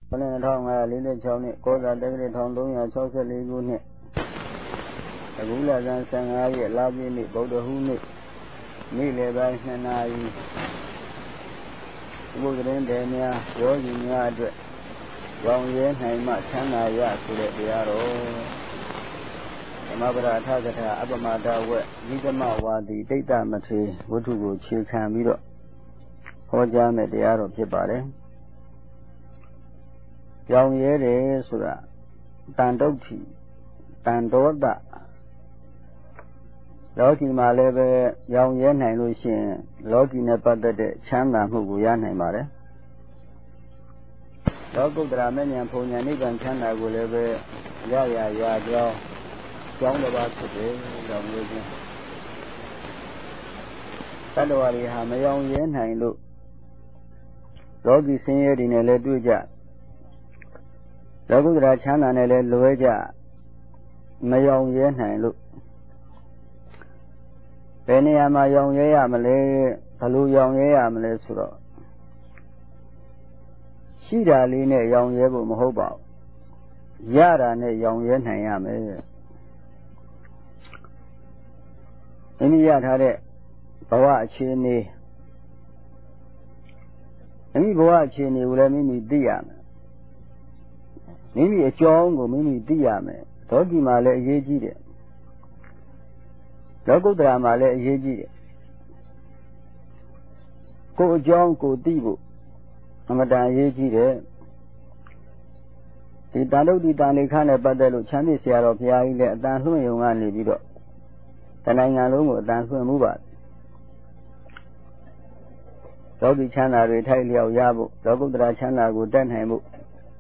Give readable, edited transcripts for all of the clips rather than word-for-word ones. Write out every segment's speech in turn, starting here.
2046နှစ်ကောဇာတက္ကရာ1364ခုနှစ်အခုလဆန်း15ရက်လပြည့်နေ့ဗုဒ္ဓဟူးနေ့နေ့လယ်ပိုင်း2 နာရီဘုရားသတင်းတော်များရောဂီများအတွက်ရောင်ရဲနိုင်မှချမ်းသာရဆိုတဲ့တရားတော်သမဗရာထကထာအပမတဝက်နိဂမဝါဒီဒိဋ္ဌမထေဝတ္ထုကိုခြေခံပြီးတော့ဟောကြားမယ့်တရားတော်ဖြစ်ပါတယ်ရောင်ရဲတယ်ဆိုတာတန်တုဋ္ဌိတန်ဒေါသလောကီမှာလည်းပဲရောင်ရဲနိုင်လို့ရှိရင်လောကီနဲ့ပတ်သက်တဲ့ချမ်းသာမှုကိုရနိုင်ပါတယ်လောကုတ္တရာမဉ္ဇဉ်ဘုံဉာဏ်နိဗ္ဗာန်ချမ်းသာကိုလည်းပဲရကြောင်းကျောင်းတစ်ပါးဖြစ်တယ်ရောင်ရဲခြင်းတတ္တဝါတွေဟာမရောင်ရဲနိုင်လို့လောကီဆင်းရဲတွေနဲ့လည်းတွေ့ကြလောကုတ္တရာချမ်းသာနဲ့လည်းလွဲကြမရောင်ရဲနိုင်လို့ဘယ်နေရာမှာရောင်ရဲရမလဲဘယ်လိုရောင်ရဲရမလဲဆိုတော့ရှိတာလေးနဲ့ရောင်ရဲဖို့မဟုတ်ပါဘူးရတာနဲ့ရောင်ရဲနိုင်ရမယ်မိမိရထားတဲ့ဘဝအခြေအနေမိမိဘဝအခြေအနေကိုလည်းမိမိသိရမယ်မိမိအကြောင်းကိုမိမိသိရမယ်လောကီမှာလည်းအရေးကြီးတယ်လောကုတ္တရာမှာလည်းအရေးကြီးတယ်ကိုယ်အကြောင်းကိုသိဖို့အမတန်အရေးကြီးတယ်ဒီတန်တုဋ္ဌိတန်လေခနဲ့ပတ်သက်လို့ချမ်းမြေဆရာတော်ဘုရားကြီးလည်းအတန်လွှင့်ယုံကနေပြီးတော့တနိုင်ငံလုံးကိုအတန်လွှင့်မှုပါလောကီချမ်းသာတွေထိုက်လျောက်ရဖို့လောကုတ္တရာချမ်းသာကိုတတ်နိုင်ဖို့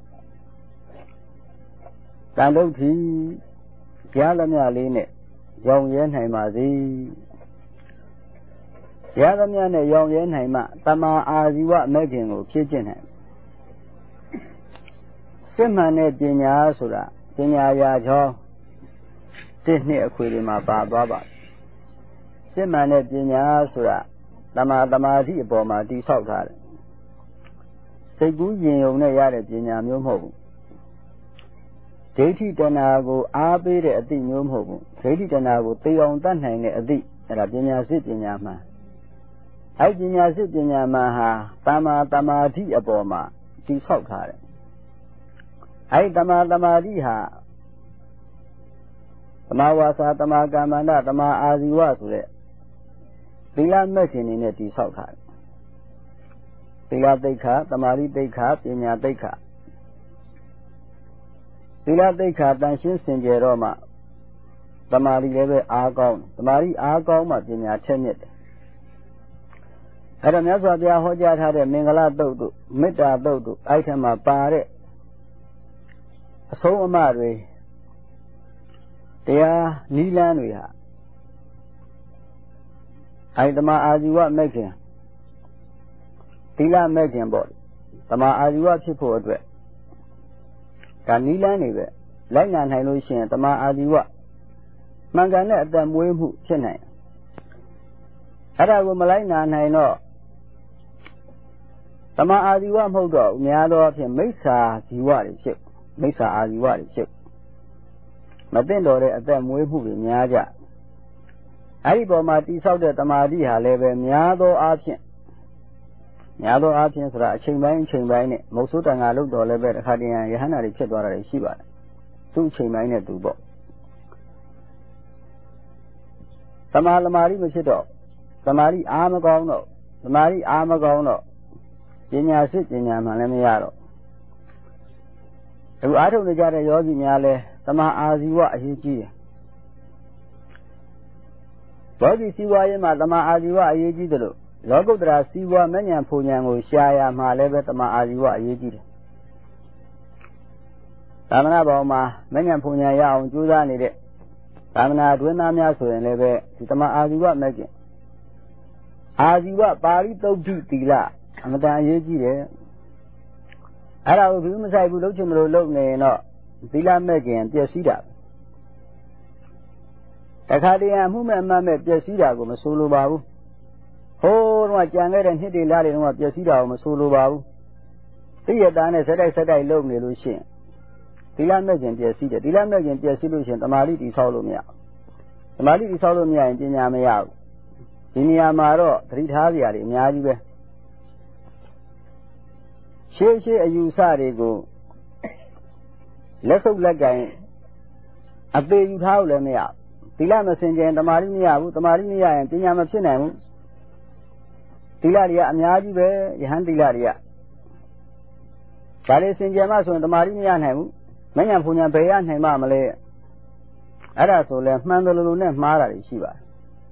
တန်တုဋ္ဌိကြားသမျှလေးနဲ့ရောင်ရဲနိုင်ပါစေကြားသမျှနဲ့ရောင်ရဲနိုင်မှတမာအာဇီဝမဲ့ခင်ကိုဖြည့်ကျင့်နိုင်စစ်မှန်တဲ့ပညာဆိုတာပညာရာချောင်းတစ်နှစ်အခွေတွေမှာပါသွားပါစစ်မှန်တဲ့ပညာဆိုတာတမာတိအပေါ်မှာတည်ဆောက်ထားတယ်စိတ်ကူးရင်ယုံနဲ့ရတဲ့ပညာမျိုးမဟုတ်ဘူးဒိဋ္ဌိတဏှာကိုအားပေးတဲ့အသိမျိုးမဟုတ်ဘူးဒိဋ္ဌိတဏှာကိုသိအောင်တတ်နိုင်တဲ့အသိအဲ့ဒါပညာစစ်ပညာမှန်အဲ့ပညာစစ်ပညာမှန်ဟာတမာတိအပေါ်မှာတည်ဆောက်ထားတယ်အဲ့တမာတိဟာတမာဝါစာတမာကမ္မန္တတမာအာဇီဝဆိုတဲ့သီလမဲ့ခြင်းတွေနဲ့တည်ဆောက်ထားတယ်သီလသိက္ခာတမာတိသိက္ခာပညာသိက္ခာသီလသိက္ခာတန်ရှင်းစင်ကြယ်တော့မှတမာတိလည်းပဲအားကောင်းတယ်တမာတိအားကောင်းမှပညာထက်မြက်တယ်အဲ့တော့မြတ်စွာဘုရားဟောကြားထားတဲ့မင်္ဂလာတုတ်တို့မေတ္တာတုတ်တို့အဲ့ထက်မှာပါတဲ့အဆုံးအမတွေတရားနိလန်းတွေဟာအဲ့တမာအာဇီဝမဲ့ခင်သီလမဲ့ခင်ပေါ့တမာအာဇီဝဖြစ်ဖို့အတွက်ဒါနိလန်းနေပဲလိုက်နာနိုင်လို့ရှိရင်တမာအာဇီဝမှန်ကန်တဲ့အသက်မွေးမှုဖြစ်နိုင်အဲ့ဒါကိုမလိုက်နာနိုင်တော့တမာအာဇီဝမဟုတ်တော့အများသောအဖြစ်မိစ္ဆာဇီဝတွေဖြစ်မိစ္ဆာအာဇီဝတွေဖြစ်မသိတော့တဲ့အသက်မွေးမှုတွေများကြအဲ့ဒီပေါ်မှာတိဆောက်တဲ့တမာတိဟာလည်းပဲများသောအားဖြင့်ဆိုတာအချိန်ပိုင်းနဲ့မုတ်ဆိုးတန်ဃာလို့တော်လည်းပဲတစ်ခါတည်းရဟန္တာတွေဖြစ်သွားတာတွေရှိပါတယ်သူ့အချိန်ပိုင်းနဲ့သူပေါ့သမာတိမဖြစ်တော့သမာတိအားမကောင်းတော့ပညာစစ်ပညာမှလည်းမရတော့သူအားထုတ်နေကြတဲ့ယောဂီများလဲသမာအာဇီဝအရေးကြီးတယ်ဘောဓိစီဝါရေးမှာသမာအာဇီဝအရေးကြီးတယ်လို့လောကုတ္တရာစီဝါမဉ္ဇဉ်ဘုံဉာဏ်ကိုရှားရမှာလည်းပဲသမာအာဇီဝအရေးကြီးတယ်သာမဏေဘောင်မှာမဉ္ဇဉ်ဘုံဉာဏ်ရအောင်ကြိုးစားနေတဲ့သာမဏေအတွင်းသားများဆိုရင်လည်းပဲဒီသမာအာဇီဝမဲ့ခင်အာဇီဝပါရိသုဒ္ဓိသီလအမတန်အရေးကြီးတယ်အဲ့ဒါကိုဘူးမဆိုင်ဘူးလုပ်ချင်မလို့လုပ်နေရင်တော့သီလမဲ့ခင်ပျက်စီးတာတခါတည်းအမှုမဲ့အမှတ်မဲ့ပျက်စီးတာကိုမဆိုလိုပါဘူးဟိုးတော့ကြံခဲ့တဲ့နှစ်တွေလားတွေတော့ပျက်စီးတာကိုမဆိုလိုပါဘူးသိရတာနဲ့စက်တိုက်လုံနေလို့ရှိရင်သီလမဲ့ခြင်းပြည့်စည်တယ်သီလမဲ့ခြင်းပြည့်စည်လို့ရှိရင်တမာတိတိဆောက်လို့မရဘူးတမာတိတိဆောက်လို့မရရင်ပညာမရဘူးဒီနေရာမှာတော့သတိထားစရာတွေအများကြီးပဲရှေးအယူဆတွေကိုလက်ဆုပ်လက်ကင်အသေးယူထားလို့လည်းမရသီလမစင်ကြင်တမာတိမရဘူးတမာတိမရရင်ပညာမဖြစ်နိုင်ဘူးသီလတွေကအများကြီးပဲယဟန်သီလတွေကဒါလေးစင်ကြယ်မှဆိုရင်တမာတိမရနိုင်ဘူးမဉ္ဇဉ်ဘုံညာဘယ်ရနိုင်မှမလဲအဲ့ဒါဆိုလဲမှန်တယ်လို့နဲ့မှားတာတွေရှိပါတယ်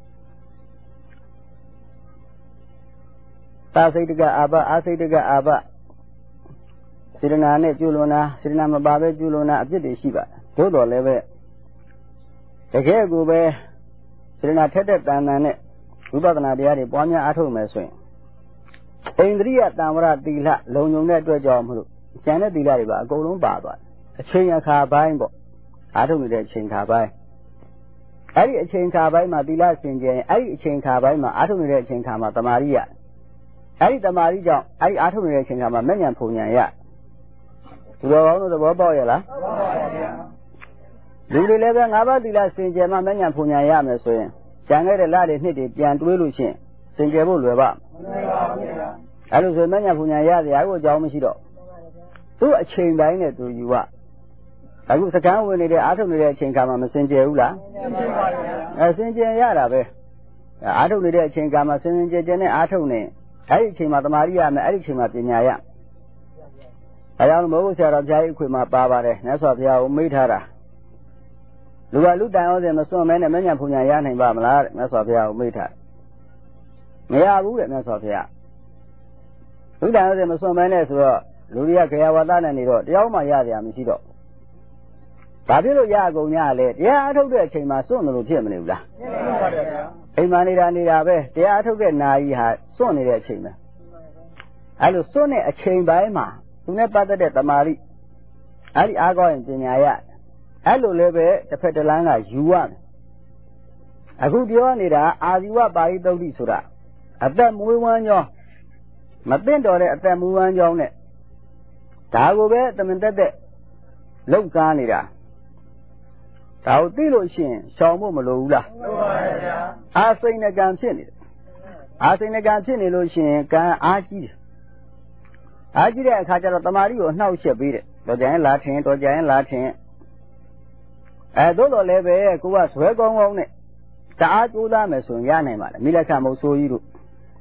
သာစိတ်တကအာဘအာစိတ်တကအာဘစေတနာနဲ့ကျွလွန်တာစေတနာမပါပဲကျွလွန်တာအပြစ်တွေရှိပါတယ်သို့တော်လည်းပဲတကယ်ကိုပဲစေတနာထက်တဲ့တန်တန်နဲ့ဝိပဿနာတရားတွေပွားများအားထုတ်မယ်ဆိုရင်ဣန္ဒြိယတံဝရသီလလုံုံတဲ့အတွက်ကြောင့်မလို့ကျန်တဲ့သီလတွေပါအကုန်လုံးပါသွားတယ်အချိန်အခါပိုင်းပေါ့အားထုတ်နေတဲ့အချိန်အခါပိုင်းအဲ့ဒီအချိန်အခါပိုင်းမှာသီလစင်ကြယ်ရင်အဲ့ဒီအချိန်အခါပိုင်းမှာအားထုတ်နေတဲ့အချိန်အခါမှာတမာရိယအဲ့ဒီတမာရိကြောင့်အဲ့ဒီအားထုတ်နေတဲ့အချိန်အခါမှာမဉ္ဇဉ်ဘုံညာရသူတော်ကောင်းတို့သဘောပေါက်ရလားသဘောပေါက်ပါဗျာလူတွေလည်းပဲ၅ပါးသီလစင်ကြယ်မှမဉ္ဇဉ်ဘုံညာရမယ်ဆိုရင်ကျန်ခဲ့တဲ့လတွေနှစ်တွေပြန်တွေးလို့ရှိရင်စင်ကြယ်ဖို့လွယ်ပါမလွယ်ပါဘူးဗျာအဲ့လိုဆိုမဉ္ဇဉ်ဘုံညာရစရာကိုအကြောင်းမရှိတော့သူ့အချိန်တိုင်းနဲ့သူယူရအခုစကန်းဝင်နေတဲ့အားထုတ်နေတဲ့အချိန်ခါမှာမစင်ကြယ်ဘူးလားစင်ကြယ်ပါဗျာစင်ကြယ်ရတာပဲအားထုတ်နေတဲ့အချိန်ခါမှာစင်ကြယ်နဲ့အားထုတ်နေအဲ့ဒီအချိန်မှာတမာရိရမယ်အဲ့ဒီအချိန်မှာပညာရအဲကြောင့်မိုးဆရာတော်ဘုရားကြီးအခွေမှာပါပါတယ်မြတ်စွာဘုရားကိုမိထားတာလူကလူတန်အောင်စင်မစွန့်မဲနဲ့မဉ္ဇဉ်ဘုံညာရနိုင်ပါမလားတဲ့မြတ်စွာဘုရားကိုမိထားမရဘူးတဲ့မြတ်စွာဘုရားလူတန်အောင်စင်မစွန့်မဲနဲ့ဆိုတော့လူတွေကခေယဝါဒနဲ့နေတော့တယောက်မှရကြမရှိတော့ဘာဖြစ်လို့ရကုန်ကြလဲတရားအထုတ်တဲ့အချိန်မှာစွန့်တယ်လို့ဖြစ်မနေဘူးလားဖြစ်ပါပါဗျာအိမ်မှာနေတာပဲတရားအထုတ်တဲ့နာယီဟာစွန့်နေတဲ့အချိန်ပဲအဲလိုစွန့်တဲ့အချိန်ပိုင်းမှာသူနဲ့ပတ်သက်တဲ့တမာရိအဲ့ဒီအားကောင်းရင်ပညာရအဲ့လိုလည်းပဲတစ်ဖက်တစ်လမ်းကယူရမယ်အခုပြောနေတာအာဇီဝပါဠိသုတ်တိဆိုတာအသက်မွေးဝမ်းကြောင်းမသိတော်တဲ့အသက်မွေးဝမ်းကြောင်းနဲ့ဒါကိုပဲတမင်တက်တဲ့လောက်ကားနေတာဒါကိုသိလို့ရှိရင်ရှောင်ဖို့မလိုဘူးလားလိုပါရဲ့ဗျာအာစိဏကံဖြစ်နေတယ်အာစိဏကံဖြစ်နေလို့ရှိရင်ကံအားကြီးတယ်အားကြီးတဲ့အခါကျတော့တမာရီကိုအနှောက်အယှက်ပေးတယ်တော်ကြရင်လာထင်တော်ကြရင်လာထင်သို့တော်လည်းပဲကိုကဇွဲကောင်းကောင်းနဲ့တအားကြိုးစားမယ်ဆိုရင်ရနိုင်ပါလေမိလက်ခမုတ်ဆိုးကြီးတို့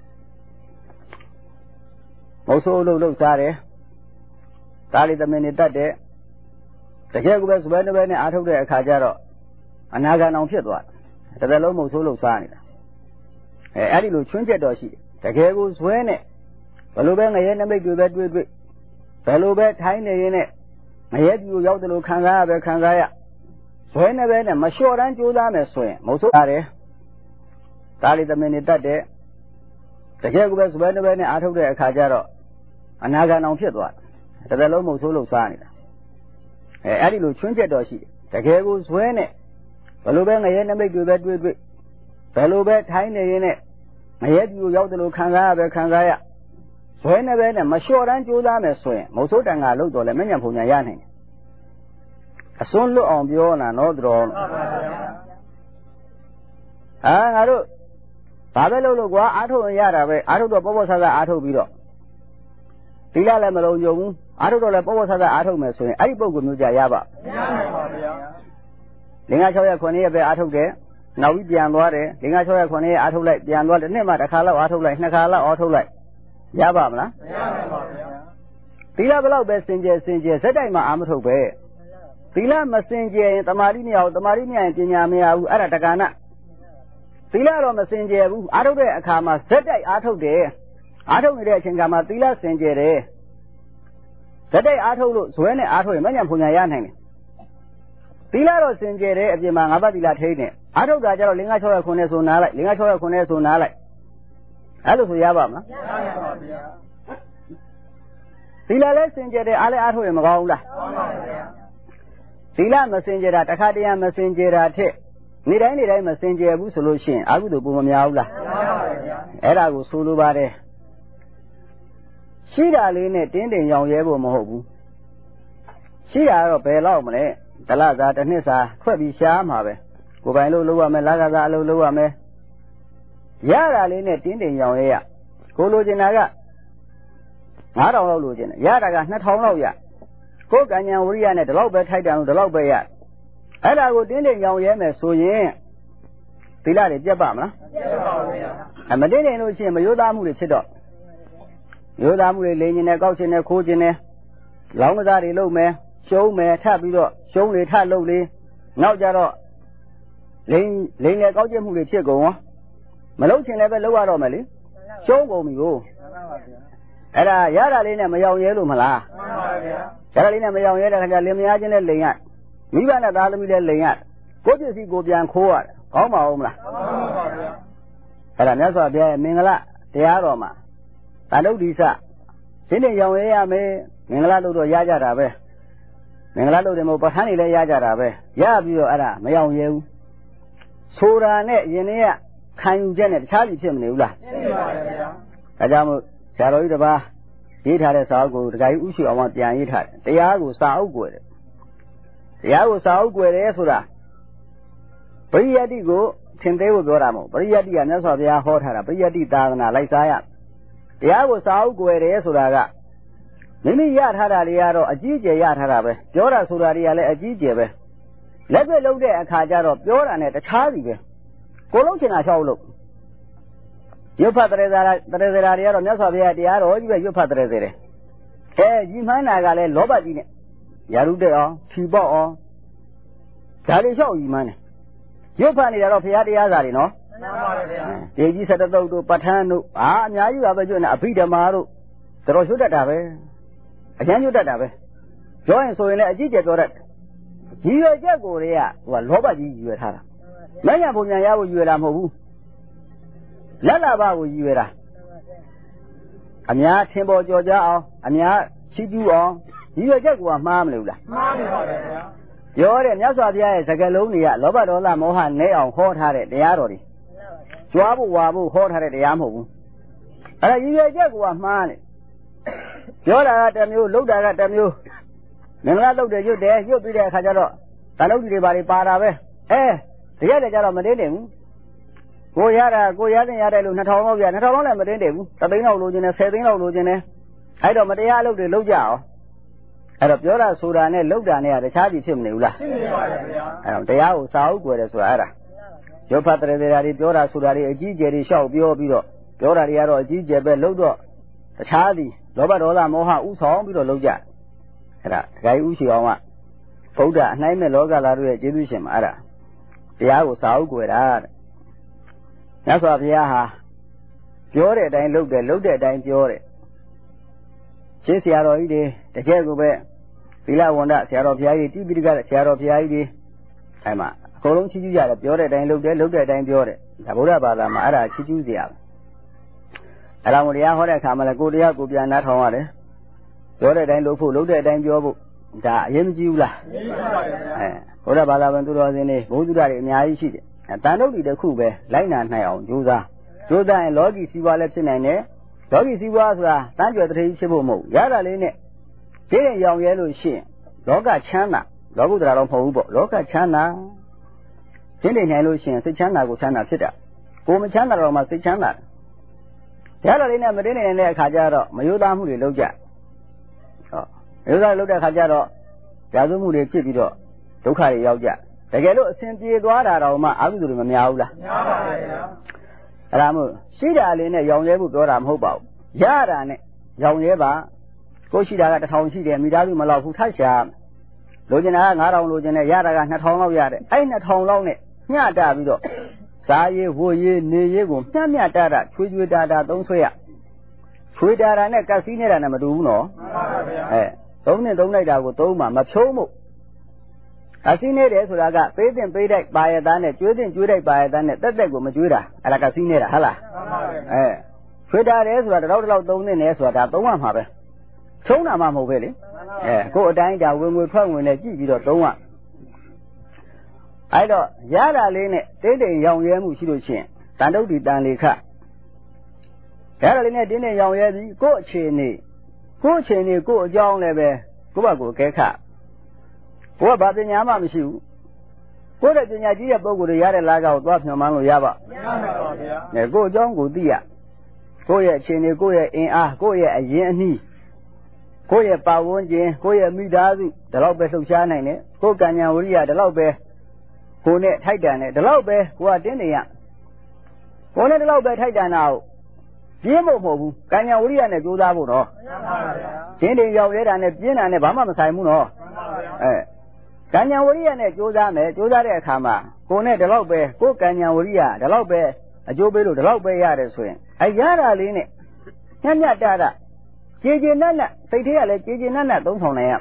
မုတ်ဆိုးလို့စားတယ်ဒါလေးသမင်နေတတ်တယ်တကယ်ကိုပဲဇွဲတစ်ပဲနဲ့အားထုတ်တဲ့အခါကျတော့အနာဂံအောင်ဖြစ်သွားတယ်တစ်သက်လုံးမုတ်ဆိုးလို့စားနေတာအဲ့ဒီလိုချွင်းချက်တော်ရှိတယ်တကယ်ကိုဇွဲနဲ့ဘယ်လိုပဲငရဲနမိတ်တွေပဲတွေ့ဘယ်လိုပဲထိုင်းနေရင်နဲ့ငရဲပြူရောက်တယ်လို့ခံစားရဇွဲနဲ့ပဲနဲ့မလျှော့တန်းကြိုးစားမယ်ဆိုရင်မုတ်ဆိုးရတယ်ဒါလေးသမင်နေတတ်တယ်တကယ်ကိုပဲဇွဲတစ်ပဲနဲ့အားထုတ်တဲ့အခါကျတော့အနာဂံအောင်ဖြစ်သွားတယ်တစ်သက်လုံးမုတ်ဆိုးလို့စားနေတာအဲ့ဒီလိုချွင်းချက်တော်ရှိတယ်တကယ်ကိုဇွဲနဲ့ဘယ်လိုပဲငရဲနမိတ်တွေပဲတွေ့ဘယ်လိုပဲထိုင်းနေရင်နဲ့ငရဲပြူရောက်တယ်လို့ခံစားရဇွဲနဲ့ပဲနဲ့မလျှော့တန်းကြိုးစားမယ်ဆိုရင်မုတ်ဆိုးတန်ကလို့တော့လည်းမဉ္ဇဉ်ဘုံညာရနိုင်တယ်အစွန်းလွတ်အောင်ပြောနာနော်တော်ငါတို့ဘာပဲလုပ်ကွာအားထုတ်ရတာပဲအားထုတ်တော့ပေါ့ဆဆအားထုတ်ပြီးတော့သီလလည်းမလုံးကြုံဘူးအားထုတ်တော့လည်းပေါ့ဆဆအားထုတ်မယ်ဆိုရင်အဲ့ဒီပုံကိုမျိုးကြရပါမရနိုင်ပါဗျာလင်္ကာ6ရက်9ရက်ပဲအားထုတ်တယ်နောက်ပြီးပြန်သွားတယ်လင်္ကာ6ရက်9ရက်အားထုတ်လိုက်ပြန်သွားတယ်နှစ်မှတစ်ခါလောက်အားထုတ်လိုက်နှစ်ခါလောက်အားထုတ်လိုက်ရပါမလားမရနိုင်ပါဗျာသီလဘယ်လောက်ပဲစင်ကြယ်ဇက်တိုက်မှာအားမထုတ်ပဲသီလမစင်ကြယ်ရင်တမာတိမရဘူးတမာတိမရရင်ပညာမရဘူးအဲ့ဒါတက္ကနာသီလတော့မစင်ကြယ်ဘူးအားထုတ်တဲ့အခါမှာဇက်တိုက်အားထုတ်တယ်အားထုတ်နေတဲ့အချိန်ကမှသီလစင်ကြယ်တယ်ဇက်တိုက်အားထုတ်လို့ဇွဲနဲ့အားထုတ်ရင်မဉ္ဇဉ်ဘုံညာရနိုင်တယ်သီလတော့စင်ကြယ်တယ်အပြင်မှာ၅ပါးသီလထိန်းတယ်အားထုတ်တာကျတော့လင်္ကာ6ရက်9ရက်ဆိုနားလိုက်လင်္ကာ6ရက်9ရက်ဆိုနားလိုက်အဲ့လိုဆိုရပါမလားရပါပါဗျာသီလလည်းစင်ကြယ်တယ်အားလည်းအားထုတ်ရင်မကောင်းဘူးလားကောင်းပါဗျာသီလမစင်ကြယ်တာတခါတရံမစင်ကြယ်တာထက်နေ့တိုင်းမစင်ကြယ်ဘူးဆိုလို့ရှိရင်အကုသိုလ်ပုံမများဘူးလားမှန်ပါဗျာအဲ့ဒါကိုဆိုလိုပါတယ်ရှိတာလေးနဲ့တင်းတင်းရောင်ရဲဖို့မဟုတ်ဘူးရှိတာတော့ဘယ်လောက်မလဲတလစာတစ်နှစ်စာထွက်ပြီးရှားမှာပဲကိုယ်ပိုင်လို့လုပ်ရမယ်လကစားအလုပ်လုပ်ရမယ်ရတာလေးနဲ့တင်းတင်းရောင်ရဲရကိုလိုချင်တာက9000လောက်လိုချင်တယ်ရတာက2000လောက်ရကိုယ်ကံဉာဏ်ဝိရိယနဲ့ဒီလောက်ပဲထိုက်တယ်လို့ဒီလောက်ပဲရအဲ့ဒါကိုတင်းတင်းရောင်ရဲမယ်ဆိုရင်သီလတွေပြတ်ပါမလားပြတ်ပါဘူးဗျာမတင်းတင်းလို့ရှိရင်မရိုးသားမှုတွေဖြစ်တော့ရိုးသားမှုတွေလိန်ကျင်တယ်ကောက်ကျင်တယ်ခိုးကျင်တယ်လောင်းကစားတွေလုပ်မယ်ရှုံးမယ်ထပ်ပြီးတော့ရှုံးလေထလုပ်လေနောက်ကြတော့လိန်လေကောက်ကျင်မှုတွေဖြစ်ကုန်ရောမလုပ်ချင်လည်းပဲလုပ်ရတော့မယ်လေရှုံးကုန်ပြီကိုအဲ့ဒါရတာလေးနဲ့မရောင်ရဲလို့မလားမှန်ပါဗျာရတာလေးနဲ့မရောင်ရဲတဲ့ခါကျလင်မယားချင်းနဲ့လိန်ရမိဘနဲ့သားသမီးနဲ့လိန်ရကိုယ့်ပစ္စည်းကိုပြန်ခိုးရတယ်ကောင်းပါဦးမလားမှန်ပါဗျာအဲ့ဒါမြတ်စွာဘုရားရဲ့မင်္ဂလာတရားတော်မှာတန်တုဒ္ဓိစရှင်းနေရောင်ရဲရမယ်မင်္ဂလာလို့တော့ရကြတာပဲမင်္ဂလာလို့တယ်မို့ပဋ္ဌာန်းတွေလည်းရကြတာပဲရပြီးတော့အဲ့ဒါမရောင်ရဲဘူးဆိုတာနဲ့ယင်နေ့ကခံယူချက်နဲ့တခြားကြီးဖြစ်မနေဘူးလားဖြစ်ပါပါဗျာဒါကြောင့်မို့ဆရာတော်ကြီးတစ်ပါးရေးထားတဲ့စာအုပ်ကိုဒကာကြီးဥရှိအောင်ကပြန်ရေးထားတယ်တရားကိုစာအုပ်ကွယ်တယ်တရားကိုစာအုပ်ကွယ်တယ်ဆိုတာပရိယတ္တိကိုသင်သေးဖို့ပြောတာမဟုတ်ပရိယတ္တိကမြတ်စွာဘုရားဟောထားတာပရိယတ္တိသာသနာလိုက်စားရတရားကိုစာအုပ်ကွယ်တယ်ဆိုတာကမိမိရထားတာတွေကတော့အကြီးအကျယ်ရထားတာပဲပြောတာဆိုတာတွေကလည်းအကြီးအကျယ်ပဲလက်တွေ့လုပ်တဲ့အခါကျတော့ပြောတာနဲ့တခြားစီပဲကိုလုံးချင်တာလျှောက်လို့ရွတ်ဖတ်တရေစာတွေကတော့မြတ်စွာဘုရားတရားတော်ကြီးပဲရွတ်ဖတ်တရေစေတယ်ကြီးမှန်းတာကလည်းလောဘကြီးနဲ့ယာရုတဲ့အောင်ဖြီပေါက်အောင်ဒါတွေလျှောက်ကြီးမှန်းတယ်ရွတ်ဖတ်နေတာတော့ဘုရားတရားစာတွေနော်မှန်ပါပါဗျာဒေကြီး၁၁သုတ်တို့ပဋ္ဌာန်းတို့အများကြီးပါပဲကျွတ်နေအဘိဓမ္မာတို့တော်ရွတ်တတ်တာပဲအញ្ញရွတ်တတ်တာပဲပြောရင်ဆိုရင်လည်းအကြီးကျယ်ပြောတတ်ရည်ရွယ်ချက်ကိုတွေကလောဘကြီးရည်ရွယ်ထားတာမညာပုံညာရဖို့ရည်ရွယ်တာမဟုတ်ဘူးလက်လာဘကိုရည်ရွယ်တာအများထင်ပေါ်ကြော်ကြအောင်အများချီးကျူးအောင်ရည်ရွယ်ချက်ကိုမှားမလို့လားမှားပါပါဗျာပြောတဲ့မြတ်စွာဘုရားရဲ့စကားလုံးတွေကလောဘဒေါသမောဟနဲ့အောင်ဟောထားတဲ့တရားတော်တွေကြွားဖို့ဝါဖို့ဟောထားတဲ့တရားမဟုတ်ဘူးအဲ့ဒါရည်ရွယ်ချက်ကိုမှားတယ်ပြောတာကတစ်မျိုးလုပ်တာကတစ်မျိုးမင်္ဂလာလုပ်တယ်ရွတ်တယ်ရွတ်ပြီးတဲ့အခါကျတော့တန်လုပ်တွေပါတာပဲတကယ်လည်းကြတော့မတင်းတယ်ဘူးကိုရတာကိုရတဲ့ရတယ်လို့2000လောက်ပြ2000လောက်လည်းမတင်းတယ်ဘူး3သိန်းလောက်လိုချင်တယ်10သိန်းလောက်လိုချင်တယ်အဲ့တော့မတရားလုပ်တွေလုပ်ကြအောင်အဲ့တော့ပြောတာဆိုတာနဲ့လုပ်တာနဲ့ကတခြားစီဖြစ်မနေဘူးလားဖြစ်နေပါရဲ့ဗျာအဲ့တော့တရားကိုစာအုပ်ကွယ်တယ်ဆိုတာအဲ့ဒါရုပ်ဖတ်တဲ့တရားတွေပြောတာဆိုတာတွေအကြီးကျယ်တွေရှောက်ပြောပြီးတော့ပြောတာတွေကတော့အကြီးကျယ်ပဲလုပ်တော့တခြားစီလောဘဒေါသမောဟဥဆောင်ပြီးတော့လုပ်ကြအဲ့ဒါဒကာကြီးဥရှိအောင်ကဗုဒ္ဓအနှိုင်းမဲ့လောကလာတို့ရဲ့ကျေးဇူးရှင်မှာအဲ့ဒါတရားကိုစာအုပ်ကွယ်တာတဲ့မြတ်စွာဘုရားဟာပြောတဲ့အတိုင်းလုပ်တယ်လုပ်တဲ့အတိုင်းပြောတယ်ရှင်းဆရာတော်ကြီးတွေတကယ်ကိုပဲသီလဝန္ဒဆရာတော်ဘုရားကြီးတိပိဋကဆရာတော်ဘုရားကြီးတွေအဲမှာအကုန်လုံးချီးကျူးကြတယ်ပြောတဲ့အတိုင်းလုပ်တယ်လုပ်တဲ့အတိုင်းပြောတယ်ဒါဗုဒ္ဓဘာသာမှာအဲ့ဒါချီးကျူးစရာပဲအဲ့ဒါမို့တရားဟောတဲ့အခါမှာလည်းကိုတရားကိုပြန်နားထောင်ရတယ်ပြောတဲ့အတိုင်းလုပ်ဖို့လုပ်တဲ့အတိုင်းပြောဖို့ဒါအရေးမကြီးဘူးလားအရေးကြီးပါဗျာဗုဒ္ဓဘာသာဝင်သူတော်စင်တွေဘုဒ္ဓတွေအများကြီးရှိတယ်တန်ထုတ်တွေတစ်ခုပဲလိုက်နာနိုင်အောင်ကြိုးစားရင်လောကီစီးပွားလည်းဖြစ်နိုင်တယ်လောကီစီးပွားဆိုတာတန်းကြွယ်တည်းဖြစ်ဖို့မဟုတ်ရတာလေးနဲ့ကျင်းရင်ရောင်ရဲလို့ရှိရင်လောကချမ်းသာလောကုတ္တရာတော့မဟုတ်ဘူးပေါ့လောကချမ်းသာကျင်းနေနိုင်လို့ရှိရင်စိတ်ချမ်းသာကိုချမ်းသာဖြစ်တာကိုမချမ်းသာတော့မှစိတ်ချမ်းသာရတာလေးနဲ့မတင်းနေတဲ့အခါကျတော့မယိုးသားမှုတွေလုပ်ကြမယိုးသားလုပ်တဲ့အခါကျတော့ကြာစုမှုတွေဖြစ်ပြီးတော့ဒုက္ခတွေရောက်ကြတကယ်လို့အစဉ်ပြေသွားတာတော့မှအကုသိုလ်တွေမများဘူးလားများပါပါဗျာအဲ့ဒါမို့ရှိတာလေးနဲ့ရောင်ရဲဖို့ပြောတာမဟုတ်ပါဘူးရတာနဲ့ရောင်ရဲပါကိုရှိတာက1000ရှိတယ်မိသားစုမလောက်ဘူးထပ်ရှာလိုချင်တာက9000လိုချင်တယ်ရတာက2000လောက်ရတယ်အဲ့2000လောက်နဲ့မျှတပြီးတော့စားရေးဝတ်ရေးနေရေးကိုမျှတချွေချွေတာသုံးဆွဲရချွေတာနဲ့ကတ်စည်းနေတာနဲ့မတူဘူးနော်မှန်ပါဗျာသုံးလိုက်တာကိုသုံးမှမဖြုံးမို့အစည်းနေတယ်ဆိုတာကပေးတင်ပေးတိုက်ပါရသားနဲ့ကျွေးတင်ကျွေးတိုက်ပါရသားနဲ့တက်တက်ကိုမကျွေးတာအဲ့ဒါကစည်းနေတာဟုတ်လားမှန်ပါဗျာချွေတာတယ်ဆိုတာတော့သုံးနေတယ်ဆိုတာဒါသုံးရမှာပဲချုံးတာမှမဟုတ်ပဲလေကိုယ်အတိုင်းဒါဝင်ငွေထွက်ငွေနဲ့ကြည့်ပြီးတော့သုံးရအဲ့တော့ရတာလေးနဲ့တိတ်တိမ်ရောင်ရဲမှုရှိလို့ရှိရင်တန်တုတ်တီတန်လေခရတာလေးနဲ့တင်းတင်းရောင်ရဲပြီးကိုယ့်အခြေအနေကိုချိန်နေကိုအကြောင်းလည်းပဲကိုယ့်ဘက်ကိုကဲခါကိုကဘာပညာမှမရှိဘူးကိုယ့်ရဲ့ပညာကြီးတဲ့ပုဂ္ဂိုလ်တွေရတဲ့လားကောသွားဖြောမှန်းလို့ရပါမရပါဗျာကိုအကြောင်းကိုသိရကိုယ့်ရဲ့အခြေအနေကိုယ့်ရဲ့အင်အားကိုယ့်ရဲ့အရင်အနည်းကိုယ့်ရဲ့ပါဝန်းကျင်ကိုယ့်ရဲ့မိသားစုဒီလောက်ပဲလှုပ်ရှားနိုင်တယ်ကိုယ်ကံဉာဏ်ဝိရိယဒီလောက်ပဲကိုယ်နဲ့ထိုက်တန်တယ်ဒီလောက်ပဲကိုကတင်းနေရကိုယ်နဲ့ဒီလောက်ပဲထိုက်တန်တာကိုပြင်းဖို့မဟုတ်ဘူးကံဉာဏ်ဝိရိယနဲ့ကြိုးစားဖို့တော့မှန်ပါဗျာကျင်းတင်ရောက်ရဲတာနဲ့ပြင်းတာနဲ့ဘာမှမဆိုင်ဘူးနော်မှန်ပါဗျာကံဉာဏ်ဝိရိယနဲ့ကြိုးစားမယ်ကြိုးစားတဲ့အခါမှာကိုယ်နဲ့ဒီလောက်ပဲကိုယ်ကံဉာဏ်ဝိရိယဒီလောက်ပဲအကျိုးပေးလို့ဒီလောက်ပဲရတယ်ဆိုရင်ရတာလေးနဲ့ညံ့ညံ့တာတာကြေကြေနက်နက်စိတ်ထဲကလည်းကြေကြေနက်နက်သုံးဆောင်နိုင်ရ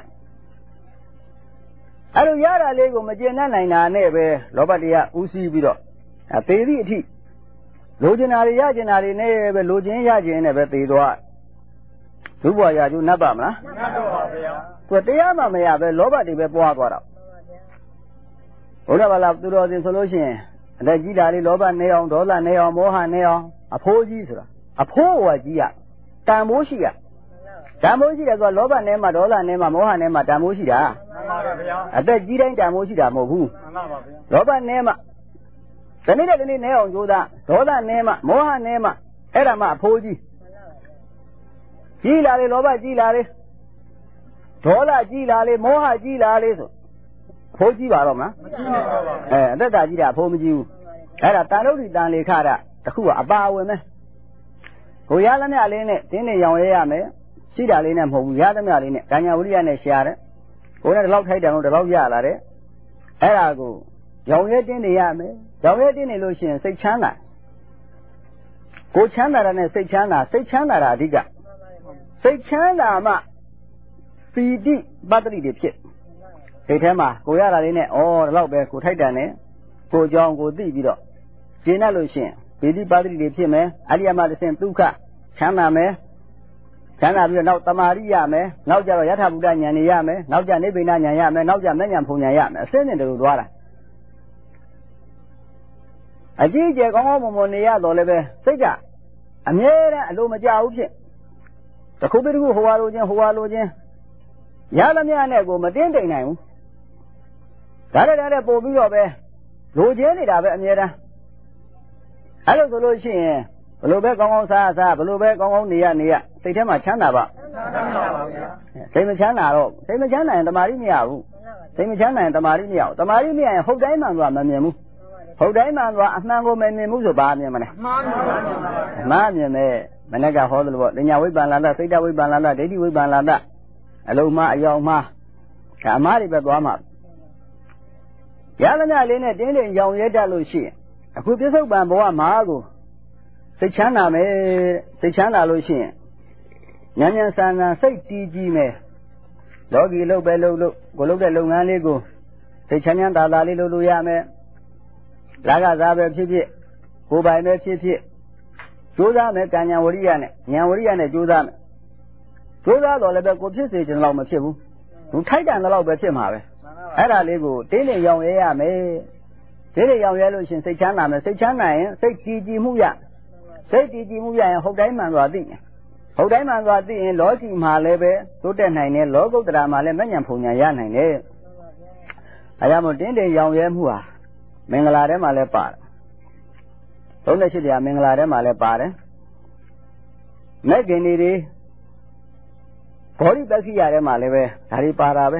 အဲ့လိုရတာလေးကိုမကျေနပ်နိုင်တာနဲ့ပဲလောဘတရားဥစည်းပြီးတော့သေသည့်အထိလိုချင်တာတွေရချင်တာတွေနဲ့ပဲလိုချင်ရချင်နဲ့ပဲသေသွားဒုဘဝရာကျိုးနတ်ပါမလားနတ်တော့ပါဗျာသူတရားမှမရပဲလောဘတွေပဲပွားသွားတော့ဘုရားဘာသာသူတော်စင်ဆိုလို့ရှိရင်အသက်ကြီးတာလေးလောဘနေအောင်ဒေါသနေအောင်မောဟနေအောင်အဖိုးကြီးဆိုတာအဖိုးဝါကြီးရတန်ဖိုးရှိရတန်ဖိုးရှိတယ်ဆိုတော့လောဘနဲ့မှဒေါသနဲ့မှမောဟနဲ့မှတန်ဖိုးရှိတာမှန်ပါဗျာအသက်ကြီးတိုင်းတန်ဖိုးရှိတာမဟုတ်ဘူးမှန်ပါဗျာလောဘနဲ့မှဒီနေ့နဲ့ဒီနေ့နဲ့အောင်ကြိုးစားဒေါသနဲ့မှမောဟနဲ့မှအဲ့ဒါမှအဖိုးကြီးကြီးလာလေလောဘကြီးလာလေဒေါသကြီးလာလေမောဟကြီးလာလေဆိုအဖိုးကြီးပါတော့မလားမကြီးပါဘူးအသက်တာကြီးတာအဖိုးမကြီးဘူးအဲ့ဒါတန်လို့ဒီတန်လေခတာတခုကအပါဝင်မယ်ကိုရသမျှလေးနဲ့တင်းနေရောင်ရဲရမယ်ရှိတာလေးနဲ့မဟုတ်ဘူးရသမျှလေးနဲ့ကံညာဝိရိယနဲ့ရှာရတယ်ကိုယ်နဲ့ဒီလောက်ထိုက်တယ်လို့ဒီလောက်ရလာတယ်အဲ့ဒါကိုရောင်ရဲတင်းနေရမယ်ရောင်ရဲတင်းနေလို့ရှိရင်စိတ်ချမ်းသာကိုချမ်းသာတာနဲ့စိတ်ချမ်းသာတာအဓိကစိတ်ချမ်းသာမှပီတိပတ္တိတွေဖြစ်စိတ်ထဲမှာကိုရတာလေးနဲ့ဒီလောက်ပဲကိုထိုက်တယ်နဲ့ကိုကြောင်းကိုသိပြီးတော့ကျင့်တတ်လို့ရှိရင်ပီတိပတ္တိတွေဖြစ်မယ်အရိယမသစဉ်ဒုက္ခချမ်းသာမယ်ချမ်းသာပြီးတော့နောက်တမာရိရမယ်နောက်ကျတော့ယထာဘုဒ္ဓဉာဏ်နေရမယ်နောက်ကျနိဗ္ဗာန်ဉာဏ်ရမယ်နောက်ကျမဉ္ဇဉ်ဖုန်ဉာဏ်ရမယ်အစင်းနဲ့တူသွားတာအကြီးကျယ်ကောင်းကောင်းမွန်မွန်နေရတော့လည်းပဲစိတ်ကအမြဲတမ်းအလိုမကျဘူးဖြစ်တခုပြီးတခုဟိုဟာလိုချင်းရသမျှနဲ့ကိုမတင်းတိမ်နိုင်ဘူးဒါတဲ့ပို့ပြီးတော့ပဲလိုချင်နေတာပဲအမြဲတမ်းအဲ့လိုဆိုလို့ရှိရင်ဘလို့ပဲကောင်းကောင်းစားဘလို့ပဲကောင်းကောင်းနေရစိတ်ထဲမှာချမ်းသာပါစိတ်မချမ်းသာတော့စိတ်မချမ်းသာရင်တမာရီမရဘူးစိတ်မချမ်းသာရင်တမာရီမရဘူးတမာရီမရရင်ဟုတ်တိုင်းမှန်သွားမမြင်ဘူးဟုတ်တိုင်းမှန်သွားအမှန်ကိုမမြင်ဘူးဆိုဘာမြင်မလဲမှားမြင်မယ်မနေ့ကဟောသလိုပေါ့ဉာဏ်ဝိပ္ပန္နစိတ်တဝိပ္ပန္နဒိဋ္ဌိဝိပ္ပန္နအလုံးမအယောင်မအမှားတွေပဲသွားမှာရသမျှလေးနဲ့တင်းတင်းရောင်ရဲတတ်လို့ရှိရင်အခုပြစ္ဆုတ်ပံဘဝမှာကိုစိတ်ချမ်းသာမယ်စိတ်ချမ်းသာလို့ရှိရင်ဉာဏ်ဆန်းဆန်းစိတ်တည်ကြည်မယ်လောကီလုပ်ပဲလုပ်ကိုလုပ်တဲ့လုပ်ငန်းလေးကိုစိတ်ချမ်းသာလေးလုပ်လို့ရမယ်လာကစားပဲဖြစ်ဖြစ်ကိုယ်ပိုင်ပဲဖြစ်ဖြစ်ကြိုးစားမယ်ကံဉာဏ်ဝရိယနဲ့ဉာဏ်ဝရိယနဲ့ကြိုးစားမယ်ကြိုးစားတော့လည်းပဲကိုဖြစ်စေချင်တော့မဖြစ်ဘူးသူထိုက်တန်တော့ပဲဖြစ်မှာပဲအဲ့ဒါလေးကိုတင်းတင်းရောင်ရဲရမယ်တင်းတင်းရောင်ရဲလို့ရှင်စိတ်ချမ်းသာမယ်စိတ်ချမ်းသာရင်စိတ်တည်ကြည်မှုရရင်ဟုတ်တိုင်းမှန်သွားသိရင်ဟုတ်တိုင်းမှန်သွားသိရင်လောကီမှာလည်းပဲတိုးတက်နိုင်တယ်လောကုတ္တရာမှာလည်းမဉ္ဇဉ်ဖုန်ဉာဏ်ရနိုင်တယ်အဲဒါမို့တင်းတင်းရောင်ရဲမှုဟာမင်္ဂလာထဲမှာလည်းပါတယ်38တရားမင်္ဂလာထဲမှာလည်းပါတယ်မဲ့ခင်တွေဘောဓိပက္ခိယထဲမှာလည်းပဲဒါတွေပါတာပဲ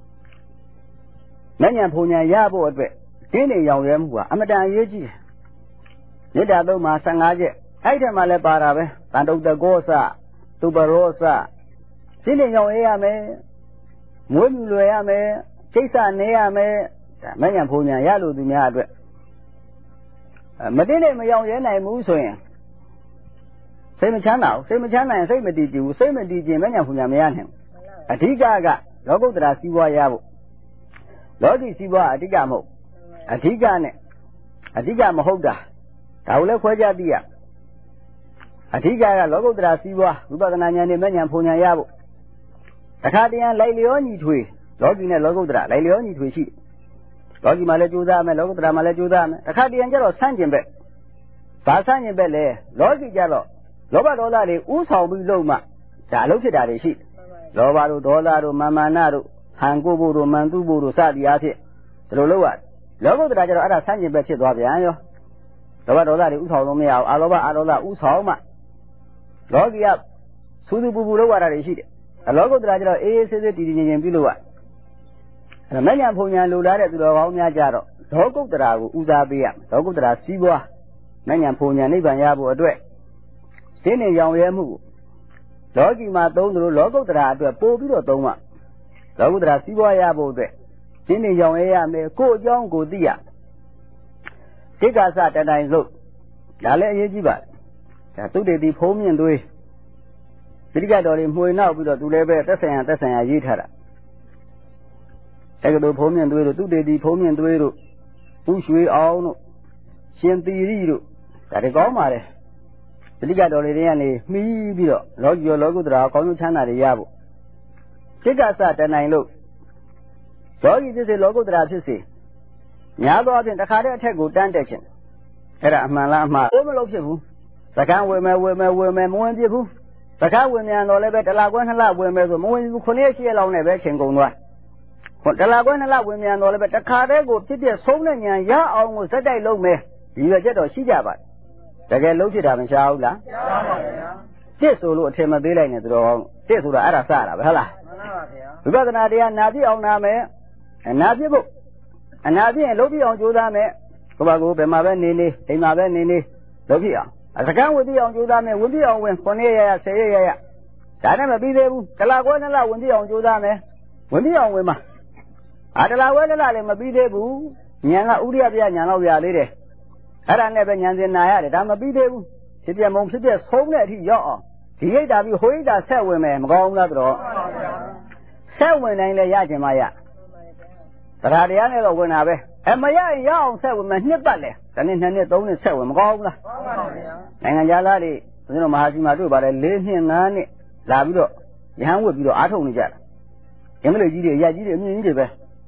မဉ္ဇဉ်ဖုန်ဉာဏ်ရဖို့အတွက်တင်းတင်းရောင်ရဲမှုဟာအမတန်အရေးကြီးတယ်မေတ္တာသုံးမှာ15ချက်အဲ့ဒီမှာလည်းပါတာပဲတန်တုတ်တကောစသူပရောစတင်းတင်းရောင်ရဲရမယ်မွေးမြူလွယ်ရမယ်ချိတ်ဆနေရမယ်ဒါမဉ္ဇဉ်ဖုန်ဉာဏ်ရလို့သူများအတွက်မတင်းနဲ့မရောင်ရဲနိုင်ဘူးဆိုရင်စိတ်မချမ်းသာဘူးစိတ်မချမ်းသာရင်စိတ်မတည်ကြည်ဘူးစိတ်မတည်ကြည်မဉ္ဇဉ်ဖုန်ဉာဏ်မရနိုင်ဘူးအဓိကလောကုတ္တရာစီးပွားရဖို့လောကီစီးပွားအဓိကမဟုတ်အဓိကနဲ့အဓိကမဟုတ်တာဒါကိုလည်းခွဲခြားသိရအဓိကလောကုတ္တရာစီးပွားဝိပဿနာဉာဏ်နဲ့မဉ္ဇဉ်ဖုန်ဉာဏ်ရဖို့တခါတည်းလိုက်လျောညီထွေလောကီနဲ့လောကုတ္တရာလိုက်လျောညီထွေရှိတယ်လောကီမှာလည်းကြိုးစားမယ်လောကုတ္တရာမှာလည်းကြိုးစားမယ်တခါတည်းကျတော့ဆန့်ကျင်ဘက်ဘာဆန့်ကျင်ဘက်လဲလောကီကျတော့လောဘဒေါသတွေဥဆောင်ပြီးလို့မှဒါအလုပ်ဖြစ်တာတွေရှိတယ်လောဘတို့ဒေါသတို့မာမာနတို့ဟန်ကိုဖို့တို့မန်တုဖို့တို့စသည်အားဖြင့်ဒီလိုလုပ်ရလောကုတ္တရာကျတော့အဲ့ဒါဆန့်ကျင်ဘက်ဖြစ်သွားပြန်ရောလောဘဒေါသတွေဥဆောင်လို့မရအောင်အာလောဘအာဒေါသဥဆောင်မှလောကီကသုသူပူပူလုပ်ရတာတွေရှိတယ်အလောကုတ္တရာကျတော့အေးအေးဆေးဆေးတည်တည်ငြိမ်ငြိမ်ပြုလုပ်ရအဲ့မဉ္ဇဉ်ဖုန်ဉဏ်လိုလားတဲ့သူတော်ကောင်းများကြတော့လောကုတ္တရာကိုဦးစားပေးရလောကုတ္တရာစီးပွားမဉ္ဇဉ်ဖုန်ဉဏ်နိဗ္ဗာန်ရဖို့အတွက်တင်းနေရောင်ရဲမှုလောကီမှာသုံးသလိုလောကုတ္တရာအတွက်ပို့ပြီးတော့သုံးမှလောကုတ္တရာစီးပွားရဖို့အတွက်တင်းနေရောင်ရဲရမယ်ကိုယ်အကြောင်းကိုသိရတိက္ခာစတတိုင်လို့ဒါလည်းအရေးကြီးပါတယ်ဒါသုတေတိဖုံးမြင့်သွေးပိဋကတော်တွေမှွေနောက်ပြီးတော့သူလည်းပဲသက်ဆိုင်ရာရေးထားတာတက္ကသိုလ်ဖုံးမြင့်သွေးတို့သုတေတိဖုံးမြင့်သွေးတို့ဥရွှေအောင်တို့ရှင်သီရိတို့ဒါတွေကောင်းပါတယ်ပိဋကတော်တွေကနေမှီးပြီးတော့လောကီရောလောကုတ္တရာကောင်းကျိုးချမ်းသာတွေရဖို့တိက္ခာစတတိုင်လို့လောကီဖြစ်စေလောကုတ္တရာဖြစ်စေများသောအားဖြင့်တခါတည်းအထက်ကိုတန်းတက်ခြင်းအဲ့ဒါအမှန်လားအမှားဘိုးမလို့ဖြစ်ဘူးစကန်းဝင်မယ်မဝင်ပြဘူးစကားဝင်မြန်တော့လည်းပဲတလခွဲ2လဝင်မယ်ဆိုမဝင်ဘူး9ရက်10ရက်လောက်နဲ့ပဲချိန်ကုန်သွားတလခွဲ2လဝင်မြန်တော့လည်းပဲတခါတည်းကိုဖြစ်ဖြစ်ဆုံးတဲ့ညာရအောင်ကိုစက်တိုက်လုပ်မယ်ဒီရွယ်ချက်တော့ရှိကြပါတကယ်လုံးဖြစ်တာမရှားဘူးလားရှားပါပါဗျာတစ်ဆိုလို့အထင်မသေးလိုက်နဲ့သူတော်တစ်ဆိုတာအဲ့ဒါစတာပဲဟုတ်လားမှန်ပါဗျာဝိပဿနာတရားနာပြည့်အောင်နာမယ်နာပြည့်ဖို့အနာပြည့်ရင်လုံးပြည့်အောင်ကြိုးစားမယ်ကိုပါကိုဘယ်မှာပဲနေအိမ်မှာပဲနေလုံးပြည့်အောင်အစကန်းဝင်ပြည့်အောင်ကြိုးစားမယ်ဝင်ပြည့်အောင်ဝင်9ရက်ရ10ရက်ရဒါနဲ့မပြီးသေးဘူးတလခွဲ2လဝင်ပြည့်အောင်ကြိုးစားမယ်ဝင်ပြည့်အောင်ဝင်မှာတလခွဲ2လလည်းမပြီးသေးဘူးဉာဏ်ကဥရိယပြဉာဏ်တော့ပြသေးတယ်အဲ့ဒါနဲ့ပဲဉာဏ်စင်နာရတယ်ဒါမပြီးသေးဘူးဖြစ်ပြမုံဖြစ်ပြဆုံးတဲ့အထိရောက်အောင်ဒီရိတ်တာပြီးဟိုရိတ်တာဆက်ဝင်မယ်မကောင်းဘူးလားတော့ဆက်ဝင်တိုင်းလည်းရကျင်မှရတရားတရားနဲ့တော့ဝင်တာပဲမရရင်ရအောင်ဆက်ဝင်မယ်နှစ်ပတ်လဲဒါနဲ့2နှစ်3နှစ်ဆက်ဝင်မကောင်းဘူးလားကောင်းပါဗျာနိုင်ငံခြားသားတွေဘုရားမဟာစီမှာတွေ့ပါတယ်4နှစ်5နှစ်လာပြီးတော့ရဟန်းဝတ်ပြီးတော့အားထုတ်နေကြတာအင်္ဂလိပ်ကြီးတွေရက်ကြီးတွေအမြင့်ကြီးတွေပဲ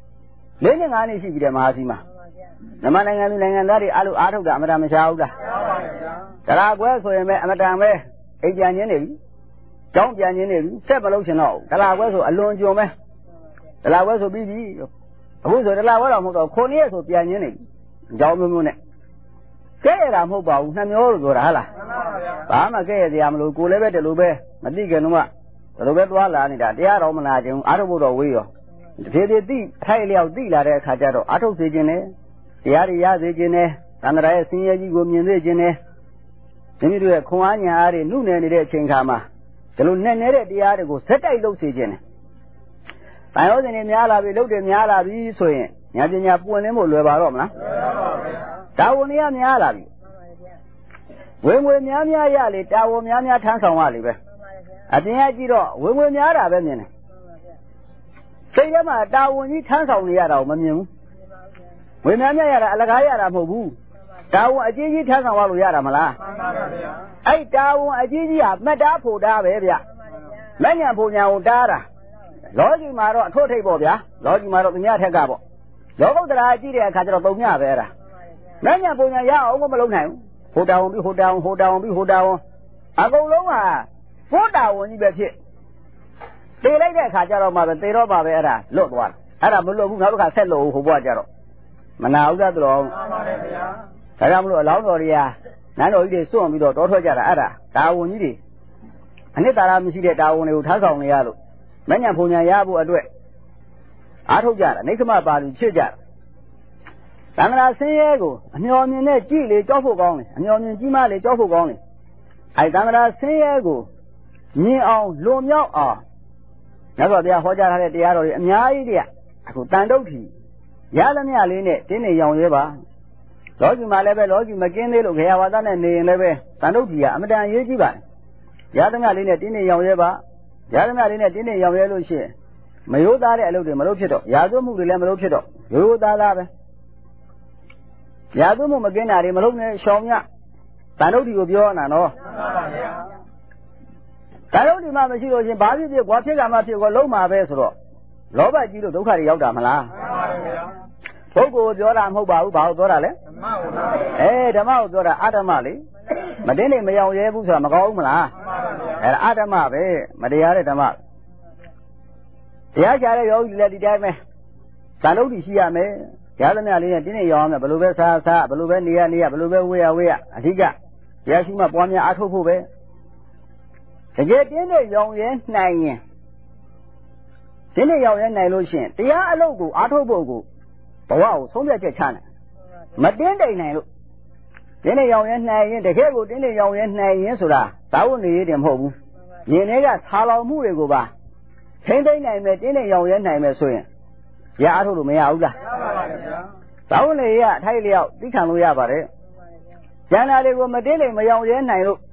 4နှစ်5နှစ်ရှိပြီတဲ့မဟာစီမှာမြန်မာနိုင်ငံသူနိုင်ငံသားတွေအားလုံးအားထုတ်တာအမတန်မရှားဘူးလားရှားပါဗျာတရားကွဲဆိုရင်ပဲအမတန်ပဲအိမ်ပြန်ရင်းနေပြီကျောင်းပြန်ရင်းနေပြီဆက်မလို့ရှင်တော့တရားကွဲဆိုအလွန်ကြုံပဲတရားကွဲဆိုပြီးပြီအခုဆိုတရားကွဲတော့မဟုတ်တော့9ရက်ဆိုပြန်ရင်းနေပြီကျောင်းမျိုးနဲ့ကဲရတာမဟုတ်ပါဘူး2မျိုးလို့ပြောတာဟာလားမှန်ပါဗျာဘာမှကဲရစရာမလိုကိုလည်းပဲတလူပဲမသိကြတော့မှဒီလိုပဲသွားလာနေတာတရားတော်မနာခြင်းအားထုတ်ဖို့တော့ဝေးရောတဖြည်းဖြည်းသိထိုက်လျောက်သိလာတဲ့အခါကျတော့အားထုတ်စေခြင်းနဲ့တရားတွေရစေခြင်းနဲ့သံဃာရဲ့ဆင်းရဲကြီးကိုမြင်စေခြင်းနဲ့မိမိတို့ရဲ့ခွန်အားညာအားတွေနှုတ်နယ်နေတဲ့အချိန်ခါမှာဒီလိုနဲ့နေတဲ့တရားတွေကိုဇက်တိုက်လုပ်စေခြင်းနဲ့တန်ရောစင်တွေများလာပြီလုပ်တယ်များလာပြီဆိုရင်ညာပညာပွင့်လင်းဖို့လွယ်ပါတော့မလားလွယ်ပါပါဗျာတာဝန်တွေကများလာပြီဝင်ငွေများများရလေတာဝန်များများထမ်းဆောင်ရလေပဲအပြင်ကကြည့်တော့ဝင်ငွေများတာပဲမြင်တယ်စိတ်ထဲမှာတာဝန်ကြီးထမ်းဆောင်နေရတာကိုမမြင်ဘူးဝေများများရတာအလကားရတာမဟုတ်ဘူးတာဝန်အကြီးကြီးထမ်းဆောင်ရလို့ရတာမလားမှန်ပါပါဗျာအဲ့တာဝန်အကြီးကြီးကမှတ်တားဖို့တားပဲဗျလက်ညံဖို့ညာကိုတားတာလောကီမှာတော့အထွတ်ထိပ်ပေါ့ဗျာလောကီမှာတော့သူများထက်ကပေါ့လောကုတ္တရာကြည့်တဲ့အခါကျတော့ပုံညပဲအဲ့ဒါလက်ညံဖို့ညာရအောင်မလုပ်နိုင်ဘူးဟိုတာဝန်ပြီးဟိုတာဝန်ဟိုတာဝန်ပြီးဟိုတာဝန်အကုန်လုံးကဘုဒ္ဓဝန်ကြီးပဲဖြစ်တည်လိုက်တဲ့အခါကျတော့မှပဲတည်တော့မှပဲအဲ့ဒါလွတ်သွားတယ်အဲ့ဒါမလွတ်ဘူးနောက်တစ်ခါဆက်လို့ဟိုဘွားကျတော့မနာဥဒ္ဒတော်မှန်ပါတယ်ဗျာဒါကြောင့်မလို့အလောင်းတော်တွေကနန်းတော်ကြီးတွေစွန့်ပြီးတော့တောထွက်ကြတာအဲ့ဒါတာဝန်ကြီးတွေအနှစ်သာရမရှိတဲ့တာဝန်တွေကိုထားဆောင်နေရလို့မညံဖုန်ညာရဖို့အတွက်အားထုတ်ကြတာနိက္ခမပါဠိချွတ်ကြတာသံဃာဆင်းရဲကိုအမျှော်မြင်နဲ့ကြည်လေကြောက်ဖို့ကောင်းတယ်အမျှော်မြင်ကြီးမားလေကြောက်ဖို့ကောင်းတယ်အဲသံဃာဆင်းရဲကိုမြင်အောင်လွန်မြောက်အောင်မြတ်စွာဘုရားဟောကြားထားတဲ့တရားတော်တွေအများကြီးတည်းအခုတန်တုတ်ထီရသမျှလေးနဲ့တင်းနေရောင်ရဲပါလောကီမှာလည်းပဲလောကီမကင်းသေးလို့ခေယဝါဒနဲ့နေရင်လည်းပဲတန်တုတ်ထီကအမတန်အရေးကြီးပါတယ်ရသမျှလေးနဲ့တင်းနေရောင်ရဲပါရသမျှလေးနဲ့တင်းနေရောင်ရဲလို့ရှိရင်မရိုးသားတဲ့အလုပ်တွေမလုပ်ဖြစ်တော့ရာဇဝမှုတွေလည်းမလုပ်ဖြစ်တော့ရိုးသားသားပဲရာဇဝမှုမကင်းတာတွေမလုပ်နဲ့ရှောင်ညတန်တုတ်ထီကိုပြောနာနော်မှန်ပါဗျာတန်တုတ်ထီမှမရှိလို့ရှင်ဘာဖြစ်ဖြစ်ကွာဖြစ်ကမှဖြစ်ကောလုံးမှာပဲဆိုတော့လောဘကြီးလို့ဒုက္ခတွေရောက်တာမလားမှန်ပါဗျာပုဂ္ဂိုလ်ပြောတာမဟုတ်ပါဘူးဘာလို့ပြောတာလဲဓမ္မကိုပြောတာဓမ္မကိုပြောတာအဓမ္မလေမတင်းနေမရောင်ရဲဘူးဆိုတာမကောင်းဘူးမလားမှန်ပါဗျာအဲ့ဒါအဓမ္မပဲမတရားတဲ့ဓမ္မတရားချတဲ့ယောဂီလည်းဒီတိုင်းပဲဇာတုတိရှိရမယ်ရားသမျှလေးနဲ့တင်းနေရောင်းမယ်ဘယ်လိုပဲစားဘယ်လိုပဲနေရဘယ်လိုပဲဝေးရအဓိကတရားရှိမှပွားများအားထုတ်ဖို့ပဲတကယ်တင်းနေရောင်းရဲနိုင်ရင်တင်းနေရောင်းရဲနိုင်လို့ရှိရင်တရားအလုပ်ကိုအားထုတ်ဖို့ကိုဘဝကိုဆုံးဖြတ်ချက်ချနိုင်မတင်းတိမ်နိုင်လို့တင်းနေရောင်းရဲနိုင်ရင်တကယ်ကိုတင်းနေရောင်းရဲနိုင်ရင်ဆိုတာသာဝနေရတယ်မဟုတ်ဘူးယင်တွေကဆာလောင်မှုတွေကိုပါထိမ့်သိမ့်နိုင်မယ်တင်းနေရောင်ရဲနိုင်မယ်ဆိုရင်ရအားထုတ်လို့မရဘူးလားမရပါဘူးဗျာသာဝနေရအထိုက်လျောက်သိခံလို့ရပါတယ်ကျန်တာတွေကိုမတင်းနေမရောင်ရဲနိုင်လို့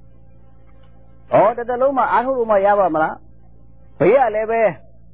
တလုံးမှအားထုတ်လို့မရပါမလားဘေးကလည်းပဲ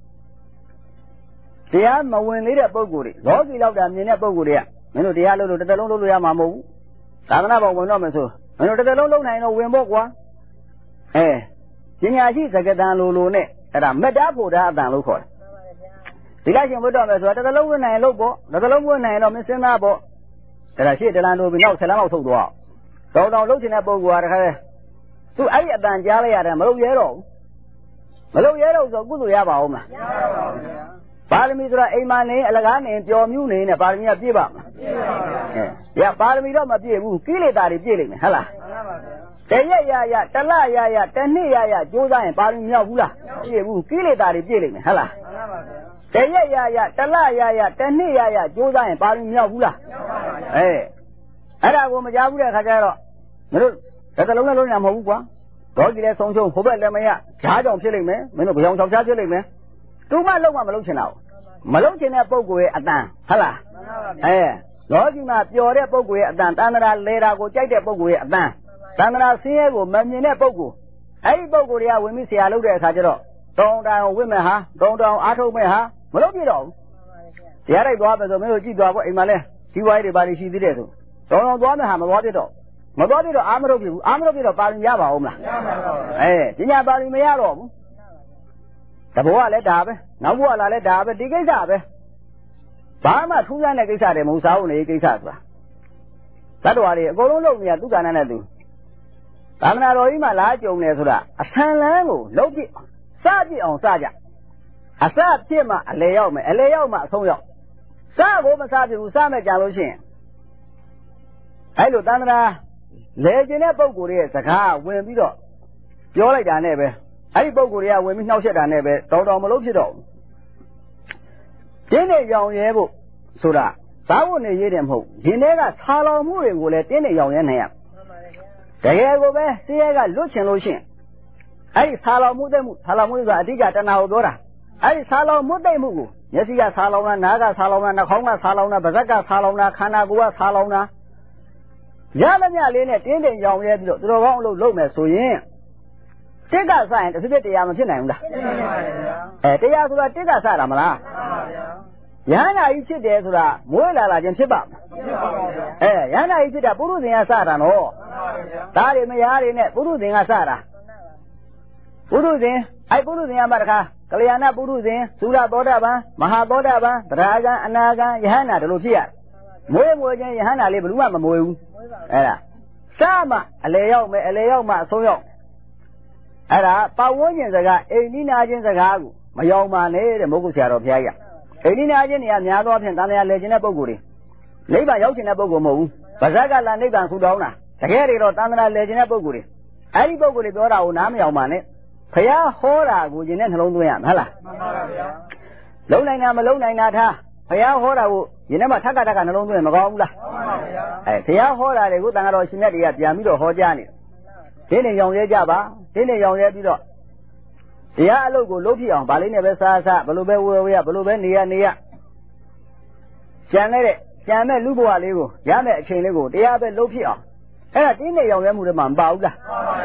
တရားမဝင်သေးတဲ့ပုဂ္ဂိုလ်တွေလောကီလောက်တာမြင်တဲ့ပုဂ္ဂိုလ်တွေကမင်းတို့တရားလုပ်လို့တစ်လုံးလုပ်လို့ရမှာမဟုတ်ဘူးသာသနာ့ဘောင်ဝင်တော့မယ်ဆိုမင်းတို့တစ်လုံးလုပ်နိုင်တော့ဝင်ဖို့ကွာပညာရှိစကားတန်လိုနဲ့အဲ့ဒါမေတ္တာဖို့တာအတန်လို့ခေါ်တယ်ဒီလိုက်ရှင်ဘုတော့မယ်ဆိုတာတစ်လုံးဝင်နိုင်လို့ပေါ့တစ်လုံးဝင်နိုင်တော့မင်းစဉ်းစားပေါ့အဲ့ဒါရှေ့တလန်တို့ပြီးနောက်10လမ်းလောက်ထုတ်သွားတော်လုပ်ချင်တဲ့ပုဂ္ဂိုလ်ကတခါလေသူအဲ့ဒီအတန်ကြားလိုက်ရတယ်မလုပ်ရဲတော့ဆိုကုသိုလ်ရပါဦးမလားမရပါဘူးဗျာပါရမီဆိုတာအိမ်မှာနေအလကားနေပျော်မြူးနေနဲ့ပါရမီကပြည့်ပါမလားပြည့်ပါဗျာပါရမီတော့မပြည့်ဘူးကိလေသာတွေပြည့်လိမ့်မယ်ဟုတ်လားမှန်ပါဗျာတရက်ရတလရတနှစ်ရကြိုးစားရင်ပါရမီမြောက်ဘူးလားပြည့်ဘူးကိလေသာတွေပြည့်လိမ့်မယ်ဟုတ်လားမှန်ပါဗျာတရက်ရတလရတနှစ်ရကြိုးစားရင်ပါရမီမြောက်ဘူးလားမြောက်ပါဗျာအဲ့ဒါကိုမကြားဘူးတဲ့ခါကျတော့မင်းတို့တစ်လုံးနဲ့လုံးရမဟုတ်ဘူးကွာတော့ဒီလဲဆုံးချုံဟိုဘက်လည်းမရဈာကြောင်ဖြစ်လိမ့်မယ်မင်းတို့ဘယောင်ချောက်ချဖြစ်လိမ့်မယ်သူမလုံးမလုံးချင်တာမလုံးချင်တဲ့ပုဂ္ဂိုလ်ရဲ့အတန်ဟုတ်လားလောကီမှာပျော်တဲ့ပုဂ္ဂိုလ်ရဲ့အတန်တန်ត្រာလဲတာကိုကြိုက်တဲ့ပုဂ္ဂိုလ်ရဲ့အတန်တန်ត្រာဆင်းရဲကိုမမြင်တဲ့ပုဂ္ဂိုလ်အဲ့ဒီပုဂ္ဂိုလ်တွေကဝင်ပြီးဆရာလုပ်တဲ့အခါကျတော့တောင်းတန်ဝိမဲ့ဟာတောင်းတန်အားထုတ်မဲ့ဟာမလုပ်ပြတော့ဘူးတရားလိုက်သွားမယ်ဆိုမင်းတို့ကြည့်သွားဖို့အိမ်မှာလဲဒီဝိုင်းတွေပါလိရှိသေးတယ်ဆိုတောင်းသွားမယ်ဟာမသွားပြတော့အားမလုပ်ပြဘူးအားမလုပ်ပြတော့ပါရင်ရပါဦးမလားရပါပါဘူးပညာပါရင်မရတော့ဘူးတဘောကလည်းဒါပဲနောက်ဘဝလာလည်းဒါပဲဒီကိစ္စပဲဘာမှထူးဆန်းတဲ့ကိစ္စတွေမဟုတ်စားဦးနေကိစ္စဆိုတာသတ္တဝါတွေအကုန်လုံးလုပ်နေတာသူကဏ္ဍနဲ့သူသာမဏေတော်ကြီးမှလာကြုံနေဆိုတာအဆန်လန်းကိုလုံးပြစပြအောင်စကြအစဖြစ်မှအလေရောက်မယ်အလေရောက်မှအဆုံးရောက်စကိုမစပြဘူးစမဲ့ကြလို့ရှိရင်အဲ့လိုသန္တရာလဲကျင်တဲ့ပုံကိုယ်ရဲ့စကားဝင်ပြီးတော့ပြောလိုက်တာနဲ့ပဲအဲ့ဒီပုံကိုယ်တွေကဝင်ပြီးနှောက်ရက်တာနဲ့ပဲတော်မလို့ဖြစ်တော့တင်းနေရောင်ရဲဖို့ဆိုတာသာဝနေရေးတယ်မဟုတ်ရင်ထဲကဆာလောင်မှုတွေကိုလည်းတင်းနေရောင်ရဲနိုင်ရတကယ်ကိုပဲဆင်းရဲကလွတ်ချင်လို့ရှိရင်အဲ့ဒီဆာလောင်မှုတဲ့မှုဆာလောင်မှုဆိုတာအဓိကတဏှာကိုပြောတာအဲ့ဒီဆာလောင်မှုတဲ့မှုကိုမျက်စိကဆာလောင်တာနားကဆာလောင်တာနှာခေါင်းကဆာလောင်တာပါးစပ်ကဆာလောင်တာခန္ဓာကိုယ်ကဆာလောင်တာရသမျှလေးနဲ့တင်းတင်းရောင်ရဲပြီးတော့တော်ကောင်းအလုပ်လုပ်မယ်ဆိုရင်တစ်ကစရင်တစ်ဖြစ်တရားမဖြစ်နိုင်ဘူးလားဖြစ်နိုင်ပါဗျာတရားဆိုတာတစ်ကစတာမလားမှန်ပါဗျာယန္တာကြီးဖြစ်တယ်ဆိုတာမွေးလာခြင်းဖြစ်ပါမလားဖြစ်ပါဗျာယန္တာကြီးဖြစ်တာပုရုဇဉ်ကစတာနော်မှန်ပါဗျာဒါတွေမယားတွေနဲ့ပုရုဇဉ်ကစတာပုရုဇဉ်ပုရုဇဉ်ကမှတခါကလျာဏပုရုဇဉ်သုရသောတာပန်မဟာသောတာပန်သရဂံအနာဂံယဟန္တာဒီလိုဖြစ်ရမွေးခြင်းယဟန္တာလေးဘယ်သူမှမမွေးဘူးအဲ့ဒါစမှအလေရောက်မယ်အလေရောက်မှအဆုံးရောက်အဲ့ဒါပတ်ဝန်းကျင်စကားအိမ်နီးနာချင်းစကားကိုမယောင်ပါနဲ့တဲ့မိုးကုတ်ဆရာတော်ဘုရားကြီးအိမ်နီးနာချင်းတွေကများသောဖြင့်တန်လျာလဲခြင်းတဲ့ပုဂ္ဂိုလ်တွေနိဗ္ဗာန်ရောက်ခြင်းတဲ့ပုဂ္ဂိုလ်မဟုတ်ဘူးဗဇက်ကလာနိဗ္ဗာန်ဆူတောင်းတာတကယ်တွေတော့တန်လျာလဲခြင်းတဲ့ပုဂ္ဂိုလ်တွေအဲ့ဒီပုဂ္ဂိုလ်တွေပြောတာကိုနားမယောင်ပါနဲ့ဘုရားဟောတာကိုရင်နဲ့နှလုံးသွင်းရမှာဟုတ်လားမှန်ပါဗျာလုံနိုင်တာမလုံနိုင်တာထားဘုရားဟောတာကိုရင်ထဲမှာထက်ကနှလုံးသွင်းမကောင်းဘူးလားမှန်ပါဗျာဘုရားဟောတာတွေကိုတန်ခါတော်ရှင်မြတ်တွေကပြန်ပြီးတော့ဟောကြားနေတယ်ဒီနေ့ရောင်ရဲကြပါဒီနေ့ရောင်ရဲပြီးတော့တရားအလုပ်ကိုလုပ်ဖြစ်အောင်ဗာလေးနဲ့ပဲစားဘယ်လိုပဲဝေဘယ်လိုပဲနေရကြံတဲ့လူဘဝလေးကိုရမယ့်အချိန်လေးကိုတရားပဲလုပ်ဖြစ်အောင်အဲ့ဒါတင်းနေရောင်ရဲမှုတွေမှာမပါဘူးလားမှန်ပါ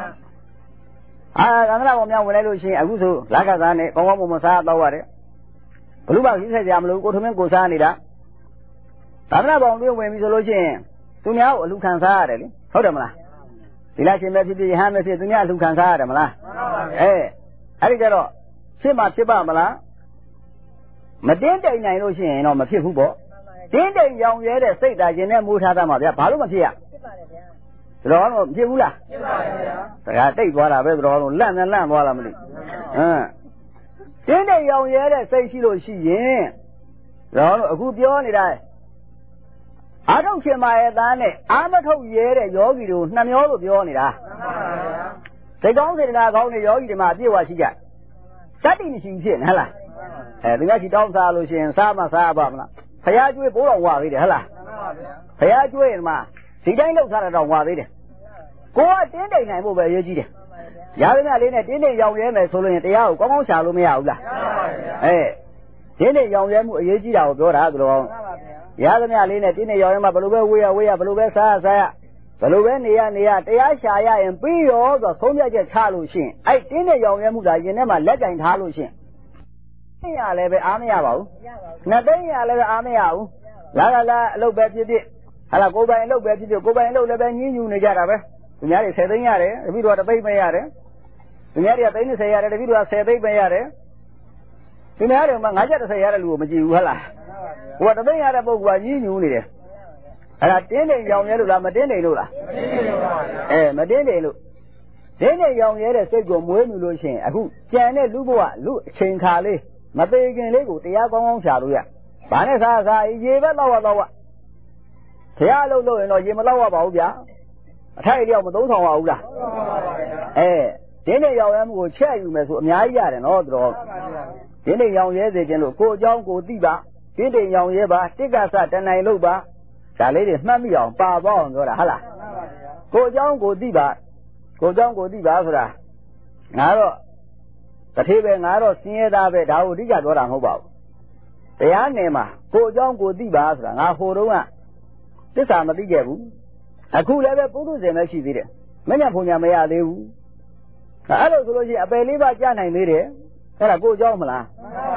ဗျာကံကလာပေါ်များဝင်လိုက်လို့ရှိရင်အခုဆိုလာကစားနဲ့ကောင်းကောင်းမစားတော့ရတယ်ဘလူးပါကြီးဆက်ကြမလို့ကိုထမင်းကိုစားနေတာသာသနာပေါင်းတွေဝင်ပြီဆိုလို့ရှိရင်သူများကိုအလူခံစားရတယ်လေဟုတ်တယ်မလားဒီလားရှင်ပဲဖြစ်ဖြစ်ယဟန်ပဲဖြစ်သူများအလူခံစားရတယ်မလားမှန်ပါဗျာအဲ့ဒီကြတော့ဖြစ်မှဖြစ်ပါမလားမတင်းတိမ်နိုင်လို့ရှိရင်တော့မဖြစ်ဘူးပေါ့တင်းတိမ်ရောင်ရဲတဲ့စိတ်ဓာတ်ခြင်းနဲ့မိုးထားတာမှာဗျာဘာလို့မဖြစ်ရဖြစ်ပါတယ်ဗျာတော်တော့မဖြစ်ဘူးလားဖြစ်ပါတယ်ဗျာဒါကတိတ်သွားတာပဲတော်တော့လန့်သွားလားမသိတင်းတဲ့ရောင်ရဲတဲ့စိတ်ရှိလို့ရှိရင်တော့အခုပြောနေတာအာထုတ်ရှင်မာရဲ့သားနဲ့အာမထုတ်ရဲတဲ့ယောဂီတို့နှမျောလို့ပြောနေတာစိတ်ကောင်းစေတနာကောင်းတဲ့ယောဂီတွေမှာအပြည့်အဝရှိကြတတ္တိမရှိဖြစ်ဟဲ့လားသူများရှိတောင်းစားလို့ရှိရင်စားမစားပါမလားဖရာကျွေးဘိုးတော်ဝါသေးတယ်ဟဲ့လားဖရာကျွေးရင်မှဒီတိုင်းလောက်စားတာတော့ဝါသေးတယ်ကိုကတင်းတိမ်နိုင်ဖို့ပဲအရေးကြီးတယ်ရာသမျှလေးနဲ့တင်းတိမ်ရောင်ရဲမယ်ဆိုလို့ရင်တရားကိုကောင်းကောင်းရှာလို့မရဘူးလားတင်းတိမ်ရောင်ရဲမှုအရေးကြီးတာကိုပြောတာဆိုတော့ရာသမျှလေးနဲ့တင်းတိမ်ရောင်ရဲမှာဘယ်လိုပဲဝေးရဘယ်လိုပဲစားရဘယ်လိုပဲနေရတရားရှာရရင်ပြီးရောဆိုဆုံးဖြတ်ချက်ချလို့ရှိရင်အဲ့တင်းတိမ်ရောင်ရဲမှုသာရင်ထဲမှာလက်ကင်ထားလို့ရှိရင်သိရလည်းပဲအားမရပါဘူးနှစ်သိန်းရလည်းပဲအားမရဘူးလာအလုပ်ပဲဖြစ်ဖြစ်ဟာလားကိုယ်ပိုင်အလုပ်ပဲဖြစ်ဖြစ်ကိုယ်ပိုင်အလုပ်လည်းပဲညှင်းညူနေကြတာပဲသူများတွေ10သိန်းရတယ်တပည့်တော်1သိန်းပဲရတယ်သူများတွေက30ရတယ်တပည့်တော်10သိန်းပဲရတယ်သူများတွေမှာ50ရတဲ့လူကိုမကြည့်ဘူးဟဲ့လားဟိုက1သိန်းရတဲ့ပုဂ္ဂိုလ်ကညှင်းညူနေတယ်အဲ့ဒါတင်းတိမ်ရောင်ရဲလို့လားမတင်းတိမ်လို့လားမတင်းတိမ်လို့တင်းတိမ်ရောင်ရဲတဲ့စိတ်ကိုမွေးမြူလို့ရှိရင်အခုကြံတဲ့လူဘဝလူအချိန်ခါလေးမသေးခင်လေးကိုတရားကောင်းကောင်းရှာလို့ရဘာနဲ့စားရေပဲတော့ဘုရားအလုပ်လုပ်ရင်တော့ရေမတော့ရပါဘူးဗျာအထိုက်လျောက်မသုံးဆောင်ပါဘူးလားတင်းတိမ်ရောင်ရဲမှုကိုချက်ယူမယ်ဆိုအများကြီးရတယ်နော်သူတော်တင်းတိမ်ရောင်ရဲစေခြင်းလို့ကိုအကြောင်းကိုသိပါတင်းတိမ်ရောင်ရဲပါတိက္ကသတဏ္ဍိုင်လုပ်ပါဒါလေးတွေမှတ်မိအောင်ပါပေါ့အောင်ပြောတာဟုတ်လားကိုအကြောင်းကိုသိပါဆိုတာငါတော့တထေးပဲငါတော့စင်းရဲသားပဲဒါကိုအဓိကပြောတာမဟုတ်ပါဘူးတရားနယ်မှာကိုအကြောင်းကိုသိပါဆိုတာငါဟိုတုန်းကသစ္စာမသိခဲ့ဘူးအခုလည်းပဲပုထုဇဉ်ပဲရှိသေးတယ်မညံ့ဖုန်ညာမရသေးဘူးအဲ့လိုဆိုလို့ရှိရင်အပယ်လေးပါးကြားနိုင်သေးတယ်အဲ့ဒါကိုအကြောင်းမလား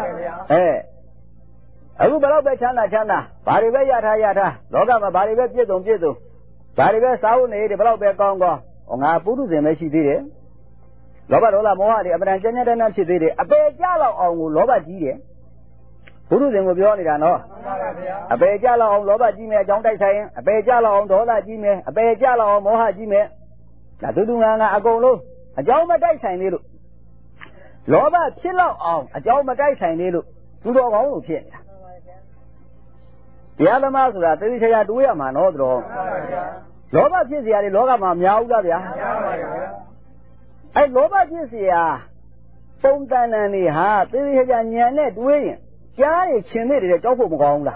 အခုဘယ်တော့ပဲချမ်းသာဘာတွေပဲရထားလောကမှာဘာတွေပဲပြည့်စုံဘာတွေပဲစားဖို့နေတယ်ဘယ်တော့ပဲကောင်းငါပုထုဇဉ်ပဲရှိသေးတယ်လောဘဒေါသမောဟတွေအပဒံကျဉ်းကျဉ်းတန်းတန်းဖြစ်သေးတယ်အပယ်ကြလောက်အောင်ကိုလောဘကြီးတယ်ပုထုဇဉ်ကိုပြောနေတာနော်အပယ်ကြလောက်အောင်လောဘကြီးမယ်အကြောင်းတိုက်ဆိုင်ရင်အပယ်ကြလောက်အောင်ဒေါသကြီးမယ်အပယ်ကြလောက်အောင်မောဟကြီးမယ်ဒါတူငါအကုန်လုံးအကြောင်းမတိုက်ဆိုင်သေးလို့လောဘဖြစ်လောက်အောင်အကြောင်းမတိုက်ဆိုင်သေးလို့သူတော်ကောင်းလို့ဖြစ်နေတာတရားသမားဆိုတာသေချာတွေးရမှာနော်သူတော်လောဘဖြစ်เสียတယ်လောကမှာများဘူးလားဗျာအဲ့လောဘဖြစ်เสียပုံတန်တန်နေဟာသေချာညံနဲ့တွေးရင်ကြားရခြင်းတွေကြောက်ဖို့မကောင်းဘူးလား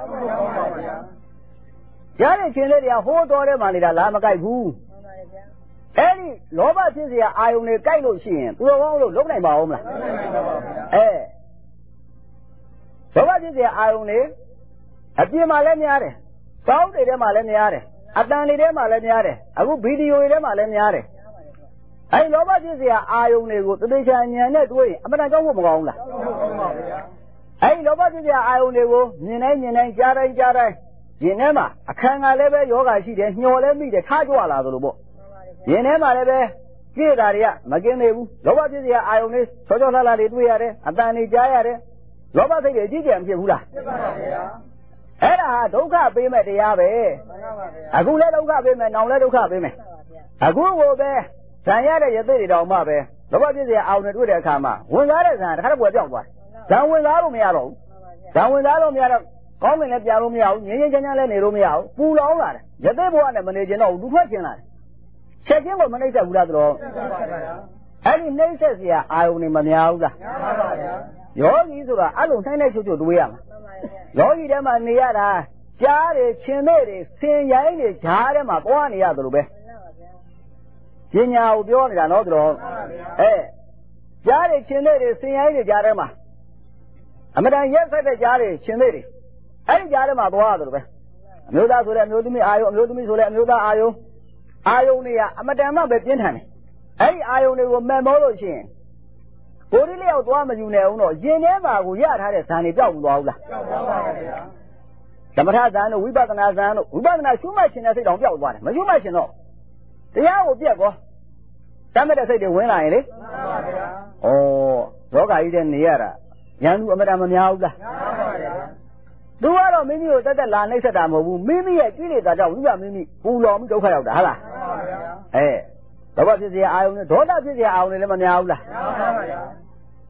ကြားရခြင်းတွေကဟိုးတော်ထဲမှာနေတာလားမကြိုက်ဘူးအဲ့ဒီလောဘဖြစ်เสียအာယုန်တွေကြိုက်လို့ရှိရင်သူတော်ကောင်းလို့လုံးနိုင်ပါဦးမလားလောဘဖြစ်เสียအာယုန်တွေအပြင်မှာလည်းများတယ်စောင်းတွေထဲမှာလည်းများတယ်အတန်တွေထဲမှာလည်းများတယ်အခုဗီဒီယိုတွေထဲမှာလည်းများတယ်အဲဒီလောဘဖြစ်เสียအာယုန်တွေကိုသေချာဉာဏ်နဲ့တွေးရင်အမှန်တန်ကြောက်ဖို့မကောင်းဘူးလားအဲဒီလောဘဖြစ်เสียအာယုန်တွေကိုမြင်တိုင်းကြားတိုင်းရင်ထဲမှာအခန်းကလည်းပဲယောဂရှိတယ်ညှော်လည်းမိတယ်ထားကြွလာသလိုပေါ့ရင်ထဲမှာလည်းပဲပြည့်တာတွေကမကင်းသေးဘူးလောဘဖြစ်เสียအာယုန်တွေချောလှတွေတွေ့ရတယ်အတန်တွေကြားရတယ်လောဘစိတ်တွေအကြီးကျယ်မဖြစ်ဘူးလားဖြစ်ပါဗျာအဲ့ဒါဟာဒုက္ခပေးမဲ့တရားပဲအခုလည်းဒုက္ခပေးမယ်နောင်လည်းဒုက္ခပေးမယ်အခုကိုပဲဇံရတဲ့ရသေးတွေတောင်မှပဲလောဘဖြစ်เสียအောင်တွေတွေ့တဲ့အခါမှာဝင်ကားတဲ့ဇံတစ်ခါတော့ပြောက်သွားတယ်ဇံဝင်ကားလို့မရတော့ဘူးဇံဝင်ကားလို့မရတော့ကောင်းတယ်လည်းပြန်လို့မရဘူးငြင်းချမ်းလည်းနေလို့မရဘူးပူလောင်လာတယ်ရသေးဘဝနဲ့မနေကျင်တော့ဘူးလူထွက်ကျင်လာတယ်ချက်ချင်းကိုမနှိမ့်ဆက်ဘူးလားတော့အဲ့ဒီနှိမ့်ဆက်เสียအာယုန်တွေမများဘူးလားများပါပါဗျာယောဂီဆိုတာအဲ့လိုနှိမ့်ချို့တွေးရမှာယောဂီထဲမှာနေရတာကြားတယ်ခြင်မဲ့တယ်ဆင်ရိုင်းတွေဈာထဲမှာပွားနေရတယ်လို့ပဲပညာကိုပြောနေတာနော်သူတော်ကြားတယ်ခြင်မဲ့တယ်ဆင်ရိုင်းတွေဈာထဲမှာအမတန်ရက်ဆက်တဲ့ကြားတယ်ခြင်မဲ့တယ်အဲ့ဒီကြားထဲမှာပွားရတယ်လို့ပဲအမျိုးသားဆိုတဲ့အမျိုးသမီးအာယုံအမျိုးသမီးဆိုတဲ့အမျိုးသားအာယုံတွေကအမတန်မှပဲပြင်းထန်တယ်အဲ့ဒီအာယုံတွေကိုမက်မောလို့ရှိရင်ကိုယ်ဒီလျောက်သွားမယူနိုင်အောင်တော့ရင်ထဲမှာကိုရထားတဲ့ဇာန်တွေပျောက်သွားဘူးလားပျောက်သွားပါဗျာသမထဇာန်တို့ဝိပဿနာဇာန်တို့ဝိပဿနာရှုမှတ်ခြင်းတဲ့စိတ်တောင်ပျောက်သွားတယ်မရှုမှတ်ခြင်းတော့တရားကိုပြက်ကောတမ်းမဲ့တဲ့စိတ်တွေဝင်လာရင်လေမှန်ပါဗျာလောကကြီးတဲ့နေရတာဉာဏ်သူအမတန်မများဘူးလားများပါဗျာသူကတော့မိမိကိုတက်လာနှိမ့်ဆက်တာမဟုတ်ဘူးမိမိရဲ့ကိလေသာကြောင့်ဝိပမိမိပူလောင်ပြီးဒုက္ခရောက်တာဟုတ်လားမှန်ပါဗျာလောဘဖြစ်เสียအာယုန်နဲ့ဒေါသဖြစ်เสียအာယုန်နဲ့လည်းမများဘူးလားများပါဗျာ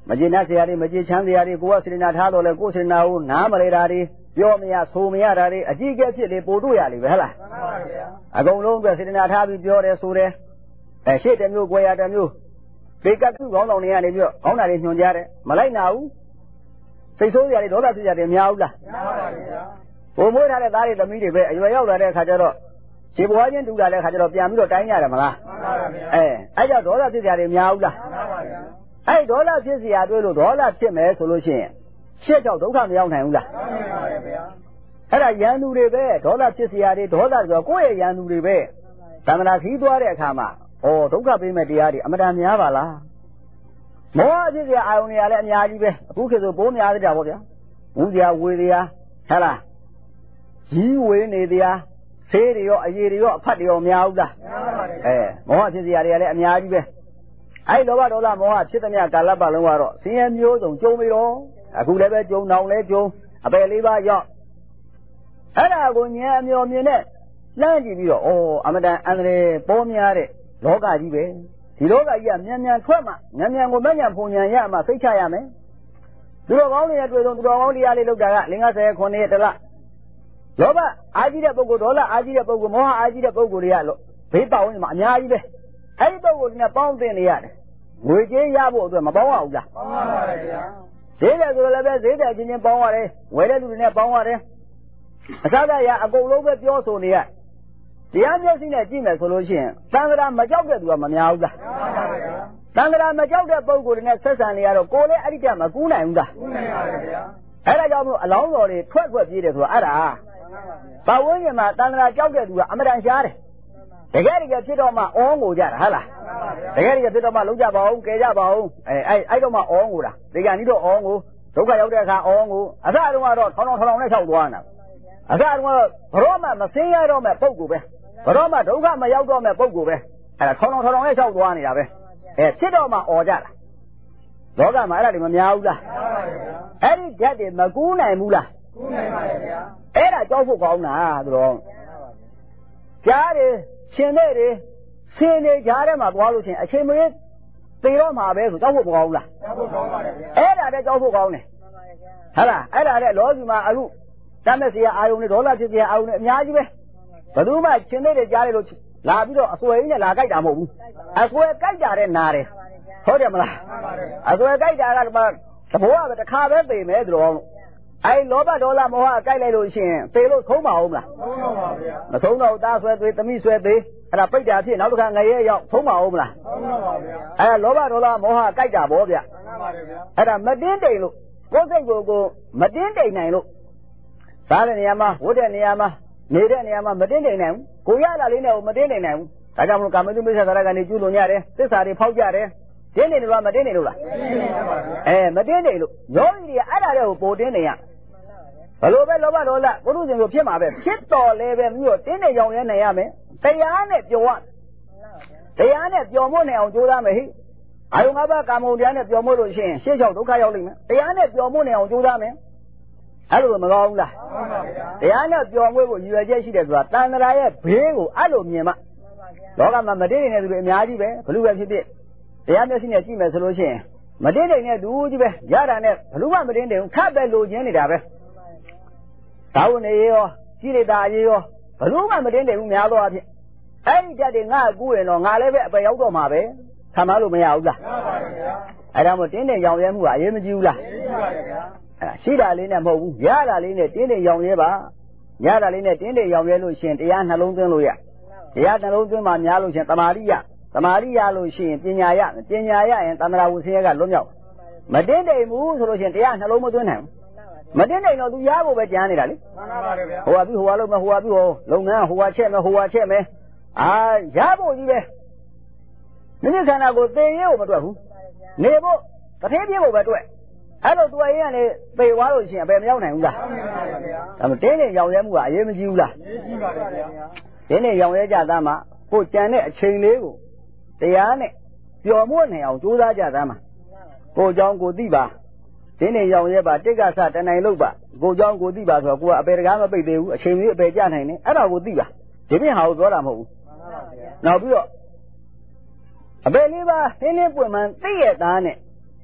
မကျေနပ်စရာတွေမကျေချမ်းစရာတွေကိုယ်ကစေတနာထားတော့လေကိုယ်စေတနာကိုနားမလဲတာတွေပြောမရဆိုမရတာတွေအကြီးအကျယ်ဖြစ်လေပို့တွေ့ရလေပဲဟလားမှန်ပါဗျာအကုန်လုံးကစေတနာထားပြီးပြောတယ်ဆိုတယ်ရှေ့တစ်မျိုးကိုယ်ရတစ်မျိုးဘေကတုခေါင်းဆောင်တွေကနေပြီးတော့ခေါင်းဓာတ်တွေညွှန်ကြတယ်မလိုက်နာဘူးစိတ်ဆိုးစရာတွေဒေါသဖြစ်စရာတွေများဘူးလားများပါဗျာဘုံမွေးထားတဲ့သားတွေသမီးတွေပဲအရွယ်ရောက်လာတဲ့အခါကျတော့ခြေပွားချင်းတူလာတဲ့အခါကျတော့ပြန်ပြီးတော့တိုင်းရတယ်မလားမှန်ပါဗျာအဲ့ကြောင့်ဒေါသဖြစ်စရာတွေများဘူးလားမှန်ပါဗျာအဲ့ဒေါသဖြစ်စရာတွေ့လို့ဒေါသဖြစ်မယ်ဆိုလို့ရှိရင်ရှေ့ကြောင့်ဒုက္ခမရောက်နိုင်ဘူးလားမှန်ပါဗျာအဲ့ဒါရန်သူတွေပဲဒေါသဖြစ်စရာတွေဒေါသဆိုကိုယ့်ရဲ့ရန်သူတွေပဲသံဃာခီးသွားတဲ့အခါမှာဒုက္ခပေးမဲ့တရားတွေအမှန်တန်များပါလားမောဟဖြစ်စရာအာယုန်တွေကလည်းအများကြီးပဲအခုခေတ်ဆိုပိုးများသေးတာပေါ့ဗျာဝူစရာဝေစရာဟဲ့လားကြီးဝေနေတရားဆေးတွေရောအရည်တွေရောအဖတ်တွေရောများဘူးလားများပါဘူးမောဟဖြစ်စရာတွေကလည်းအများကြီးပဲအဲ့လောဘဒေါသမောဟဖြစ်သမျှကာလပတ်လုံးကတော့ဆင်းရဲမျိုးစုံကြုံပြီးတော့အခုလည်းပဲကြုံနောင်လည်းကြုံအပယ်လေးပါးရောက်အဲ့ဒါကိုဉာဏ်အမျှော်မြင်နဲ့လှမ်းကြည့်ပြီးတော့အမတန်အန္တရာယ်ပေါ်များတဲ့လောကကြီးပဲဒီလောကကြီးကမြန်မြန်ထွက်မှမြန်မြန်ကိုမညံဖုန်ညံရမှစိတ်ချရမယ်သူတော်ကောင်းတွေနဲ့တွေ့ဆုံးသူတော်ကောင်းတရားလေးလောက်တာက59ရက်တလလောဘအာကြီးတဲ့ပုဂ္ဂိုလ်ဒေါသအာကြီးတဲ့ပုဂ္ဂိုလ်မောဟအာကြီးတဲ့ပုဂ္ဂိုလ်တွေကဘေးပတ်ဝန်းကျင်မှာအများကြီးပဲအဲ့ဒီပုဂ္ဂိုလ်တွေနဲ့ပေါင်းသင်နေရတယ်ငွေကြေးရဖို့အတွက်မပေါင်းရဘူးလားပေါင်းပါပါဗျာဈေးတယ်ဆိုတော့လည်းပဲဈေးတယ်ချင်းချင်းပေါင်းရတယ်ဝယ်တဲ့လူတွေနဲ့ပေါင်းရတယ်အစကရအကုန်လုံးပဲပြောဆိုနေရတရားမျက်စိနဲ့ကြည့်မယ်ဆိုလို့ရှိရင်သံဃာမကြောက်တဲ့သူကမများဘူးလားမှန်ပါပါဗျာသံဃာမကြောက်တဲ့ပုဂ္ဂိုလ်တွေနဲ့ဆက်ဆံနေရတော့ကိုယ်လည်းအဲ့ဒီတက်မကူးနိုင်ဘူးလားကူးနိုင်ပါဗျာအဲ့ဒါကြောင့်မို့အလောင်းတော်တွေထွက်ပြေးတယ်ဆိုတာအဲ့ဒါပတ်ဝန်းကျင်မှာသံဃာကြောက်တဲ့သူကအမတန်ရှားတယ်တကယ်ဖြစ်တော့မှအောင်းကိုကြတာဟုတ်လားတကယ်ဖြစ်တော့မှလုံးကြပါအောင်ကဲကြပါအောင်အဲ့တော့မှအောင်းကိုတာဒီကနေ့တော့အောင်းကိုဒုက္ခရောက်တဲ့အခါအောင်းကိုအစတုန်းကတော့ထောင်နဲ့၆သွားနေတာအစတုန်းကတော့ဘရောမှမစင်းရတော့မဲ့ပုဂ္ဂိုလ်ပဲဘရောမှဒုက္ခမရောက်တော့မဲ့ပုဂ္ဂိုလ်ပဲအဲ့ဒါထောင်နဲ့၆သွားနေတာပဲဖြစ်တော့မှအော်ကြတာလောကမှာအဲ့ဒါတွေမများဘူးလားအဲ့ဒီဓာတ်တွေမကူးနိုင်ဘူးလားကူးနိုင်ပါရဲ့ဗျာအဲ့ဒါကြောက်ဖို့ကောင်းတာသူတော်ကြားတယ်ရှင်တဲ့တွေဆင်းနေကြားထဲမှာသွားလို့ချင်းအချိန်မရွေးသေတော့မှာပဲဆိုကြောက်ဖို့မကောင်းဘူးလားကြောက်ဖို့ကောင်းပါရဲ့ဗျာအဲ့ဒါတည်းကြောက်ဖို့ကောင်းတယ်ဟုတ်လားအဲ့ဒါတည်းလောကီမှာအခုတတ်မဲ့စရာအာယုန်တွေဒေါသဖြစ်စရာအာယုန်တွေအများကြီးပဲဘယ်သူမှရှင်တဲ့တွေကြားတယ်လို့လာပြီးတော့အစွဲကြီးနဲ့လာကြိုက်တာမဟုတ်ဘူးအစွဲကြိုက်တာတဲ့နာတယ်ဟုတ်တယ်မလားအစွဲကြိုက်တာကတဘောကပဲတစ်ခါပဲပေမယ်သူတော်အဲ့လောဘဒေါသမောဟကြိုက်လိုက်လို့ရှိရင်သေလို့ဆုံးမအောင်မလားဆုံးတော့ပါဗျာမဆုံးတော့သားဆွဲသေးသမီးဆွဲသေးအဲ့ဒါပိတ်တာဖြစ်နောက်တစ်ခါငရဲရောက်ဆုံးမအောင်မလားဆုံးတော့ပါဗျာအဲ့လောဘဒေါသမောဟကြိုက်တာဗောဗျာမှန်ပါတယ်ဗျာအဲ့ဒါမတင်းတိမ်လို့ကိုယ်စိတ်ကိုမတင်းတိမ်နိုင်လို့စားတဲ့နေရာမှာဝတ်တဲ့နေရာမှာနေတဲ့နေရာမှာမတင်းတိမ်နိုင်ဘူးကိုရတာလေးနဲ့မတင်းတိမ်နိုင်ဘူးဒါကြောင့်မလို့ကာမတုမိစ္ဆာသရကနေကျူးလွန်ရတယ်သစ္စာတွေဖောက်ကြတယ်တင်းနေတယ်မတင်းနေလို့လားမတင်းနေလို့ယောဂီတွေကအဲ့ဒါတွေကိုပိုတင်းနေရဘယ်လိုပဲလောဘဒေါသပုရုဇဉ်ကိုဖြစ်မှာပဲဖြစ်တော်လဲပဲမြို့တင်းနေကြောင်ရဲနေရမယ်တရားနဲ့ပျော်ရတရားနဲ့ပျော်မို့နေအောင်ကြိုးစားမယ်ဟိအာယုံ၅ပါးကာမုံတရားနဲ့ပျော်မို့လို့ရှိရင်ရှေ့လျှောက်ဒုက္ခရောက်လိမ့်မယ်တရားနဲ့ပျော်မို့နေအောင်ကြိုးစားမယ်အဲ့လိုမကောင်းဘူးလားတရားနဲ့ပျော်မွေ့ဖို့ရည်ရွယ်ချက်ရှိတယ်ဆိုတာတန်ត្រာရဲ့ဘေးကိုအဲ့လိုမြင်မှလောကမှာမတင်းနေတဲ့သူတွေအများကြီးပဲဘလူပဲဖြစ်ဖြစ်တရားမျက်စိနဲ့ကြည့်မယ်ဆိုလို့ရှိရင်မတင်းနေတဲ့သူကြီးပဲရတာနဲ့ဘလူမှမတင်းတယ်ဘူးခတ်ပဲလိုချင်နေတာပဲသာဝနေရောကြည်ရတာရေးရောဘလူမှမတင်းတယ်ဘူးများသောအားဖြင့်အဲ့ဒီတက်တွေငါကူးရင်တော့ငါလည်းပဲအပယ်ရောက်တော့မှာပဲခံမလို့မရဘူးလားမှန်ပါဗျာအဲ့ဒါမို့တင်းတဲ့ရောင်ရဲမှုကအရေးမကြီးဘူးလားရေးပါဗျာရှိတာလေးနဲ့မဟုတ်ဘူးရတာလေးနဲ့တင်းတဲ့ရောင်ရဲပါရတာလေးနဲ့တင်းတဲ့ရောင်ရဲလို့ရှင်တရားနှလုံးသွင်းလို့ရတရားနှလုံးသွင်းမှများလို့ရှင်တမာရိယတမာရိယလို့ရှိရင်ပညာရပညာရရင်တန္တရာဝဆင်းရဲကလွတ်မြောက်မတင်းတိမ်ဘူးဆိုလို့ရှင်တရားနှလုံးမသွင်းနိုင်ဘူးမတင်းတိမ်တော့သူရဖို့ပဲကြမ်းနေတာလေမှန်ပါပါဗျာဟိုကပြီးဟိုကလုံးမဟိုကပြီးဟိုလုပ်ငန်းဟိုကချက်မယ်ဟိုကချက်မယ်ရဖို့ကြီးပဲမိမိခန္ဓာကိုသေရဲကိုမတွက်ဘူးနေဖို့တစ်သေးပြေးဖို့ပဲတွက်အဲ့လိုသူအရင်ကနေသေသွားလို့ရှိရင်အပယ်မရောက်နိုင်ဘူးလားမှန်ပါပါဗျာဒါမှတင်းနေရောင်ရဲမှုကအရေးမကြီးဘူးလားအရေးကြီးပါတယ်ဗျာတင်းနေရောင်ရဲကြသားမှာကိုကြံတဲ့အချိန်လေးကိုတရားနဲ့ပျော်မွေ့နေအောင်ကြိုးစားကြသားမှာကိုเจ้าကိုသိပါတင်းနေရောင်ရဲပါတိတ်ကဆတနိုင်လို့ပါကိုเจ้าကိုသိပါဆိုတော့ကိုကအပယ်တကားမပိတ်သေးဘူးအချိန်လေးအပယ်ကြနိုင်တယ်အဲ့ဒါကိုသိပါဒီပြင်ဟာကိုပြောတာမဟုတ်ဘူးမှန်ပါဗျာနောက်ပြီးတော့အပယ်လေးပါဟင်းလင်းပွင့်မှန်သိရသားနဲ့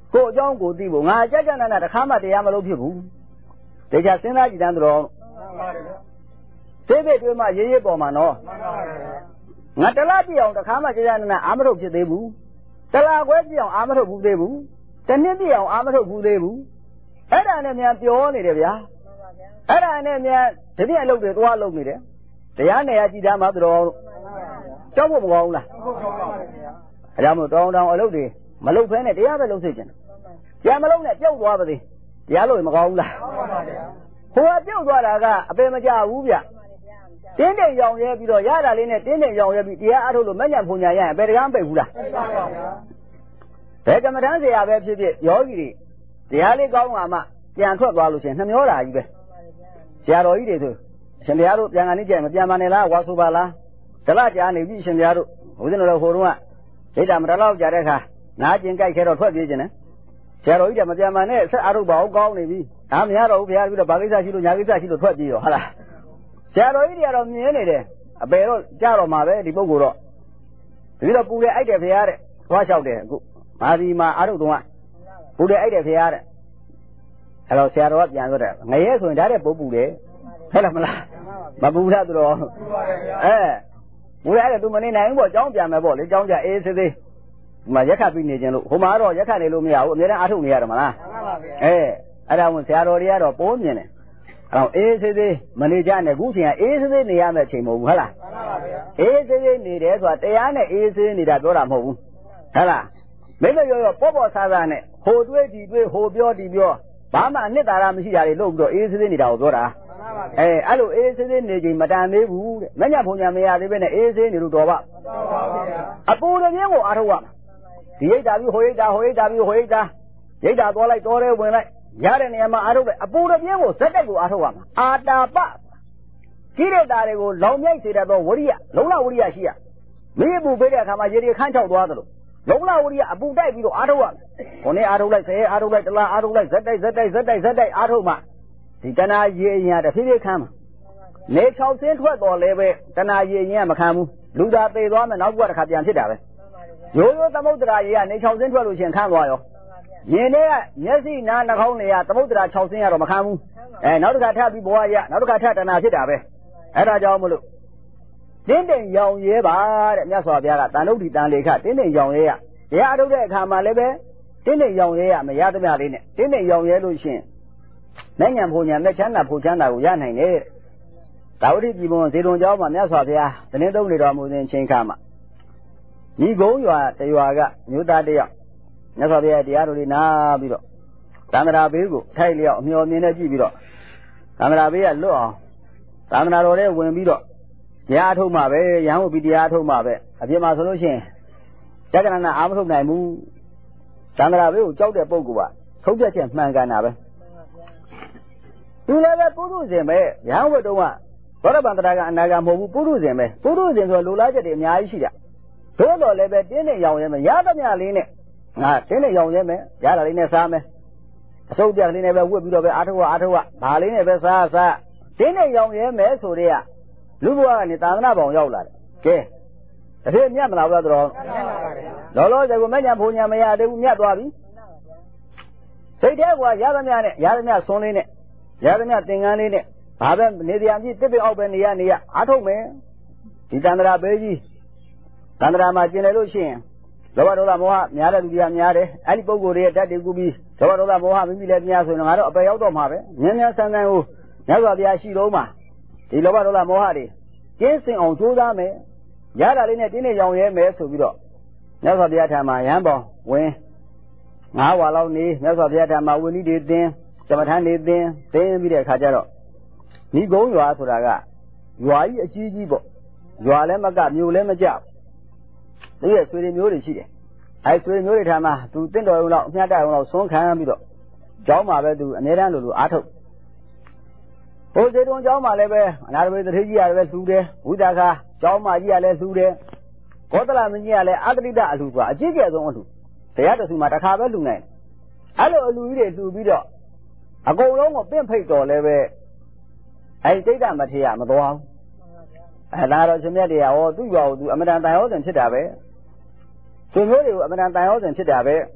ကိုအကြောင်းကိုသိဖို့ငါကြက်ကြက်နာနာတစ်ခါမှတရားမလုပ်ဖြစ်ဘူးတေချာစဉ်းစားကြည့်တမ်းတော်သိသိတွေ့မှရေးရေးပေါ်မှာနော်ငါတလားပြအောင်တစ်ခါမှကြက်ကြက်နာနာအာမထုတ်ဖြစ်သေးဘူးတလားခွဲပြအောင်အာမထုတ်ဘူးသေးဘူးတနှစ်ပြအောင်အာမထုတ်ဘူးသေးဘူးအဲ့ဒါနဲ့များပြောနေတယ်ဗျာအဲ့ဒါနဲ့များတပြည့်အလုပ်တွေသွားလုပ်နေတယ်တရားနယ်ရကြည်သားမှာတော်ကြောက်ဖို့မကောင်းဘူးလားအဲ့ဒါမို့တောင်းအလုပ်တွေမလုပ်ဖဲနဲ့တရားပဲလုပ်စေချင်တယ်တရားမလုပ်နဲ့ပြုတ်သွားပါသေးတရားလို့မကောင်းဘူးလားဟိုကပြုတ်သွားတာကအပေမကြဘူးဗျတင်းတိမ်ရောင်ရဲပြီးတော့ရတာလေးနဲ့တင်းတိမ်ရောင်ရဲပြီးတရားအထုတ်လို့မညံ့ဖုန်ညာရရင်ဘယ်တကားမပိတ်ဘူးလားဘယ်ကမ္မဋ္ဌာန်းဆရာပဲဖြစ်ဖြစ်ယောဂီတွေတရားလေးကောင်းလာမှပြန်ထွက်သွားလို့ရှိရင်နှမျောတာကြီးပဲဆရာတော်ကြီးတွေဆိုရှင်ဘုရားတို့ပြန်ကနေကြည့်မပြန်ပါနဲ့လားဝါဆိုပါလားတလားကြာနေပြီရှင်ဘုရားတို့ဘုရားတို့ဟိုတုန်းကဒိဋ္ဌမတလောက်ကြာတဲ့ခါနားကျင်ကြိုက်ခဲတော့ထွက်ပြေးခြင်းနဲ့ဆရာတော်ကြီးကမပြန်ပါနဲ့ဆက်အားထုတ်ပါအောင်ကောင်းနေပြီဒါမရတော့ဘူးဘုရားပြီးတော့ဗာကိစ္စရှိလို့ညာကိစ္စရှိလို့ထွက်ပြေးရောဟုတ်လားဆရာတော်ကြီးတွေကတော့မြင်နေတယ်အပေတော့ကြာတော့မှာပဲဒီပုဂ္ဂိုလ်တော့ပြီးတော့ပူလေအိုက်တယ်ဘုရားတဲ့သွားလျှောက်တယ်အခုမာဒီမှာအားထုတ်တော့ပူလေအိုက်တယ်ဘုရားတဲ့အဲ့တော့ဆရာတော်ကပြန်ပြောတယ်ငရဲဆိုရင်ဒါတဲ့ပုပူတယ်ဟုတ်လားမလားမပူလားသူတော်ပူလေအဲ့ဒါသူမနေနိုင်ဘူးပေါ့အကြောင်းပြန်မယ်ပေါ့လေအကြောင်းကြအေးသေးသေးဒီမှာရက်ခတ်ပြီးနေခြင်းလို့ဟိုမှာတော့ရက်ခတ်နေလို့မရဘူးအများနဲ့အားထုတ်နေရတယ်မလားမှန်ပါဗျာအဲ့ဒါမှဆရာတော်တွေကတော့ပိုးမြင်တယ်အဲ့တော့အေးသေးသေးမနေကြနဲ့ခုချိန်ကအေးသေးသေးနေရမယ့်ချိန်မဟုတ်ဘူးဟုတ်လားမှန်ပါဗျာအေးသေးသေးနေတယ်ဆိုတာတရားနဲ့အေးသေးနေတာပြောတာမဟုတ်ဘူးဟုတ်လားမိမရောပေါ့ပေါ့ဆားဆားနဲ့ဟိုတွေးဒီတွေးဟိုပြောဒီပြောဘာမှအနှစ်သာရမရှိတာတွေလုပ်ပြီးတော့အေးသေးသေးနေတာကိုပြောတာအဲ့လိုအေးသေးသေးနေချိန်မတန်သေးဘူးတဲ့မညံ့ဖုန်ညာမရသေးပဲနဲ့အေးသေးနေလို့တော်ပါအပူတပြင်းကိုအားထုတ်ရမှာဒီရိတ်တာပြီးဟိုရိတ်တာဟိုရိတ်တာပြီးဟိုရိတ်တာရိတ်တာသွားလိုက်တော်တယ်ဝင်လိုက်ရတဲ့နေရာမှာအားထုတ်လိုက်အပူတပြင်းကိုဇက်တက်ကိုအားထုတ်ရမှာအာတာပကိရိတာတွေကိုလောင်မြိုက်စေတတ်သောဝရိယလုံလဝရိယရှိရမင်းအပူပေးတဲ့အခါမှာရေတွေခန်းချောက်သွားသလိုလုံလဝရိယအပူတိုက်ပြီးတော့အားထုတ်ရမယ်ခုနေ့အားထုတ်လိုက်ဆဲအားထုတ်လိုက်တလားအားထုတ်လိုက်ဇက်တိုက်အားထုတ်မှဒီတဏှာရေအရင်တဖြည်းဖြည်းခမ်းမှာနေ6ဆင်းထွက်တော်လဲပဲတဏှာရေအရင်ကမခံဘူးလူသာသေသွားမယ်နောက်ကတစ်ခါပြန်ဖြစ်တာပဲရိုးရိုးသမုဒ္ဒရာရေကနေ6ဆင်းထွက်လို့ရှိရင်ခမ်းသွားရောရင်ထဲကမျက်စိနားနှာခေါင်းတွေကသမုဒ္ဒရာ6ဆင်းရတော့မခံဘူးနောက်တစ်ခါထပ်ပြီးဘဝရနောက်တစ်ခါထပ်တဏှာဖြစ်တာပဲအဲ့ဒါကြောင့်မလို့တင်းတိမ်ရောင်ရဲပါတဲ့မြတ်စွာဘုရားကတန်တုဋ္ဌိတန်လေခတင်းတိမ်ရောင်ရဲရတရားအထုတ်တဲ့အခါမှာလည်းပဲတင်းတိမ်ရောင်ရဲရမရသမျှလေးနဲ့တင်းတိမ်ရောင်ရဲလို့ရှိရင်နိုင်ငံဘုံညာနဲ့ချမ်းသာဖို့ချမ်းသာကိုရနိုင်တယ်ဒါဝတိပြည်ဘုံဇေတုံကျောင်းမှာမြတ်စွာဘုရားတင်းသုံးနေတော်မူစဉ်ချိန်ခါမှာညီကုန်းရွာတရွာကမြို့သားတယောက်မြတ်စွာဘုရားတရားတော်လေးနာပြီးတော့သံဃာဘေးကိုထိုက်လျောက်အမျှော်မြင်နဲ့ကြည့်ပြီးတော့သံဃာဘေးကလွတ်အောင်သံဃာတော်တွေဝင်ပြီးတော့တရားထုတ်မှပဲရဟန်းဝပြီးတရားထုတ်မှပဲအပြင်မှာဆိုလို့ရှိရင်တက္ကနာအာမထုတ်နိုင်ဘူးသံဃာဘေးကိုကြောက်တဲ့ပုဂ္ဂိုလ်ကထုတ်ပြချက်မှန်ကန်တာပဲသူလည်းပဲပုရုဇဉ်ပဲရဟန်းဝတုံးကသောရပန်တရာကအနာဂါမဟုတ်ဘူးပုရုဇဉ်ပဲပုရုဇဉ်ဆိုလိုလားချက်တွေအများကြီးရှိတာသို့တော်လည်းပဲတင်းနေရောင်ရဲမယ်ရသမျှလေးနဲ့ငါတင်းနေရောင်ရဲမယ်ရတာလေးနဲ့စားမယ်အစုပ်ပြလေးနဲ့ပဲဝတ်ပြီးတော့ပဲအာထုဝဘာလေးနဲ့ပဲစားတင်းနေရောင်ရဲမယ်ဆိုတဲ့ကလူဘဝကနေသာသနာပေါင်ရောက်လာတယ်ကဲတတိမြတ်မလားဘုရားတော်လောလောဆယ်ကိုမညံဖုန်ညာမရသေးဘူးမြတ်သွားပြီစိတ်ထဲကရသမျှနဲ့ရသမျှဆွန်းလေးနဲ့ရသမျှသင်္ကန်းလေးနဲ့ဘာပဲနေတရားကြီးတစ်ပင်အောက်ပဲနေရအားထုတ်မယ်ဒီတန္တရာဘေးကြီးတန္တရာမှာကျင်တယ်လို့ရှိရင်လောဘဒေါသမောဟများတဲ့လူကြီးများတယ်အဲ့ဒီပုဂ္ဂိုလ်တွေရဲ့ဓာတ်တွေကူပြီးလောဘဒေါသမောဟမိမိလည်းများဆိုရင်ငါတော့အပယ်ရောက်တော့မှာပဲဉာဏ်ဉာဏ်ဆန်းဆန်းကိုမြတ်စွာဘုရားရှိတော်မှာဒီလောဘဒေါသမောဟတွေကျင်းစင်အောင်ကြိုးစားမယ်ရတာလေးနဲ့တင်းနေရောင်ရဲမယ်ဆိုပြီးတော့မြတ်စွာဘုရားထံမှာရဟန်းပေါင်းဝင်9ဝါလောက်နေမြတ်စွာဘုရားထံမှာဝိနည်းတွေသင်ကမ္မထမ်းတွေသင်ပြီးတဲ့အခါကျတော့ဒီကုန်းရွာဆိုတာကရွာကြီးအကြီးကြီးပေါ့ရွာလည်းမကမြို့လည်းမကျသူရဲ့ဆွေတွေမျိုးတွေရှိတယ်အဲဆွေတွေမျိုးတွေထံမှာသူတင့်တော်ရုံလောက်အမြတ်တရုံလောက်ဆွန်းခံပြီးတော့ကျောင်းမှာပဲသူအမြဲတမ်းလိုအားထုတ်ဟိုစေတုံကျောင်းမှာလည်းပဲအနာရမေတထေကြီးရတယ်ပဲလှူတယ်ဝိသခာကျောင်းမှာကြီးရလည်းလှူတယ်ကောသလမင်းကြီးကလည်းအတ္တိတအလှူဆိုတာအကြီးကျယ်ဆုံးအလှူတရားတဆူမှာတစ်ခါပဲလှူနိုင်အဲ့လိုအလှူကြီးတွေလှူပြီးတော့အကုန်လုံးကိုပင့်ဖိတ်တော်လည်းပဲအဲ့တိတ်တမထေရမတော်ဘူးအဲ့ဒါတော့ရှင်မြတ်တရားဟောသူ့ရွာကိုသူအမတန်တန်ဟောစဉ်ဖြစ်တာပဲသူမျိုးတွေကိုအမတန်တန်ဟောစဉ်ဖြစ်တာပဲ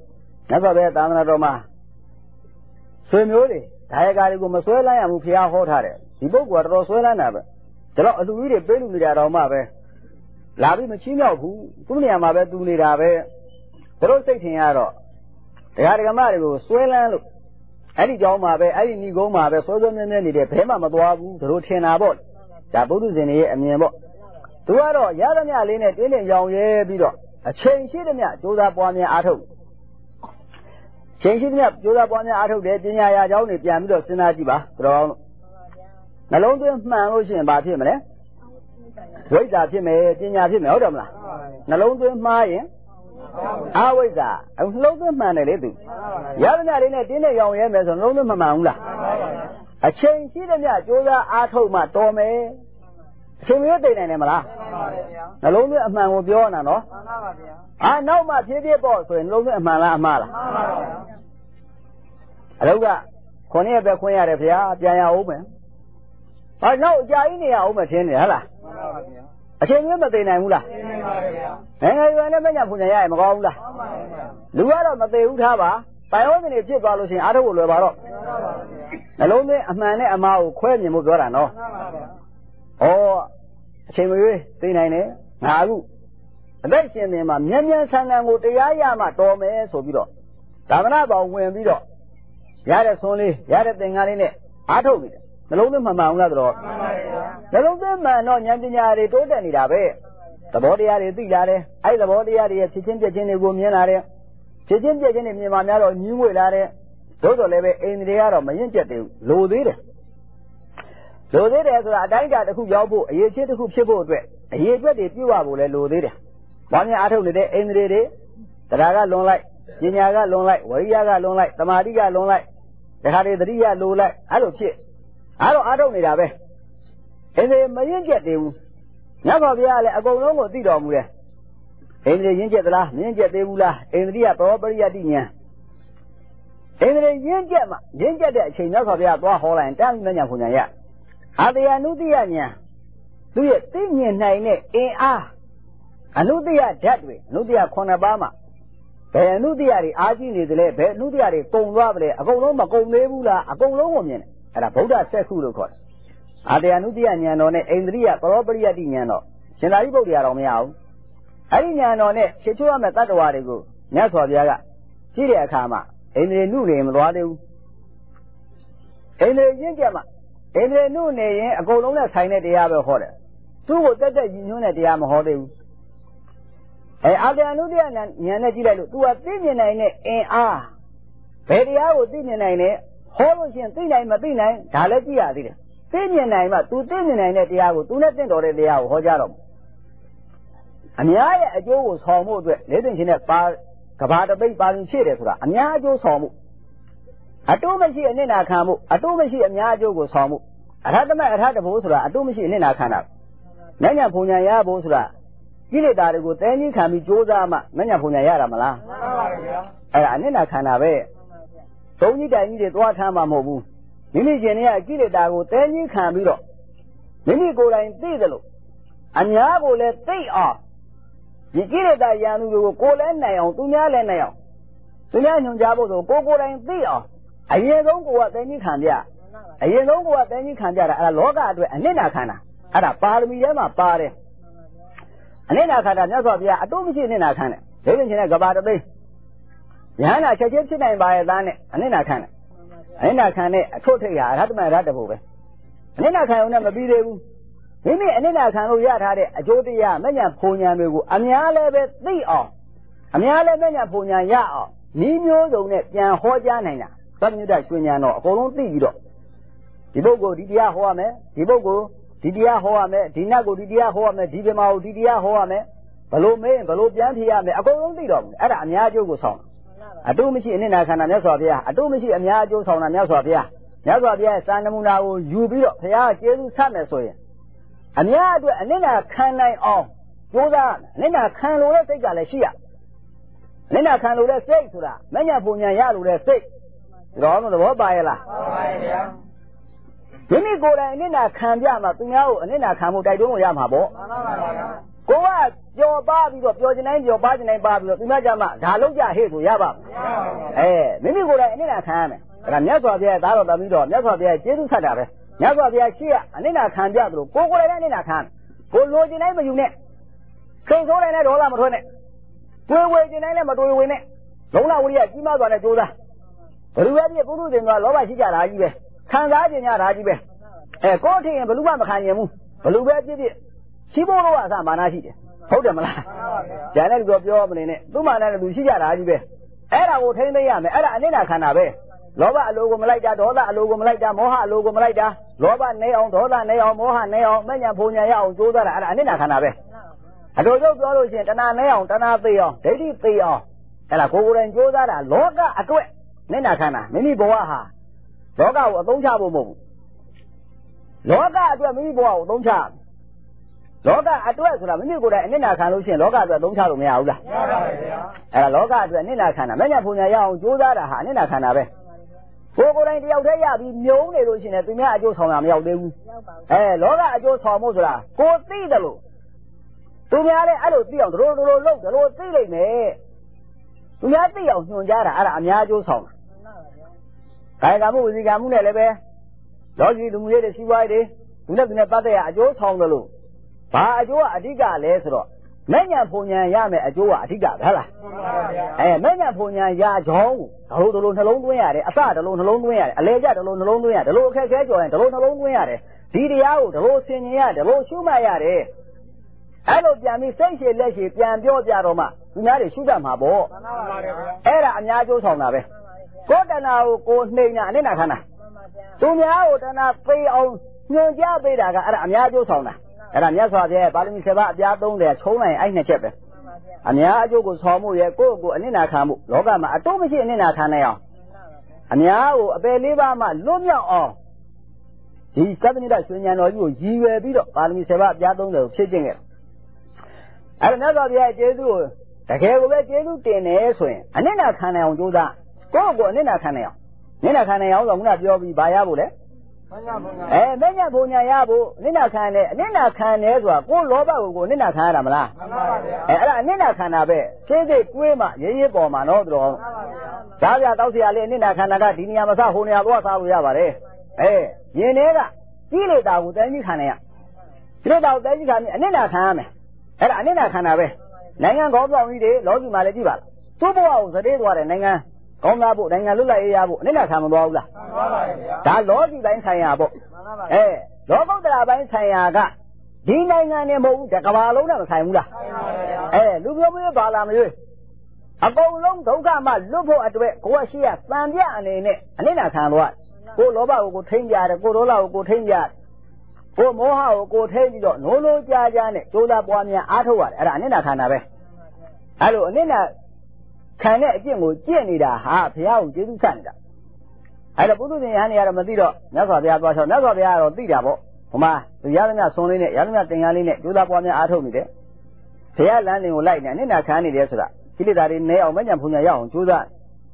Never bet another ma. Swim Yuri, Diagarigo Masuela and Mufia Hotare. The book was Roswell never. The lot to read a bill with that on Mabe. Lavi Machino, who, Tunia Mabe, Dunirabe. The road taking out. The Arigamarigo, Swell and Eddie Jomabe, Eddie Nigo Mabe, so don't need a Pema Madwabu, the routine about. Tabu in here and Yamo. Tuaro, Yadamia Linet, in young year below. A change in ya, Joda Bonia Ato. Changing up, Joda Bonia Ato, the Dinia Johnny, Yamdo Sinajiba, Brown. Nalonga man ocean about him, eh? Wait at him, Dinia him, Odamla. Nalonga Maya. Always are. I was Logan man a little. Yadamia in a dinner young year, as a Logan Mamma. A change in ya, Joda Ato, my Tome. Similarly, Namala. Alone a man will be on, no? I know my dear boss in Logan Mala Mala. Aloga, Cornelia Bequia, Jaya Open. I know Jainia Open, Hella. I can't remember the Namula. And I never know when I am Gola. Luara Mateuhava, by all the Chip Balos in Adolabaro. Alone a man a mouth, Quenya Mugorano. Oh, Chimney, 39, Nagu. Then she named a Mian San would the Yama Tome, so below. Tamanaba when below. Yada only, Yada thing in it. I told it. The Logan Mamma, the Logan man on Yandiari told any Dabe. The body area, the Yare, I the body area, Chichen Jacini Womian area. Chichen Jacini Mamma, New area. Toto leve in the air of Mayanjatu, low there. So there is a Danga who Yabu, a year who Shibu, a year if you are low there. One year out of the day, in the day, the Raga long light, Jinaga long light, Wariaga long light, Tamariga long light, the Hadria low light, I don't see. I don't need a way. And the Mayanjet, never be a go long with the dog. In the Yinjatla, Ninja de Ula, in the Property Adinia. In the Yinjat, she never be a Hall and Tan Manapunaya. Adia Nudiania. Do you think you name it? Anudia that way, Nudia Conabama. Nudia, Argin is the lab, Nudia, Tom Rabble, a Goloma, Go Nebula, a Golomian, and a Boda Seculo course. Adia Nudiania non Andria, Property Adiniano. Senaibo de Aromeo. Adinian on it, Chitua Metatuarigo, Naswaga, Syria Kama, and the new name Radu. And the Yinjama. In the new name, a Golona sign at the other horror. Two would get the union at the arm holding. And other Nudian Yanajila to a billion in R. Pedia would billion it, Horus and 39 Talatia did. Billion nine, 2 billion at the hour, 2 nothing or the hour, Hojarum. And Yaya Joe was home, living in a bar, Kabata Bay Bar in Chirra, and Yajo's home. I don't see a Nina Kamu, I don't see a Yajo was home. I had a Bosra, I don't see a Nina Kana. Nanya Punaya Bosra. Gile Darigo, then you can be Josama, Nanya Punaya Mala. And Nina Kana way. So you can eat it what time I'm over. Mimi Genia, Gile Dago, then you can be up. Mimi go and Tidalo. And Yago let they off. You get it that Yanu go and nail, Tunya and nail. Tunya Jabo, go and they off. A year don't go up, then you can, yeah. A year don't go up, then you can, yeah. A loga, and then I can. At a party, party. And then I can, I don't see Nina can. They didn't go about a day. Yana, I get to by a line, and then I can. And I can, I told you, I had my rat over. And then I can never be there. Maybe, and then I can go yet had a Jodia, Mania Punya, and Yale, they are. And Yale, Mania Punya, ya. Nino don't let Yan Hojanina. Something that when you know, go on the Dibogo, Didia Hoame, Dibogo, Didia Hoame, Dinago, Didia Hoame, Didimao, Didia Hoame, below me, below Biantiame, I go on the dog, at Amiajo song. I do me see in Nakana Nesovia, I do me see Amiajo song and Nesovia. Nesovia, Sanamuna, you be up, Pia, Jesu Samasoya. Amiado, and then I can lie off. Jodan, then I can't let take Galatia. Then I can't let say to that. Many of Punya, let say. Ron the Wabaya. When you go and then I can't yam up to now, and then I come with I don't yam habo. ကိုကကြော်ပါပြီးတော့ပျော်ကျင်တိုင်းပျော်ပါကျင်တိုင်းပါပြီးတော့သူများကြမှာဒါလုံးကြဟဲ့ဆိုရပါမိမိကိုယ်တိုင်အနစ်နာခံရမယ်အဲ့ဒါမြတ်စွာဘုရားသားတော်သမီးတော်မြတ်စွာဘုရားကျေးဇူးဆက်တာပဲမြတ်စွာဘုရားရှိရအနစ်နာခံပြသလိုကိုယ်တိုင်လည်းအနစ်နာခံကိုလိုချင်တိုင်းမယူနဲ့စိတ်ဆိုးတိုင်းလည်းဒေါသမထွက်နဲ့တွေးဝေချင်တိုင်းလည်းမတွေးဝေနဲ့လုံးလဝိရိယကြီးမားစွာနဲ့ကြိုးစားဘယ်လိုပဲဖြစ်ပုထုဇဉ်ကလောဘရှိကြတာကြီးပဲခံစားကျင်ကြတာကြီးပဲကိုယ်ထင်ရင်ဘယ်လိုမှမခံရင်ဘူးဘယ်လိုပဲဖြစ်ဖြစ်ရှိဖို့တော့အစမာနရှိတယ်ဟုတ်တယ်မလားကျန်တဲ့လူတော့ပြောမနေနဲ့သူ့မာနနဲ့လူရှိကြတာကြီးပဲအဲ့ဒါကိုထိမ့်သိမ်းရမယ်အဲ့ဒါအနစ်နာခန္ဓာပဲလောဘအလိုကိုမလိုက်တာဒေါသအလိုကိုမလိုက်တာမောဟအလိုကိုမလိုက်တာလောဘနေအောင်ဒေါသနေအောင်မောဟနေအောင်မဉ္ဇဉ်ဖုန်ညာရအောင်ကြိုးစားတာအဲ့ဒါအနစ်နာခန္ဓာပဲအတူတူပြောလို့ရှိရင်တဏှာနေအောင်တဏှာသိအောင်ဒိဋ္ဌိသိအောင်အဲ့ဒါကိုယ်ကိုယ်တိုင်ကြိုးစားတာလောကအတွက်အနစ်နာခန္ဓာမိမိဘဝဟာလောကကိုအသုံးချဖို့မဟုတ်ဘူးလောကအတွက်မိမိဘဝကိုအသုံးချလောကအတွက်ဆိုတာမိမိကိုယ်တိုင်အနစ်နာခံလို့ရှိရင်လောကအတွက်အသုံးချလို့မရဘူးလားမရပါဘူးဗျာအဲ့ဒါလောကအတွက်အနစ်နာခံတာမဉ္ဇဉ်ဖုန်ညာရအောင်ကြိုးစားတာဟာအနစ်နာခံတာပဲကိုယ်ကိုယ်တိုင်တယောက်တည်းရပြီးမြုံနေလို့ရှိရင်သူများအကျိုးဆောင်တာမရောက်သေးဘူးလောကအကျိုးဆောင်ဖို့ဆိုတာကိုသိတယ်လို့သူများလည်းအဲ့လိုသိအောင်တို့လုပ်တို့သိလိုက်မယ်သူများသိအောင်ညွှန်ကြားတာအဲ့ဒါအများအကျိုးဆောင်တာကာယကံမှုဝစီကံမှုနဲ့လည်းပဲလောကီလူမှုရေးတွေစီးပွားရေးတွေသူနဲ့ပတ်သက်ရအကျိုးဆောင်တယ်လို့ဘာအကျိုးကအဓိကလဲဆိုတော့မဉ္ဇဉ်ဖုန်ညာရမယ်အကျိုးကအဓိကပဲဟုတ်လားမဉ္ဇဉ်ဖုန်ညာရကြောင်းဒလိုနှလုံးသွင်းရတယ်အစဒလိုနှလုံးသွင်းရတယ်အလေကျဒလိုနှလုံးသွင်းရတယ်ဒလိုအခက်ခဲကြော်ရင်ဒလိုနှလုံးသွင်းရတယ်ဒီတရားကိုဒလိုဆင်ញင်ရဒလိုရှုမှတ်ရတယ်အဲ့လိုပြန်ပြီးစိတ်ရှည်လက်ရှည်ပြန်ပြောပြတော့မှသူများတွေရှုတတ်မှာပေါ့အဲ့ဒါအများကျိုးဆောင်တာပဲကိုယ်တဏှာကိုကိုနှိမ်တာအနစ်နာခန္ဓာသူများကိုတဏှာသိအောင်ညွှန်ကြားပေးတာကအဲ့ဒါအများကျိုးဆောင်တာအဲ့ဒါမြတ်စွာဘုရားပါဠိ7ပါးအပြား30ချုံးလိုက်အဲ့နှစ်ချက်ပဲအများအကျိုးကိုဆောင်မှုရဲ့ကိုယ့်ကိုယ်အနစ်နာခံမှုလောကမှာအတုမရှိအနစ်နာခံနိုင်အောင်အများကိုအပယ်လေးပါးမှလွတ်မြောက်အောင်ဒီသဗ္ဗညတရွှေဉာဏ်တော်ကြီးကိုရည်ရွယ်ပြီးတော့ပါဠိ7ပါးအပြား30ကိုဖြည့်ကျင့်ခဲ့အဲ့ဒါမြတ်စွာဘုရားရဲ့ကျေးဇူးကိုတကယ်ကိုပဲကျေးဇူးတင်တယ်ဆိုရင်အနစ်နာခံနိုင်အောင်ကြိုးစားကိုယ့်ကိုယ်အနစ်နာခံနိုင်အောင်အနစ်နာခံနိုင်အောင်ဆိုခုနပြောပြီးဘာရဖို့လဲမဉ္ဇဉ်ဖုန်ညာရဖို့အနစ်နာခံတယ်အနစ်နာခံတယ်ဆိုတာကိုယ်လောဘကိုအနစ်နာခံရတာမလားမှန်ပါပါဗျာအဲ့ဒါအနစ်နာခံတာပဲစိတ်တွေးမှရေးပေါ်မှာတော့တော်မှန်ပါဗျာဒါပြတောက်เสียလေးအနစ်နာခံတာကဒီနေရာမစဟိုနေရာသွားစားလို့ရပါတယ်ယင်တွေကကိလေသာကိုတိုင်းကြီးခံရကိလေသာကိုတိုင်းကြီးခံပြီးအနစ်နာခံရမယ်အဲ့ဒါအနစ်နာခံတာပဲနိုင်ငံခေါင်းဆောင်ကြီးတွေလောကီမှာလည်းကြည့်ပါသူ့ဘဝကိုသတိသွားတယ်နိုင်ငံကောင်းသားဖို့နိုင်ငံလွတ်လပ်ရေးရဖို့အနစ်နာခံမသွားဘူးလားမှန်ပါပါဗျာဒါလောကီပိုင်းဆိုင်ရာပေါ့မှန်ပါပါလောကုတ္တရာပိုင်းဆိုင်ရာကဒီနိုင်ငံနဲ့မဟုတ်ဘူးတကမ္ဘာလုံးနဲ့မဆိုင်ဘူးလားဆိုင်ပါဗျာလူမျိုးမျိုးပါလာမလို့အကုန်လုံးဒုက္ခမှလွတ်ဖို့အတွက်ကိုယ်ကရှိရတန်ပြအနေနဲ့အနစ်နာခံသွားကိုလောဘကိုထိန်းကြတယ်ကိုဒေါသကိုထိန်းကြတယ်ကိုမောဟကိုထိန်းပြီးတော့နိုးနိုးကြားကြားနဲ့ကြိုးစားပွားများအားထုတ်ရတယ်အဲ့ဒါအနစ်နာခံတာပဲအဲ့လိုအနစ်နာခံတဲ့အကျင့်ကိုကျင့်နေတာဟာဘုရားကိုကျေးဇူးဆက်နေတာအဲ့တော့ပုထုဇဉ်ယဟန်တွေကတော့မသိတော့မြတ်စွာဘုရားသွားချောမြတ်စွာဘုရားကတော့သိတာပေါ့ဟိုမှာသူရသမျှဆွန်လေးနဲ့ရသမျှသင်္ကန်းလေးနဲ့ကြိုးစားပွားများအားထုတ်နေတယ်ဘုရားလမ်းစဉ်ကိုလိုက်နေအနစ်နာခံနေတယ်ဆိုတာကိလေသာတွေနဲအောင်မဉ္ဇဉ်ဖုန်ညာရအောင်ကြိုးစား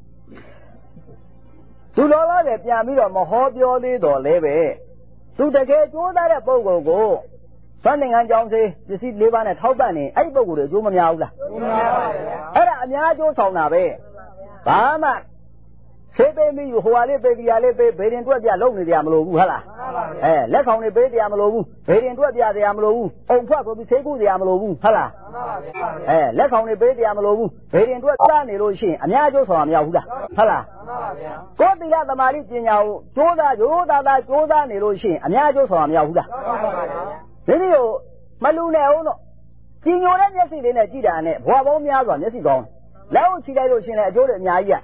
သူတော်လာတယ်ပြန်ပြီးတော့မဟောပြောသေးတော့လဲပဲသူတကယ်ကြိုးစားတဲ့ပုဂ္ဂိုလ်ကိုသံသင်္ကန်းကြောင်းစေပစ္စည်း၄ပါးနဲ့ထောက်ပံ့နေအဲ့ဒီပုဂ္ဂိုလ်တွေအကျိုးမများဘူးလားကျိုးများပါဗျာအဲ့ဒါအများအကျိုးဆောင်တာပဲဘာမှဆေးပေးပြီးဟိုဟာလေးပေးဒီဟာလေးပေးဘေးရင်တွက်ပြလုံနေကြမလို့ဘူးဟုတ်လားလက်ဆောင်တွေပေးတရားမလို့ဘူးဘေးရင်တွက်ပြတရားမလို့ဘူးအုံထွက်ဆိုပြီးဆေးကုတရားမလို့ဘူးဟုတ်လားလက်ဆောင်တွေပေးတရားမလို့ဘူးဘေးရင်တွက်စားနေလို့ရှိရင်အများအကျိုးဆောင်မရဘူးလားဟုတ်လားကိုယ်သီလသမာဓိပညာကိုကြိုးစားရိုးသားသားကြိုးစားနေလို့ရှိရင်အများအကျိုးဆောင်မရဘူးလားဒီလိုမလူနဲ့အောင်တော့ကြီးညိုတဲ့မျက်စိလေးနဲ့ကြည့်တာနဲ့ဘွားပေါင်းများစွာမျက်စိကောင်းလက်အုပ်ချီလိုက်လို့ရှင်လည်းအကျိုးတွေအများကြီးရ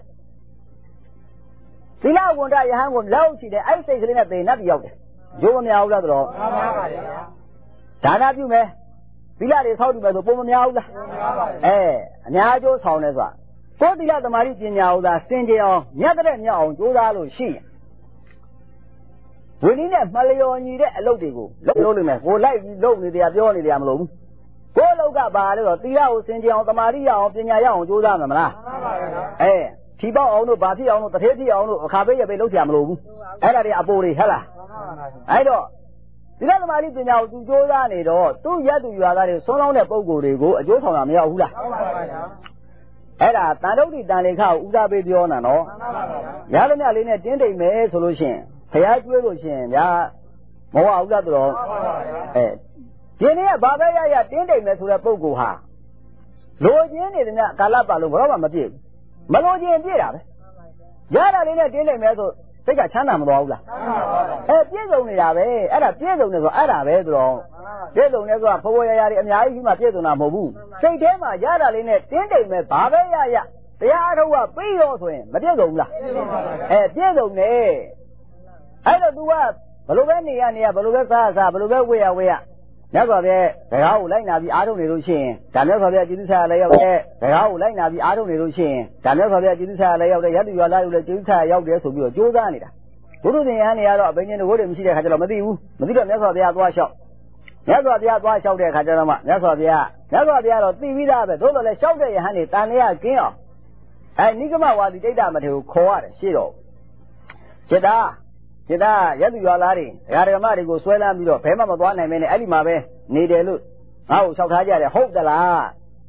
သီလဝန္တယဟန်ကိုလက်အုပ်ချီတယ်အဲ့စိတ်ကလေးနဲ့သေနတ်ပြရောက်တယ်အကျိုးမများဘူးလားတော့မှန်ပါပါဗျာဒါနပြုမယ်သီလတွေဆောက်တည်မယ်ဆိုပုံမများဘူးလားမှန်ပါပါအများအကျိုးဆောင်တယ်ဆိုတာကိုယ်သီလသမာဓိပညာဥသာစင်ကြယ်အောင်မြတ်တဲ့မြတ်အောင်ကြိုးစားလို့ရှိရင်ဝိနည်းနဲ့မလျော်ညီတဲ့အလုပ်တွေကိုလုပ်လို့မယ်ကိုလိုက်ပြီးလုပ်နေတရားပြောနေတရားမလို့ဘူးကိုအလုပ်ကဘာလဲဆိုတော့သီလကိုစင်ကြယ်အောင်သမာဓိရအောင်ပညာရအောင်ကြိုးစားမယ်မလားမှန်ပါပါထီပေါက်အောင်တို့ဗာဖြစ်အောင်တို့တထေးဖြစ်အောင်တို့အခါပေးရပေးလုပ်ကြမလို့ဘူးအဲ့ဒါတွေအပိုတွေဟဲ့လားမှန်ပါပါအဲ့တော့သဒီလသမားလေးပညာကိုသူကြိုးစားနေတော့သူ့ရက်သူရွာသားတွေဆုံးလောင်းတဲ့ပုံကိုယ်တွေကိုအကျိုးဆောင်တာမရဘူးလားဟုတ်ပါပါဗျာအဲ့ဒါတန်တုတ်တိတန်လေခကိုဦးစားပေးပြောနေတာနော်မှန်ပါပါဗျာရသမျှလေးနဲ့တင်းတိမ်မယ်ဆိုလို့ရှိရင်ဘုရားကျွေးလို့ရှိရင်ဗျာမဟုတ်ဘူးလားသူတော်မှန်ပါပါဗျာဒီနေ့ကဘာပဲရတင်းတိမ်မယ်ဆိုတဲ့ပုံကိုယ်ဟာလိုချင်နေတဲ့ကာလပတ်လုံးဘယ်တော့မှမပြည့်ဘူးမလိုချင်ပြည့်တာပဲရတာလေးနဲ့တင်းတိမ်မယ်ဆိုစိတ်ကချမ်းသာမသွားဘူးလားပြည့်စုံနေတာပဲအဲ့ဒါပြည့်စုံနေဆိုအဲ့ဒါပဲသူတော်ပြည့်စုံနေဆိုတာဘဝရတွေအများကြီးရှိမှပြည့်စုံတာမဟုတ်ဘူးစိတ်ထဲမှာရတာလေးနဲ့တင်းတိမ်မဲ့ဘာပဲရတရားအထုတ်ကပြီးရောဆိုရင်မပြည့်စုံဘူးလားပြည့်စုံနေအဲ့တော့ तू ကဘယ်လိုပဲနေရဘယ်လိုပဲစားဘယ်လိုပဲဝေရမြတ်စွာဘုရားတရားကိုလိုက်နာပြီးအားထုတ်နေလို့ရှိရင်ဒါမြတ်စွာဘုရားကျေးဇူးဆရာလည်းရောက်တယ်တရားကိုလိုက်နာပြီးအားထုတ်နေလို့ရှိရင်ဒါမြတ်စွာဘုရားကျေးဇူးဆရာလည်းရောက်တယ်ရတ္တိရွာလာလို့လည်းကျေးဇူးဆရာရောက်တယ်ဆိုပြီးတော့ကြိုးစားနေတာဘုရုသင်ရဟန်းတွေကတော့အဘိညာဉ်တို့တွေမရှိတဲ့ခါကျတော့မသိဘူးမသိတော့မြတ်စွာဘုရားသွားလျှောက်မြတ်စွာဘုရားသွားလျှောက်တဲ့ခါကျတော့မှမြတ်စွာဘုရားတော့သိပြီးသားပဲသို့တော်လည်းလျှောက်တဲ့ယဟန်တွေတန်လျာကင်းအောင်နိဂမဝါဒီတိတ်တမထေကိုခေါ်ရတယ်ရှေ့တော့จิตာရတ္တိရွာလာတွေဓမ္မတွေကိုဆွဲလမ်းပြီးတော့ဘယ်မှမသွားနိုင်မင်းနဲ့အဲ့ဒီမှာပဲနေတယ်လို့ငါ့ကိုလျှောက်ထားကြတယ်ဟုတ်သလား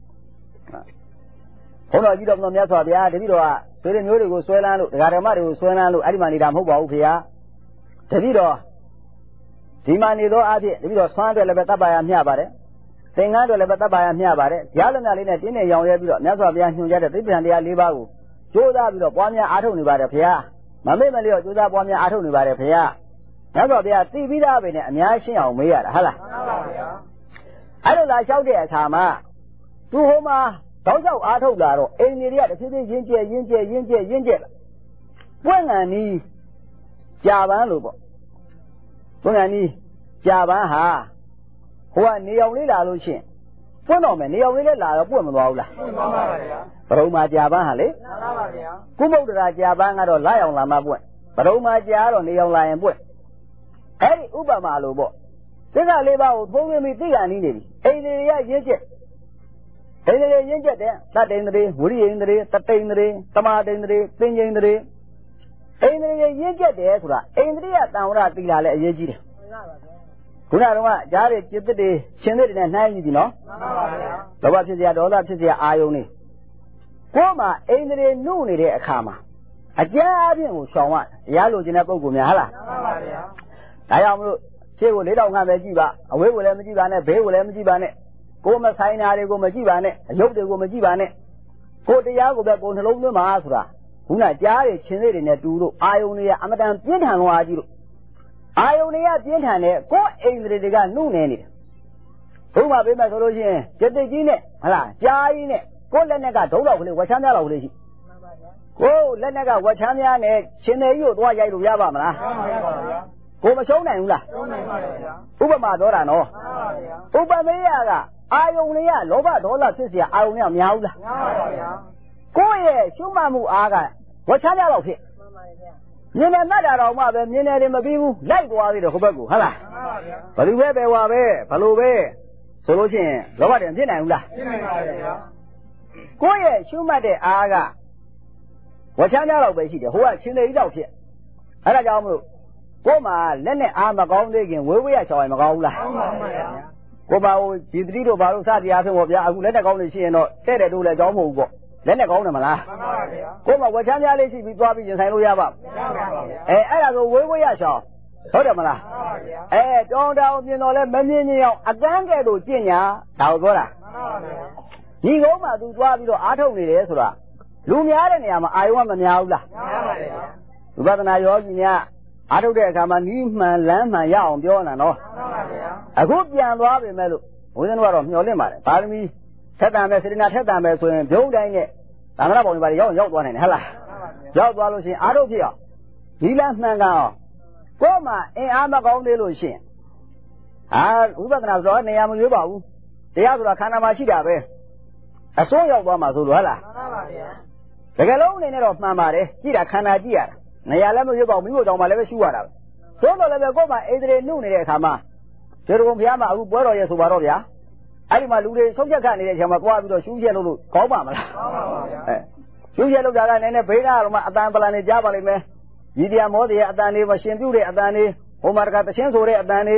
ဘုန်းတော်ကြီးတော်မြတ်စွာဘုရားတပည့်တော်ကဆွေတွေမျိုးတွေကိုဆွဲလန်းလို့ဓမ္မတွေကိုဆွဲလန်းလို့အဲ့ဒီမှာနေတာမဟုတ်ပါဘူးဖေဟာတပည့်တော်ဒီမှာနေသောအဖြစ်တပည့်တော်ဆွမ်းအတွက်လည်းပဲတပ်ပါရမျှပါတယ်သင်္ကန်းအတွက်လည်းပဲတပ်ပါရမျှပါတယ်ရားလမျှလေးနဲ့တင်းနေရောင်ရဲပြီးတော့မြတ်စွာဘုရားညွှန်ကြားတဲ့သိပ္ပံတရား၄ပါးကိုကြိုးစားပြီးတော့ပွားများအားထုတ်နေပါတယ်ဖေဟာမမေ့မလျော့ကြိုးစားပွားများအားထုတ်နေပါတယ်ဖေဟာမြတ်စွာဘုရားသိပြီးသားပဲနဲ့အများရှင်းအောင်မေးရတာဟုတ်လားမှန်ပါဗျာအဲ့လိုလာလျှောက်တဲ့အခါမှာသူဟိုမှာတောက်လျှောက်အားထုတ်လာတော့အိမ်ကြီးတွေကတစ်ဖြည်းဖြည်းရင်းကျက်လာပွင့်ငံနီးကြာပန်းလို့ပေါ့ပွင့်ငံနီးကြာပန်းဟာဟိုကနေအောင်လေးလာလို့ရှိရင်ပွင့်တော့မယ်နေအောင်လေးလည်းလာတော့ပွင့်မသွားဘူးလားပွင့်သွားပါဗျာဘရုံမှာကြာပန်းဟာလေမှန်ပါဗျာကုမုဒ္ဒရာကြာပန်းကတော့လာအောင်လာမှပွင့်ဘရုံမှာကြာတော့နေအောင်လာရင်ပွင့်အဲ့ဒီဥပမာလို့ပေါ့သစ္စာလေးပါးကိုဖုံးပြီးသိကန်နေပြီအိန္ဒိယရင်းကျက်တယ်သတ္တိန္ဒြေဝိရိယန္ဒြေတတိန္ဒြေသမာဓိန္ဒြေသင်္ကြိန္ဒြေအိန္ဒြေရင်းကျက်တယ်ဆိုတာအိန္ဒြိယတံဝရသီလာလည်းအရေးကြီးတယ်ခုနကတော့ကြားတဲ့จิตတွေရှင်တွေနဲ့နှိုင်းကြည့်ပြီနော်မှန်ပါဗျာလောဘဖြစ်เสียဒေါသဖြစ်เสียအာယုန်တွေကိုယ်မှာအိန္ဒြေနုနေတဲ့အခါမှာအကျဉ်းအပြင်ကိုရှောင်ရတရားလိုချင်တဲ့ပုံကိုများဟလားမှန်ပါဗျာဒါကြောင့်မလို့ရှေ့ကို၄တောင်ငါပဲကြည့်ပါအဝေးကိုလည်းမကြည့်ပါနဲ့ဘေးကိုလည်းမကြည့်ပါနဲ့ကိုမဆိုင်တာတွေကိုမကြည့်ပါနဲ့အယုတ်တွေကိုမကြည့်ပါနဲ့ကိုတရားကိုပဲကိုနှလုံးသွင်းပါဆိုတာခုနကြားရခြင်းတွေနဲ့တူလို့အာယုန်တွေကအမတန်ပြင်းထန်သွားကြည့်လို့အာယုန်တွေကပြင်းထန်တယ်ကိုအိန္ဒြေတွေကနှုတ်နေတယ်ဘုရားပေးမယ်ဆိုလို့ရှိရင်စက်တိတ်ကြီးနဲ့ဟလားကြားကြီးနဲ့ကိုလက်နဲ့ကဒုံးတော့ကလေးဝက်ချမ်းများတော့ကလေးရှိကိုလက်နဲ့ကဝက်ချမ်းများနဲ့ရှင်နေကြီးကိုသွားရိုက်လို့ရပါမလားရပါပါဗျာကိုမရှုံးနိုင်ဘူးလားရှုံးနိုင်ပါဗျာဥပမာပြောတာနော်မှန်ပါဗျာဥပမေယကအာယုန်တွေကလောဘဒေါသဖြစ်เสียအာယုန်တွေကများဘူးလားများပါဗျာကိုယ့်ရဲ့ရှုမှတ်မှုအားကဝတ်ချမ်းကြတော့ဖြစ်မှန်ပါဗျာမြင်တယ်မှတ်တာတော့မှပဲမြင်တယ်တွေမပြီးဘူးလိုက်သွားသေးတယ်ဟိုဘက်ကိုဟုတ်လားမှန်ပါဗျာဘယ်သူပဲပဲဝါပဲဘလို့ပဲဆိုလို့ရှိရင်လောဘတွေဖြစ်နိုင်ဘူးလားဖြစ်နိုင်ပါဗျာကိုယ့်ရဲ့ရှုမှတ်တဲ့အားကဝတ်ချမ်းကြတော့ပဲရှိတယ်ဟိုကရှင်လေကြီးတော့ဖြစ်အဲ့ဒါကြောင့်မလို့ကိုယ်မှာလက်နဲ့အားမကောင်းသေးခင်ဝေးဝေးရချောင်းရင်မကောင်းဘူးလားမှန်ပါဗျာကိုပါကိုဒီသတိတို့ဘာလို့စတရားဖြစ်ပေါ့ဗျာအခုလက်နဲ့ကောင်းနေရှိရင်တော့တဲ့တဲ့တို့လည်းအကြောင်းမဟုတ်ဘူးပေါ့လက်နဲ့ကောင်းတယ်မလားမှန်ပါဗျာကိုမဝက်ချမ်းများလေးရှိပြီးသွားပြီးရင်ဆိုင်လို့ရပါ့မလားမရပါဘူးအဲ့ဒါကိုဝေးဝေးရချောင်းဟုတ်တယ်မလားမှန်ပါဗျာတောင်းတောင်းမြင်တော့လဲမမြင်ရင်အောင်အကန်းကဲ့သို့ကျင့်ညာဒါကိုပြောတာမှန်ပါဗျာညီကုန်းမှာသူသွားပြီးတော့အားထုတ်နေတယ်ဆိုတာလူများတဲ့နေရာမှာအာယုံကမများဘူးလားများပါဗျာဝိပဿနာယောဂီများအားထုတ်တဲ့အခါမှာနီးမှန်လမ်းမှန်ရအောင်ပြောနေတာနော်မှန်ပါဗျာအခုပြန်သွားပြီမဲ့လို့ဘုန်းကြီးတို့ကတော့မျှော်လင့်ပါတယ်ပါရမီထက်တန်ပဲစေတနာထက်တန်ပဲဆိုရင်ဘုံတိုင်းနဲ့သံဃာပေါင်းတွေပါရောက်သွားနိုင်တယ်ဟဲ့လားရောက်သွားလို့ရှိရင်အားထုတ်ဖြစ်အောင်ဒီလမ်းမှန်ကန်အောင်ကိုယ်မှာအင်အားမကောင်းသေးလို့ရှိရင်ဝိပဿနာဆိုတော့နေရာမရွေးပါဘူးတရားဆိုတာခန္ဓာမှာရှိတာပဲအစိုးရောက်သွားမှာဆိုလို့ဟဲ့လားမှန်ပါဗျာတကယ်လုံးအနေနဲ့တော့မှန်ပါတယ်ကြည့်တာခန္ဓာကြည့်ရတာနေရာလည်းမရွေးပါဘူးမိဖို့တောင်မှလည်းပဲရှုရတာပဲသို့တော်လည်းပဲကိုယ်မှာအိန္ဒြေနှုတ်နေတဲ့အခါမှာကျေတော်ဘုရားမှာအခုပွဲတော်ရဲ့ဆိုပါတော့ဗျာအဲ့ဒီမှာလူတွေဆုံးဖြတ်ခတ်နေတဲ့အချိန်မှာသွားပြီးတော့ရှုချက်လို့ကောင်းပါမလားကောင်းပါပါဗျာရှုချက်လို့တာကနည်းနည်းဘေးကတော့မှအတန်ပလန်နေကြားပါလိမ့်မယ်ရည်တရားမောတရားအတန်လေးမရှင်ပြုတဲ့အတန်လေးဟိုမှာတခါတချင်းဆိုတဲ့အတန်လေး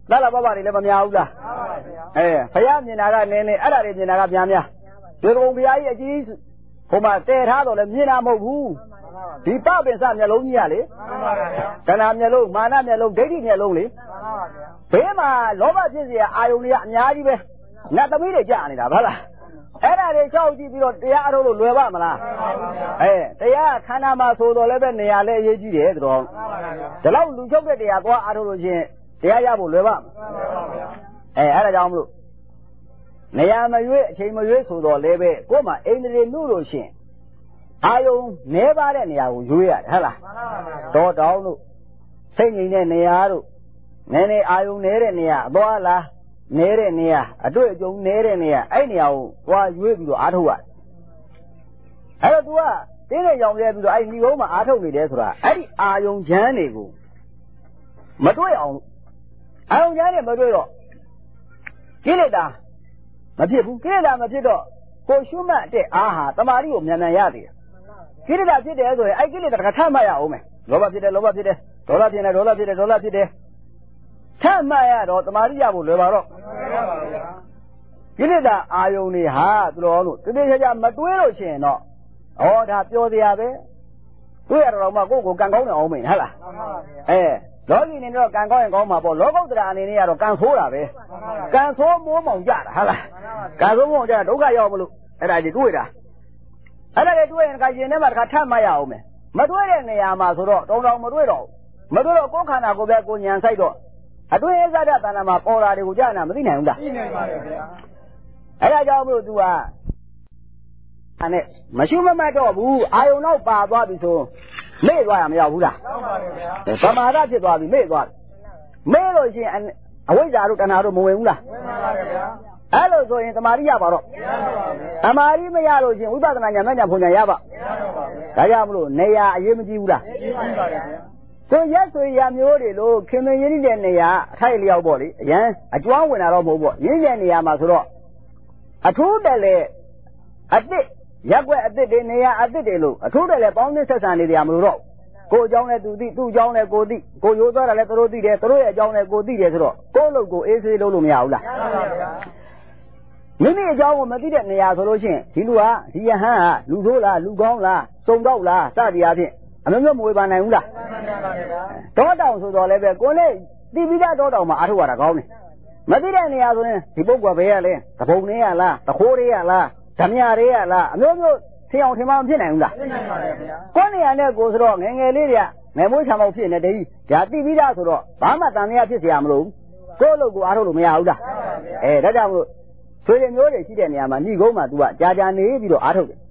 လာလာပပတွေလည်းမများဘူးလားဘုရားမြင်တာကနေနေအဲ့ဒါတွေမြင်တာကများများဒီကုံဘုရားကြီးအကြီးဟိုမှာတည်ထားတော့လည်းမြင်တာမဟုတ်ဘူးဒီပပင်စမျက်လုံးကြီးရလေတဏှာမျက်လုံးမာနမျက်လုံးဒိဋ္ဌိမျက်လုံးလေဘေးမှာလောဘဖြစ်เสียအာယုန်တွေကအများကြီးပဲနတ်သမီးတွေကြာနေတာဟုတ်လားအဲ့ဒါတွေချောက်ကြည့်ပြီးတော့တရားအထုတ်လို့လွယ်ပါမလားတရားခန္ဓာမှာဆိုတော့လည်းပဲနေရာလည်းအရေးကြီးတယ်တော်ဒီလောက်လူချုပ်တဲ့တရားသွားအထုတ်လို့ချင်းတရားရဖို့လွယ်ပါအဲ့ဒါကြောင့်မလို့နေရာမရွေးအချိန်မရွေးဆိုတော့လည်းပဲကို့မှာအိန္ဒြေနှုလို့ရှင်အာယုံနေပါတဲ့နေရာကိုရွေးရတယ်ဟုတ်လားတော်တောင်းတို့စိတ်ငြိမ်တဲ့နေရာတို့နည်းနည်းအာယုံနေတဲ့နေရာအသွားလားနေတဲ့နေရာအတွေ့အကြုံနေတဲ့နေရာအဲ့နေရာကိုသွားရွေးပြီးတော့အားထုတ်ရတယ်အဲ့တော့ तू ကတင်းတဲ့ကြောင်ရဲပြီးတော့အဲ့ဒီကုန်းမှာအားထုတ်နေတယ်ဆိုတာအဲ့ဒီအာယုံချမ်းတွေကိုမတွေ့အောင်အာယုံချမ်းတွေမတွေ့တော့ကိလေသာမဖြစ်ဘူးကိလေသာမဖြစ်တော့ကိုရှုမှတ်တဲ့အားဟာတမာရီကိုမြန်မြန်ရသေးတယ်ကိလေသာဖြစ်တယ်ဆိုရင်အဲ့ကိလေသာတစ်ခါထမှတ်ရအောင်မယ်လောဘဖြစ်တယ်လောဘဖြစ်တယ်ဒေါသဖြစ်တယ်ဒေါသဖြစ်တယ်ဒေါသဖြစ်တယ်ထမှတ်ရတော့တမာရီရဖို့လွယ်ပါတော့ကိလေသာအာယုန်တွေဟာသူတော်တို့တတိယကြမတွေးလို့ရှိရင်တော့ဒါပြောစရာပဲတွေးရတော့မှကိုယ့်ကိုကံကောင်းနေအောင်မင်းဟဲ့လားလောကီနေတော့ကံကောင်းရင်ကောင်းမှာပေါ့လောကုတ္တရာအနေနဲ့ကတော့ကံဆိုးတာပဲကံဆိုးမိုးမောင်ကြတာဟဲ့လားကံဆိုးမိုးမောင်ကြဒုက္ခရောက်မလို့အဲ့ဒါကြီးတွေးတာအဲ့ဒါကြီးတွေးရင်ကရင်ထဲမှာတစ်ခါထမှတ်ရအောင်မယ်မတွေးတဲ့နေရာမှာဆိုတော့တောင်းမတွေးတော့ကိုယ်ခန္ဓာကိုယ်ပဲကိုညံဆိုင်တော့အတွင်းဇာတတဏ္ဍာမှာပေါ်လာတွေကိုကြာနာမသိနိုင်ဘူးလားသိနိုင်ပါတယ်ဗျာအဲ့ဒါကြောင့်မို့ तू ကအဲ့နဲ့မရှိမမတ်တော့ဘူးအာယုံတော့ပါသွားပြီဆိုမေ့သွားရမရောက်ဘူးလားဟုတ်ပါတယ်ဗျာသမာဓိဖြစ်သွားပြီမေ့သွားမေ့လို့ရှိရင်အဝိဇ္ဇာတို့တဏှာတို့မဝင်ဘူးလားဝင်ပါပါတယ်ဗျာအဲ့လိုဆိုရင်သမာဓိရပါတော့မရပါဘူးသမာဓိမရလို့ရှိရင်ဝိပဿနာဉာဏ်မဲ့ဉာဏ်ဖွဉာဏ်ရပါမရပါဘူးဒါကြောင့်မလို့နေရာအရေးမကြီးဘူးလားအရေးကြီးပါတယ်ဗျာဆိုရက်ဆွေရမျိုးတွေလို့ခင်မင်းရင်းတဲ့နေရာအထိုက်လျောက်ပေါ့လေအရန်အကျွမ်းဝင်တာတော့မဟုတ်ပေါ့ရင်းတဲ့နေရာမှာဆိုတော့အထူးတယ်လေအစ်စ်ရက်ွက်အစ်စ်တွေနေရာအစ်စ်တွေလို့အထူးတယ်လေပေါင်းသင်းဆက်ဆံနေကြမလို့တော့ကိုအကြောင်းနဲ့သူသိသူ့အကြောင်းနဲ့ကိုသိကိုရိုးသွားတာလည်းသူတို့သိတယ်သူတို့ရဲ့အကြောင်းနဲ့ကိုသိတယ်ဆိုတော့ကိုယ့်လို့ကိုအေးဆေးလို့မရဘူးလားမရပါဘူးဗျာမိမိအကြောင်းကိုမသိတဲ့နေရာဆိုလို့ရှိရင်ဒီလူဟာဒီယဟန်ဟာလူဆိုးလားလူကောင်းလားစုံတော့လားစသည်အားဖြင့်အမျိုးမျိုးမဝေဖန်နိုင်ဘူးလားတောတောင်ဆိုတော့လည်းပဲကိုယ်နဲ့တိပိဋကတောတောင်မှာအားထုတ်ရတာကောင်းတယ်မသိတဲ့နေရာဆိုရင်ဒီပုဂ္ဂိုလ်ဘယ်ရလဲတပုံနေရလားတခိုးတွေရလားဓမြတွေရလားအမျိုးမျိုးထင်အောင်ထင်မှမဖြစ်နိုင်ဘူးလားဖြစ်နိုင်ပါတယ်ဗျာကိုယ်နေရာနဲ့ကိုယ်ဆိုတော့ငယ်ငယ်လေးတွေကငယ်မွေးချာမောက်ဖြစ်နေတယ်ဒါတိပိဋကဆိုတော့ဘာမှတန်မြတ်ဖြစ်เสียမလို့ကိုယ့်လို့ကိုအားထုတ်လို့မရဘူးလားဒါကြောင့်မို့ဆွေတွေမျိုးတွေရှိတဲ့နေရာမှာဏိကုန်းမှာ तू ကကြာကြာနေပြီးတော့အားထုတ်တယ်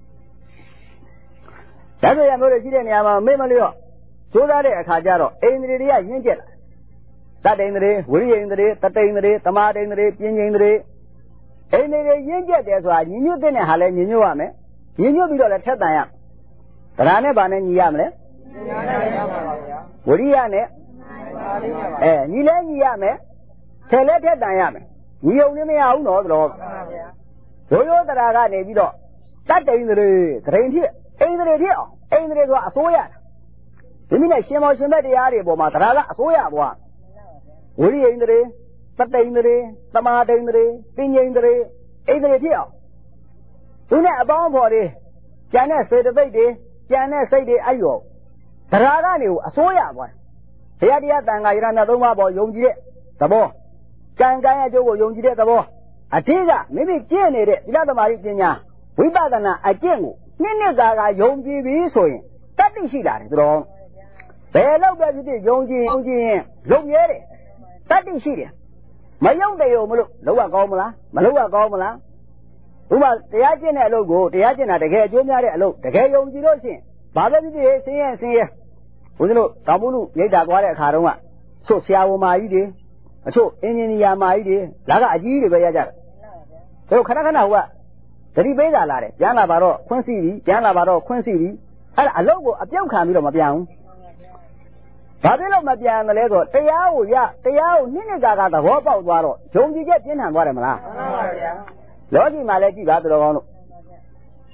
ဒါဆိုရမျိုးတွေရှိတဲ့နေရာမှာမေ့မလျော့ကြိုးစားတဲ့အခါကျတော့အိန္ဒြေတွေကရင့်ကျက်လာတတ္တိန္ဒြေဝိရိယန္ဒြေတတိန္ဒြေသမာဓိန္ဒြေပညာန္ဒြေအိန္ဒြေတွေရင့်ကျက်တယ်ဆိုတာညီညွတ်တဲ့ဟာလည်းညီညွတ်ရမယ်ညီညွတ်ပြီးတော့လည်းထက်တန်ရတရားနဲ့ဗာနဲ့ညီရမလဲဝိရိယနဲ့ညီလဲညီရမယ်ထက်လဲထက်တန်ရမယ်ညီုံနဲ့မရဘူးနော်တော်ရိုးရိုးတရားကနေပြီးတော့တတ္တိန္ဒြေတရင်ဖြစ်အိန္ဒြေဖြစ်အောင်အိန္ဒြေဆိုတာအစိုးရဒီမိနဲ့ရှင်မောရှင်ဘက်တရားတွေပေါ်မှာတရားကအစိုးရဘွားဝိရိယန္ဒြေတတ္တိန္ဒြေသမာဓိန္ဒြေပညာန္ဒြေအိန္ဒြေဖြစ်အောင်သူနဲ့အပေါင်းဖော်တွေကျန်တဲ့စေတသိက်တွေကျန်တဲ့စိတ်တွေအဲ့ရောတရားကနေကိုအစိုးရဘွားဘုရားတရားတန်ခါရဏသုံးပါးပေါ်ယုံကြည်တဲ့သဘောကံကံရဲ့အကျိုးကိုယုံကြည်တဲ့သဘောအထက်ကမိမိကျင့်နေတဲ့သီလသမာဓိပညာဝိပဿနာအကျင့်ကိုနှစ်ကာကယုံကြည်ပြီးဆိုရင်တတ္တိရှိတာတယ်သူတော်ဘယ်လောက်ပဲဖြစ်ဖြစ်ယုံကြည်ရင်လုံရဲတယ်တတ္တိရှိတယ်မယုံတယ်မလို့လောက်ရကောင်းမလားမလောက်ရကောင်းမလားဥပမာတရားကျင့်တဲ့အလုပ်ကိုတရားကျင့်တာတကယ်အကျိုးများတဲ့အလုပ်တကယ်ယုံကြည်လို့ရှိရင်ဘာပဲဖြစ်ဖြစ်ဆင်းရဲဘုရားတို့တောင်ပုလူရိတ်တာသွားတဲ့အခါတုန်းကချို့ဆရာဝန်မာကြီးတွေအချို့အင်ဂျင်နီယာမာကြီးတွေလာကအကြီးတွေပဲရကြတယ်သူတို့ခဏခဏဟိုကတတိပေးတာလာတယ်ပြန်လာပါတော့ခွင့်စီပြီပြန်လာပါတော့ခွင့်စီပြီအဲ့ဒါအလုပ်ကိုအပြုတ်ခံပြီးတော့မပြန်ဘူးဘာဖြစ်လို့မပြန်တယ်လဲဆိုတရားကိုနှစ်ကာသဘောပေါက်သွားတော့ယုံကြည်ချက်ပြင်းထန်သွားတယ်မလားမှန်ပါဗျာလောကီမှာလည်းကြည့်ပါသူတော်ကောင်းတို့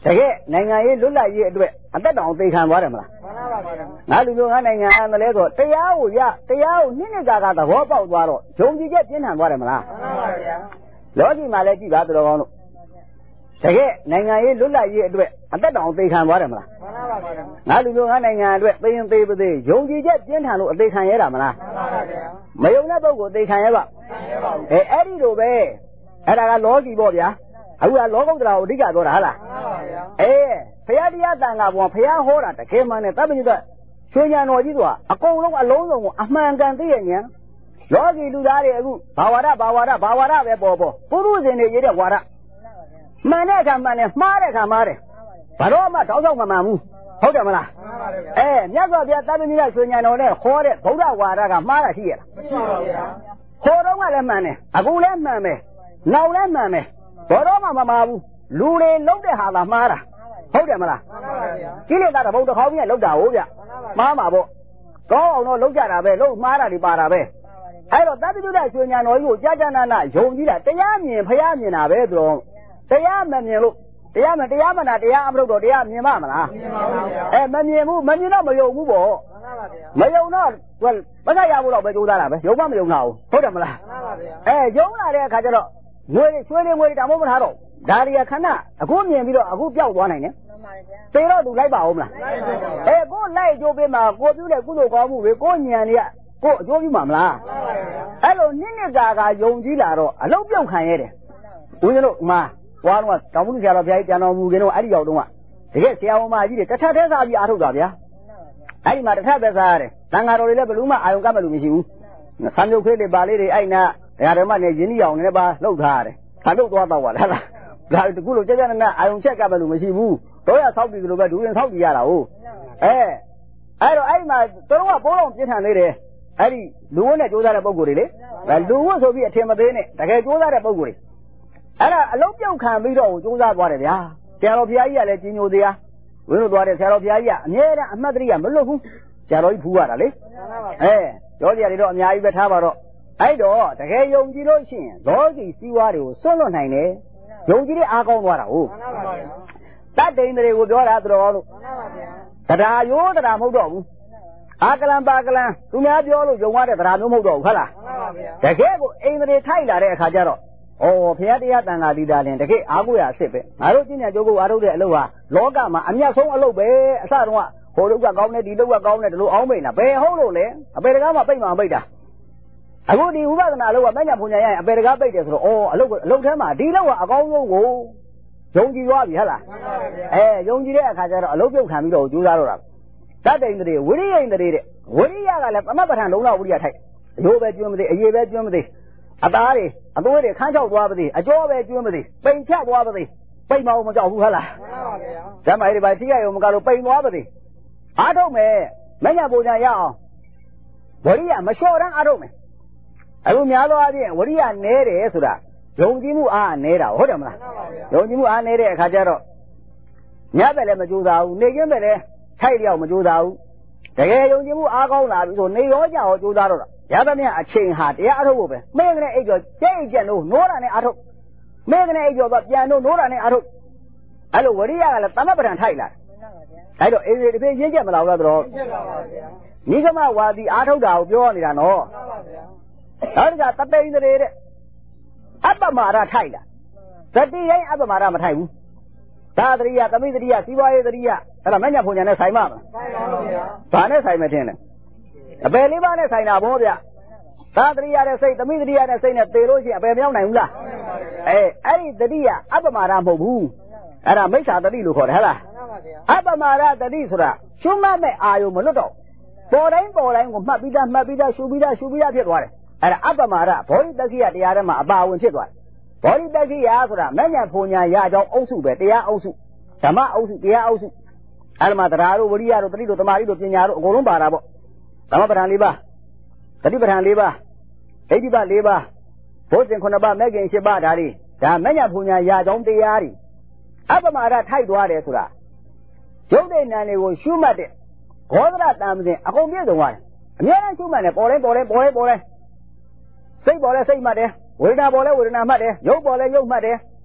ကယ်နိုင်ငံရေးလွတ်လပ်ရေးအတွက်အသက်တောင်သိခံသွားတယ်မလားမှန်ပါပါငါလူမျိုးငါနိုင်ငံအမလဲဆိုတရားကိုနှစ်ကာသဘောပေါက်သွားတော့ယုံကြည်ချက်ပြင်းထန်သွားတယ်မလားမှန်ပါဗျာလောကီမှာလည်းကြည်ပါတော်ကောင်းလို့တကယ်နိုင်ငံရေးလွတ်လပ်ရေးအတွက်အသက်တောင်သိခံသွားတယ်မလားမှန်ပါပါငါလူမျိုးငါနိုင်ငံအတွက်သိရင်သေးပါသေးယုံကြည်ချက်ပြင်းထန်လို့အသေးခံရတာမလားမှန်ပါဗျာမယုံတဲ့ပုဂ္ဂိုလ်သိခံရပါအဲ့ဒီလိုပဲအဲ့ဒါကလောကီပေါ့ဗျာအခုကလောကုတ္တရာကိုအဓိကပြောတာဟာလားမှန်ပါဗျာဘုရားတရားတန်ခါပေါ်ဘုရားဟောတာတကယ်မှန်တယ်သဗ္ဗညုတရွှေဉာဏ်တော်ကြီးဆိုတာအကုန်လုံးအလုံးစုံကိုအမှန်ကန်သိရဉာဏ်လောကီလူသားတွေအခုဘာဝရပဲပေါ်ပုထုဇဉ်တွေရေးတဲ့ဝါဒမှန်တဲ့အခါမှန်တယ်မှားတဲ့အခါမှားတယ်ဘာတော့မှတောက်တော့မမှန်ဘူးဟုတ်တယ်မလားမြတ်စွာဘုရားသဗ္ဗညုတရွှေဉာဏ်တော်နဲ့ဟောတဲ့ဗုဒ္ဓဝါဒကမှားတာရှိရလားမရှိပါဘူးဗျာဟောတော့ကလည်းမှန်တယ်အခုလည်းမှန်ပဲနောက်လည်းမှန်ပဲဘာတော့မှမမှားဘူးလူတွေလုံးတဲ့ဟာသာမှားတာဟုတ်တယ်မလားမှန်ပါဗျာကိလေသာတဘုံတစ်ခေါင်းကြီးလောက်တာဟုတ်ဗျမှားမှာပေါ့ကောင်းအောင်တော့လောက်ကြတာပဲလို့မှားတာတွေပါတာပဲအဲ့တော့သဗ္ဗညုတရွှေဉာဏ်တော်ကြီးကိုကြာနာယုံကြည်တာတရားမြင်ဖျားမြင်တာပဲသူတော်တရားမမြင်လို့တရားမနာတရားအမလို့တော့တရားမြင်ပါမလားမြင်ပါဘူးမမြင်ဘူးမမြင်တော့မယုံဘူးပေါ့မယုံတော့မဆက်ရဘူးတော့ပဲကြိုးစားတာပဲယုံမမယုံတာဘူးဟုတ်တယ်မလားယုံလာတဲ့အခါကျတော့ငွေရွှေတွေငွေတောင်မထားတော့ဒါရီခဏအခုမြင်ပြီးတော့အခုပျောက်သွားနိုင်တယ်သေတော့သူလိုက်ပါဦးမလားကိုလိုက်ကြိုးပေးမှာကိုပြုတဲ့ကုသိုလ်ကောင်းမှုတွေကိုညံတွေကကိုအကျိုးပြုမှာမလားအဲ့လိုနှစ်ကာယုံကြည်လာတော့အလုံးပြုတ်ခံရတယ်ဦးဇင်းတို့မှာဘွားတော့တောင်မှုဆရာတော်ဘုရားကြီးပြန်တော်မူခင်တော့အဲ့ဒီရောက်တော့တကယ်ဆရာဝန်မကြီးတွေတစ်ထပ်သေးစားပြီးအားထုတ်တာဗျာအဲ့ဒီမှာတစ်ထပ်ပဲစားရတယ်တန်ဃာတော်တွေလည်းဘယ်သူမှအာယုံကမဲ့လို့မရှိဘူးဆံမြုပ်ခွေးတွေပါလေးတွေအဲ့နာတရားဓမ္မနဲ့ယဉ်ဤအောင်လည်းပါလှုပ်ထားရတယ်ခါလှုပ်သွားတော့လားဒါတကူလို့ကြကြနဲ့အာယုံချက်ကမဲ့လို့မရှိဘူးတော့ရဆောက်ပြီးသလိုပဲဒူရင်ဆောက်ပြီးရတာဟုတ်အဲ့တော့အဲ့မှာတို့ကပိုးလုံးပြင်းထန်နေတယ်အဲ့ဒီလူဝတ်နဲ့ကြိုးစားတဲ့ပုံကိုယ်တွေလေလူဝတ်ဆိုပြီးအထင်မသေးနဲ့တကယ်ကြိုးစားတဲ့ပုံကိုယ်တွေအဲ့ဒါအလုံးပြုတ်ခံပြီးတော့ကြိုးစားသွားတယ်ဗျာဆရာတော်ဘုရားကြီးကလည်းကြီးညိုသေးဝင်းလို့သွားတယ်ဆရာတော်ဘုရားကြီးကအမြဲတမ်းအမှတ်တရမလွတ်ဘူးဆရာတော်ကြီးဖူးရတာလေကျော်စရာတွေတော့အများကြီးပဲထားပါတော့အဲ့တော့တကယ်ယုံကြည်လို့ရှိရင်လောကီစည်းဝါးတွေကိုစွန့်လွတ်နိုင်တယ်ယုံကြည်တဲ့အားကောင်းသွားတာဟုတ်တတ်တိန်တွေကိုပြောတာတော်လို့တရားရိုးတရားမဟုတ်တော့ဘူးအာကလံပါကလံသူများပြောလို့ယုံရတဲ့တရားမျိုးမဟုတ်တော့ဘူးဟုတ်လားတကယ်ကိုအိန္ဒြေထိုက်လာတဲ့အခါကျတော့ဘုရားတရားတန်ခါဒီတာရင်တကယ်အားကိုးရအစ်စ်ပဲငါတို့ကျင့်ကြံကြိုးကိုအားထုတ်တဲ့အလုပ်ဟာလောကမှာအမြတ်ဆုံးအလုပ်ပဲအစတုန်းကဟိုလုကကောင်းတယ်ဒီလုကကောင်းတယ်ဒီလိုအောင်းမိန်တာဘယ်ဟုတ်လို့လဲအပေတကားမှပိတ်မှပိတ်တာအခုဒီဥပဒနာအလုပ်ကမညာပူညာရရင်အပေတကားပိတ်တယ်ဆိုတော့အလုပ်ထဲမှာဒီလုပ်ကအကောင်းဆုံးကိုယုံကြည်သွားပြီဟဲ့လားယုံကြည်တဲ့အခါကျတော့အလုပ်ပြုတ်ခံပြီးတော့ကြိုးစားတော့တာတတ်တိန်တွေဝိရိယိန်တွေတဲ့ဝိရိယကလည်းသမပဋ္ဌာန်လုံးလောက်ဝိရိယထိုက်အယိုးပဲကျွမ်းမသိအရေးပဲကျွမ်းမသိအသားတွေအသွေးတွေခန်းချောက်သွားပါသေးအကျော်ပဲကျွမ်းပါသေးပိန်ချသွားပါသေးပိန်မအောင်မကြောက်ဘူးဟုတ်လားမှန်ပါဗျာဓမ္မတွေပါတိရရုံမကလို့ပိန်သွားပါသေးအားထုတ်မယ်မညာပူညာရအောင်ဝိရိယမလျှော့တန်းအားထုတ်မယ်အခုများသောအားဖြင့်ဝိရိယနည်းတယ်ဆိုတာယုံကြည်မှုအားနည်းတာဟုတ်တယ်မလားယုံကြည်မှုအားနည်းတဲ့အခါကျတော့ညဘက်လည်းမကြိုးစားဘူးနေကင်းဘက်လည်းထိုက်လျောက်မကြိုးစားဘူးတကယ်ယုံကြည်မှုအားကောင်းလာပြီဆိုနေရောကြရောကြိုးစားတော့တာရသမျှအချိန်ဟာတရားအထုတ်ဖို့ပဲမင်းကနေအိပ်ကျော်ကျဲအိပ်ကျက်လို့နိုးတာနဲ့အထုတ်မင်းကနေအိပ်ကျော်တော့ပြန်လို့နိုးတာနဲ့အထုတ်အဲ့လိုဝရိယကလည်းသမပဋ္ဌာန်ထိုက်လာအဲ့တော့အေးဒီဖေးရင်းချက်မလားတော့တော်ရှင်းပါပါဗျာနိဂမဝါဒီအားထုတ်တာကိုပြောနေတာနော်မှန်ပါဗျာနောက်တစ်ခါတပိန်တဲ့အပ္ပမာရထိုက်လာသတိတိုင်းအပ္ပမာရမထိုက်ဘူးသာသရိယသမိသရိယစီးပွားရေးသရိယအဲ့ဒါမညာဖွညာနဲ့ဆိုင်မှာမလားဆိုင်ပါပါဗျာဘာနဲ့ဆိုင်မထင်လဲအပယ်လေးပါးနဲ့ဆိုင်တာဗောဗျသာသရိယတဲ့စိတ်သမိသရိယတဲ့စိတ်နဲ့သေလို့ရှိရင်အပယ်မရောက်နိုင်ဘူးလားအဲ့ဒီတတိယအပ္ပမာရမဟုတ်ဘူးအဲ့ဒါမိစ္ဆာတတိလို့ခေါ်တယ်ဟဲ့လားအပ္ပမာရတတိဆိုတာရှုမှတ်မဲ့အာယုံမလွတ်တော့ပေါ်တိုင်းကိုမှတ်ပြီးသားရှုပြီးသားဖြစ်သွားတယ်အဲ့ဒါအပ္ပမာရဘောဓိတက္ခိယတရားထဲမှာအပါဝင်ဖြစ်သွားတယ်ဘောဓိတက္ခိယဆိုတာမညာဖွညာရကြောင်းအုပ်စုပဲတရားအုပ်စုဓမ္မအုပ်စုတရားအုပ်စုအဲ့ဒီမှာတရားတို့ဝရိယတို့တတိတို့တမာတိတို့ပညာတို့အကုန်လုံးပါတာပေါ့သမပဋ္ဌာန်၄ပါးတတိပဋ္ဌာန်၄ပါးဒိဋ္ဌိပ၄ပါးဘုဇင်9ပါးမဲ့ခင်10ပါးဒါမညာဖွညာရကြောင်းတရားတွေအပ္ပမာရထိုက်သွားတယ်ဆိုတာရုပ်တဲ့နာမ်တွေကိုရှုမှတ်တဲ့ဂောဒရတံစဉ်အကုန်ပြည့်စုံသွားတယ်အများကြီးရှုမှတ်တယ်ပေါ်လဲစိတ်ပေါ်လဲစိတ်မှတ်တယ်ဝေဒနာပေါ်လဲဝေဒနာမှတ်တယ်ရုပ်ပေါ်လဲရုပ်မှတ်တယ်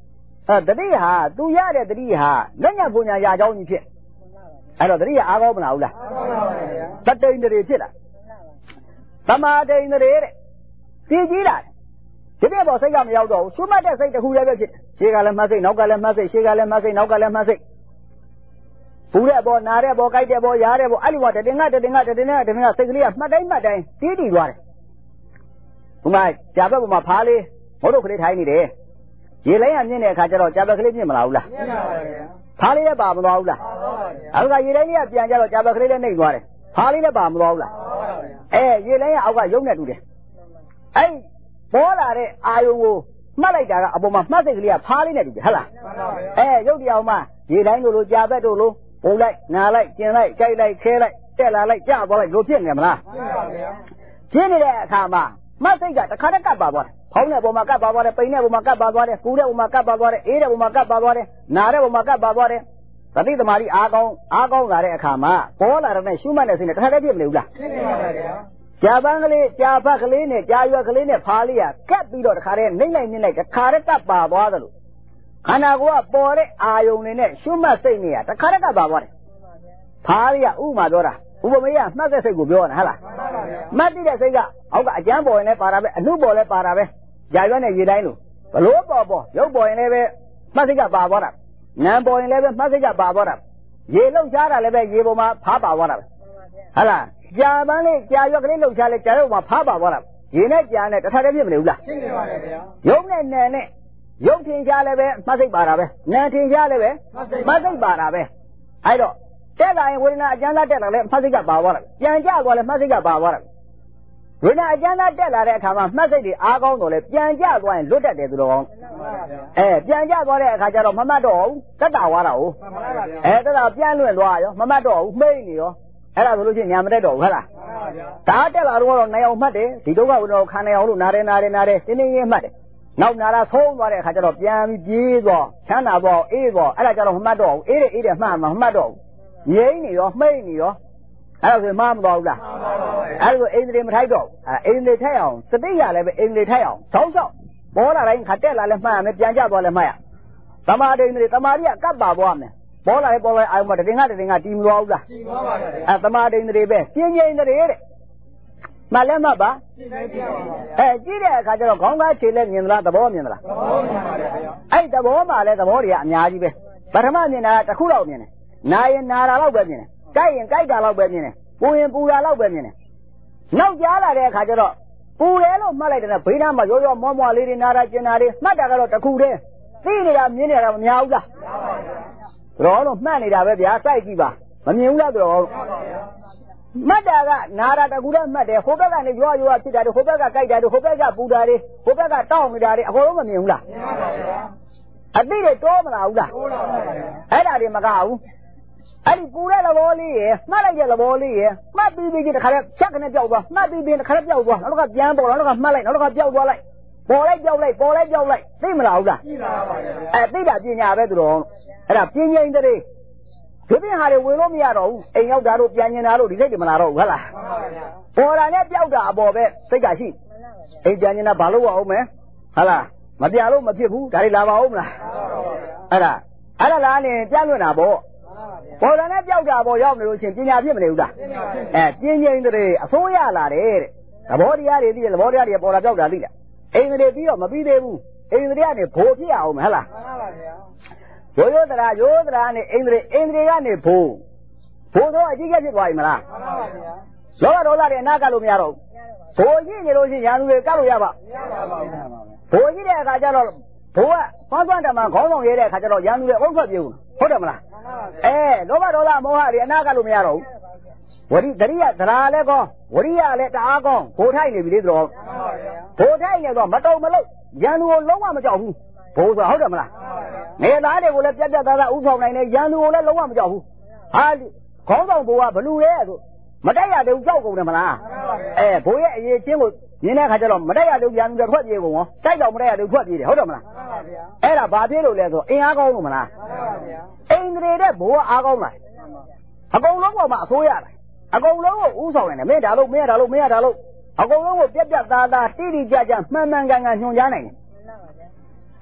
တတိဟာသူရတဲ့တတိဟာလက်ညပူညာရာကြောင်းကြီးဖြစ်အဲ့တော့တတိယအားကောင်းမလားဟုတ်လားတတိန်တရေဖြစ်လားသမာဓိန်တရေတဲ့ကြည်ကြီးလာဒီပြပေါ်စိတ်ကမရောက်တော့ဘူးရှုမှတ်တဲ့စိတ်တစ်ခုလည်းပဲဖြစ်ရှေ့ကလည်းမှတ်စိတ်နောက်ကလည်းမှတ်စိတ်ရှေ့ကလည်းမှတ်စိတ်နောက်ကလည်းမှတ်စိတ်ပူတဲ့ပေါ်နာတဲ့ပေါ်ကြိုက်တဲ့ပေါ်ရားတဲ့ပေါ်အဲ့ဒီကတတင်ကစိတ်ကလေးကမှတ်တိုင်းတီးတည်သွားတယ်ဒီမှာကြာဘက်ပေါ်မှာဖားလေးမဟုတ်တော့ကလေးထိုင်နေတယ်ရေလိုင်းကမြင့်တဲ့အခါကျတော့ကြာဘက်ကလေးမြင့်မလားဘူးလားမြင့်ပါပါဗျာဖားလေးလည်းပါမသွားဘူးလားပါပါဗျာအောက်ကရေလိုင်းလေးကပြန်ကြတော့ကြာဘက်ကလေးလည်းနှိမ့်သွားတယ်ဖားလေးလည်းပါမသွားဘူးလားပါပါဗျာရေလိုင်းကအောက်ကရုပ်နဲ့တူတယ်အဲ့ပေါ်လာတဲ့အာယုံကိုမှတ်လိုက်တာကအပေါ်မှာမှတ်စိတ်ကလေးကဖားလေးနဲ့တူတယ်ဟုတ်လားမှန်ပါဗျာရုပ်တရားမှာရေတိုင်းတို့လိုကြာဘက်တို့လိုပုံလိုက်နာလိုက်ကျင်လိုက်ကြိုက်လိုက်ခဲလိုက်တက်လာလိုက်ကြသွားလိုက်လို့ဖြစ်နေမလားမှန်ပါဗျာဖြစ်နေတဲ့အခါမှာမှတ်စိတ်ကတစ်ခါတည်းကပ်ပါသွားတယ်ဖောင်းတဲ့ပုံမှာကပ်ပါသွားတယ်ပိန်တဲ့ပုံမှာကပ်ပါသွားတယ်ပူတဲ့ပုံမှာကပ်ပါသွားတယ်အေးတဲ့ပုံမှာကပ်ပါသွားတယ်နာတဲ့ပုံမှာကပ်ပါသွားတယ်သတိသမารီအားကောင်းလာတဲ့အခါမှာပေါ်လာတဲ့ရှုမှတ်တဲ့စိတ်နဲ့တစ်ခါတည်းဖြစ်မလို့လားဖြစ်နေပါဗျာကြာပန်းကလေးကြာဖတ်ကလေးနဲ့ကြာရွက်ကလေးနဲ့ဖားလေးကကပ်ပြီးတော့တစ်ခါတည်းနှိမ့်လိုက်တစ်ခါတည်းကပ်ပါသွားတယ်လို့ခန္ဓာကိုယ်ကပေါ်တဲ့အာယုံတွေနဲ့ရှုမှတ်စိတ်နဲ့ကတစ်ခါတည်းကပ်ပါသွားတယ်ဖားလေးကဥမာပြောတာဥပမေယမှတ်တဲ့စိတ်ကိုပြောတာဟုတ်လားမှတ်တဲ့စိတ်ကအောက်ကအကျမ်းပေါ်ရင်လည်းပါတာပဲအနုပေါ်လည်းပါတာပဲကြာရွက်နဲ့ရေတိုင်းလို့ဘလို့ပေါ်ရုပ်ပေါ်ရင်လည်းပဲမှတ်စိတ်ကပါသွားတာနာမ်ပေါ်ရင်လည်းပဲမှတ်စိတ်ကပါသွားတာရေလှုပ်ရှားတာလည်းပဲရေပေါ်မှာဖားပါသွားတာပဲဟုတ်လားကြာပန်းလေးကြာရွက်ကလေးလှုပ်ရှားလဲကြာရွက်မှာဖားပါသွားတာရေနဲ့ကြာနဲ့တစ်ခါတည်းဖြစ်မလို့လားဖြစ်နေပါတယ်ဗျာရုပ်နဲ့နာမ်နဲ့ရုပ်ထင်ရှားလည်းပဲမှတ်စိတ်ပါတာပဲနာမ်ထင်ရှားလည်းပဲမှတ်စိတ်ပါတာပဲအဲ့တော့တက်လာရင်ဝေဒနာအကျဉ်းသားတက်လာလဲမှတ်စိတ်ကပါသွားတာပြန်ကြသွားလဲမှတ်စိတ်ကပါသွားတာဝေဒနာအကျဉ်းသားတက်လာတဲ့အခါမှာမှတ်စိတ်တွေအားကောင်းတော့လဲပြန်ကြသွားရင်လွတ်တတ်တယ်သူတော်ကောင်းပြန်ကြသွားတဲ့အခါကျတော့မမှတ်တော့ဘူးတက်တာသွားတာဟုတ်တက်တာပြန်လွင့်သွားရောမမှတ်တော့ဘူးမှိတ်နေရောအဲ့ဒါဆိုလို့ရှိရင်ညာမတက်တော့ဘူးဟုတ်လားဒါတက်လာတော့နိုင်အောင်မှတ်တယ်ဒီဒုက္ခဝေဒနာကိုခံနိုင်အောင်လို့နားတယ်တင်းတင်းရင်းမှတ်တယ်နောက်နာတာဆုံးသွားတဲ့အခါကျတော့ပြန်ပြီးပြေးသွားချမ်းသာသွားအေးသွားအဲ့ဒါကျတော့မမှတ်တော့ဘူးအေးတယ်မှတ်မှာမမှတ်တော့ဘူးငြိမ့်နေရောမှိတ်နေရောအဲ့ဒါဆိုမှမသွားဘူးလားအဲ့ဒါဆိုအိန္ဒြေမထိုက်တော့အိန္ဒြေထိုက်အောင်စတိရလည်းပဲအိန္ဒြေထိုက်အောင်ဆောင်းဆောက်ပေါ်လာတိုင်းခါတက်လာလဲမှတ်ရမယ်ပြန်ကျသွားလဲမှတ်ရသမာဓိအိန္ဒြေသမာဓိကကပ်ပါသွားမယ်ပေါ်လာအာယုံမှာတတင်ကတီမသွားဘူးလားတီသွားပါဗျာသမာဓိအိန္ဒြေပဲပြင်းပြင်းအိန္ဒြေတဲ့မှတ်လဲမှတ်ပါကြည့်တဲ့အခါကျတော့ခေါင်းကားခြေလဲမြင်သလားသဘောမြင်သလားသဘောမြင်ပါဗျာအဲ့သဘောမှာလဲသဘောတွေကအများကြီးပဲပထမမြင်တာကတစ်ခုတော့မြင်တယ်နာရင်နာတာလောက်ပဲမြင်တယ်ကြိုက်ရင်ကြိုက်တာလောက်ပဲမြင်တယ်ပူရင်ပူတာလောက်ပဲမြင်တယ်နောက်ကြားလာတဲ့အခါကျတော့ပူတယ်လို့မှတ်လိုက်တယ်ဘေးနားမှာရောမောလေးတွေနာတာကျင်တာတွေမှတ်တာကတော့တစ်ခုတည်းသိနေတာမြင်နေတာမများဘူးလားတော်တော့မှတ်နေတာပဲဗျာစိုက်ကြည့်ပါမမြင်ဘူးလားတော်မှတ်တာကနာတာတစ်ခုတည်းမှတ်တယ်ဟိုဘက်ကနေရောဖြစ်တာတွေဟိုဘက်ကကြိုက်တာတွေဟိုဘက်ကပူတာတွေဟိုဘက်ကတောင်းနေတာတွေအကုန်လုံးမမြင်ဘူးလားမြင်ပါပါဗျာအသိတွေတောမလားဘူးလားတောပါပါဗျာအဲ့ဒါတွေမကဘူးအဲ့ဒီပူတဲ့သဘောလေးရယ်မှတ်လိုက်တဲ့သဘောလေးရယ်မှတ်ပြီးတခါတည်းချက်ကနေပြောက်သွားမှတ်ပြီးတခါတည်းပြောက်သွားနောက်ကပြန်ပေါ်နောက်ကမှတ်လိုက်နောက်ကပြောက်သွားလိုက်ပေါ်လိုက်ပြောက်လိုက်သိမလားဟုတ်လားသိပါပါဗျာသိတာပညာပဲသူတော်အဲ့ဒါပြင်းငိမ့်တဲ့ဒီပြင်ဟာတွေဝင်လို့မရတော့ဘူးအိမ်ရောက်တာတို့ပြန်ကျင်တာတို့ဒီစိတ်တွေမလာတော့ဘူးဟုတ်လားမှန်ပါဗျာပေါ်တာနဲ့ပြောက်တာအပေါ်ပဲစိတ်ကရှိအိမ်ပြန်ကျင်တာဘာလို့အောင်မယ်ဟုတ်လားမပြလို့မဖြစ်ဘူးဒါတွေလာပါဦးမလားအဲ့ဒါလားနေပြလွင့်တာပေါ့ပေါ်တာနဲ့ပြောက်တာပေါ်ရောက်နေလို့ချင်းပညာဖြစ်မနေဘူးလားပြင်းငိမ့်တဲ့အစိုးရလာတယ်တဲ့သဘောတရားတွေသိတယ်သဘောတရားတွေပေါ်တာပြောက်တာသိတယ်အိမ်တွေပြီးတော့မပြီးသေးဘူးအိမ်တွေကနေဘိုးဖြစ်အောင်မဟုတ်လားမှန်ပါဗျာရိုးသရာနဲ့အိန္ဒြေကနေဘိုးတော့အကြီးကြီးဖြစ်သွားပြီမလားမှန်ပါဗျာလောဘဒေါသတွေအနာကလို့မရတော့ဘူးဘိုးကြီးနေလို့ရှိရင်ရန်သူတွေကလို့ရပါမရပါဘူးဘိုးကြီးတဲ့အခါကျတော့ဘိုးကဖန်းစွမ်းတမန်ခေါင်းဆောင်ရဲတဲ့အခါကျတော့ရန်သူတွေအုပ်ထွက်ပြေးဘူးဟုတ်တယ်မလားလောဘဒေါသမောဟတွေအနာကလို့မရတော့ဘူးဝရိတရိယသရာလည်းကောဝရိယလည်းတအားကောင်းဘိုးထိုက်နေပြီလေတော်ဘိုးထိုက်နေတော့မတုံမလို့ရန်သူကိုလုံးဝမကြောက်ဘူးဘိုးဆိုဟုတ်တယ်မလားနေသားတွေကိုလည်းပြတ်သားဥဆောင်နိုင်တယ်ရန်သူကိုလည်းလုံးဝမကြောက်ဘူးဟာခေါင်းဆောင်ဘိုးကဘလူရဲဆိုမတိုက်ရတဲ့ကြောက်ကုန်တယ်မလားဘိုးရဲ့အရေးချင်းကိုမြင်တဲ့အခါကျတော့မတိုက်ရတဲ့ရန်သူတွေထွက်ပြေးကုန်ရောတိုက်တော့မတိုက်ရတဲ့ထွက်ပြေးတယ်ဟုတ်တယ်မလားအဲ့ဒါဘာဖြစ်လို့လဲဆိုအင်အားကောင်းလို့မလားအိန္ဒြေတဲ့ဘိုးကအားကောင်းလာအကုန်လုံးပေါ်မှာအစိုးရတယ်အကုန်လုံးကိုဥဆောင်နိုင်တယ်မင်းဒါလို့မင်းဒါလို့အကုန်လုံးကိုပြတ်သားတိတိကျကျမှန်ကန်ကန်ညွှန်ကြားနိုင်တယ်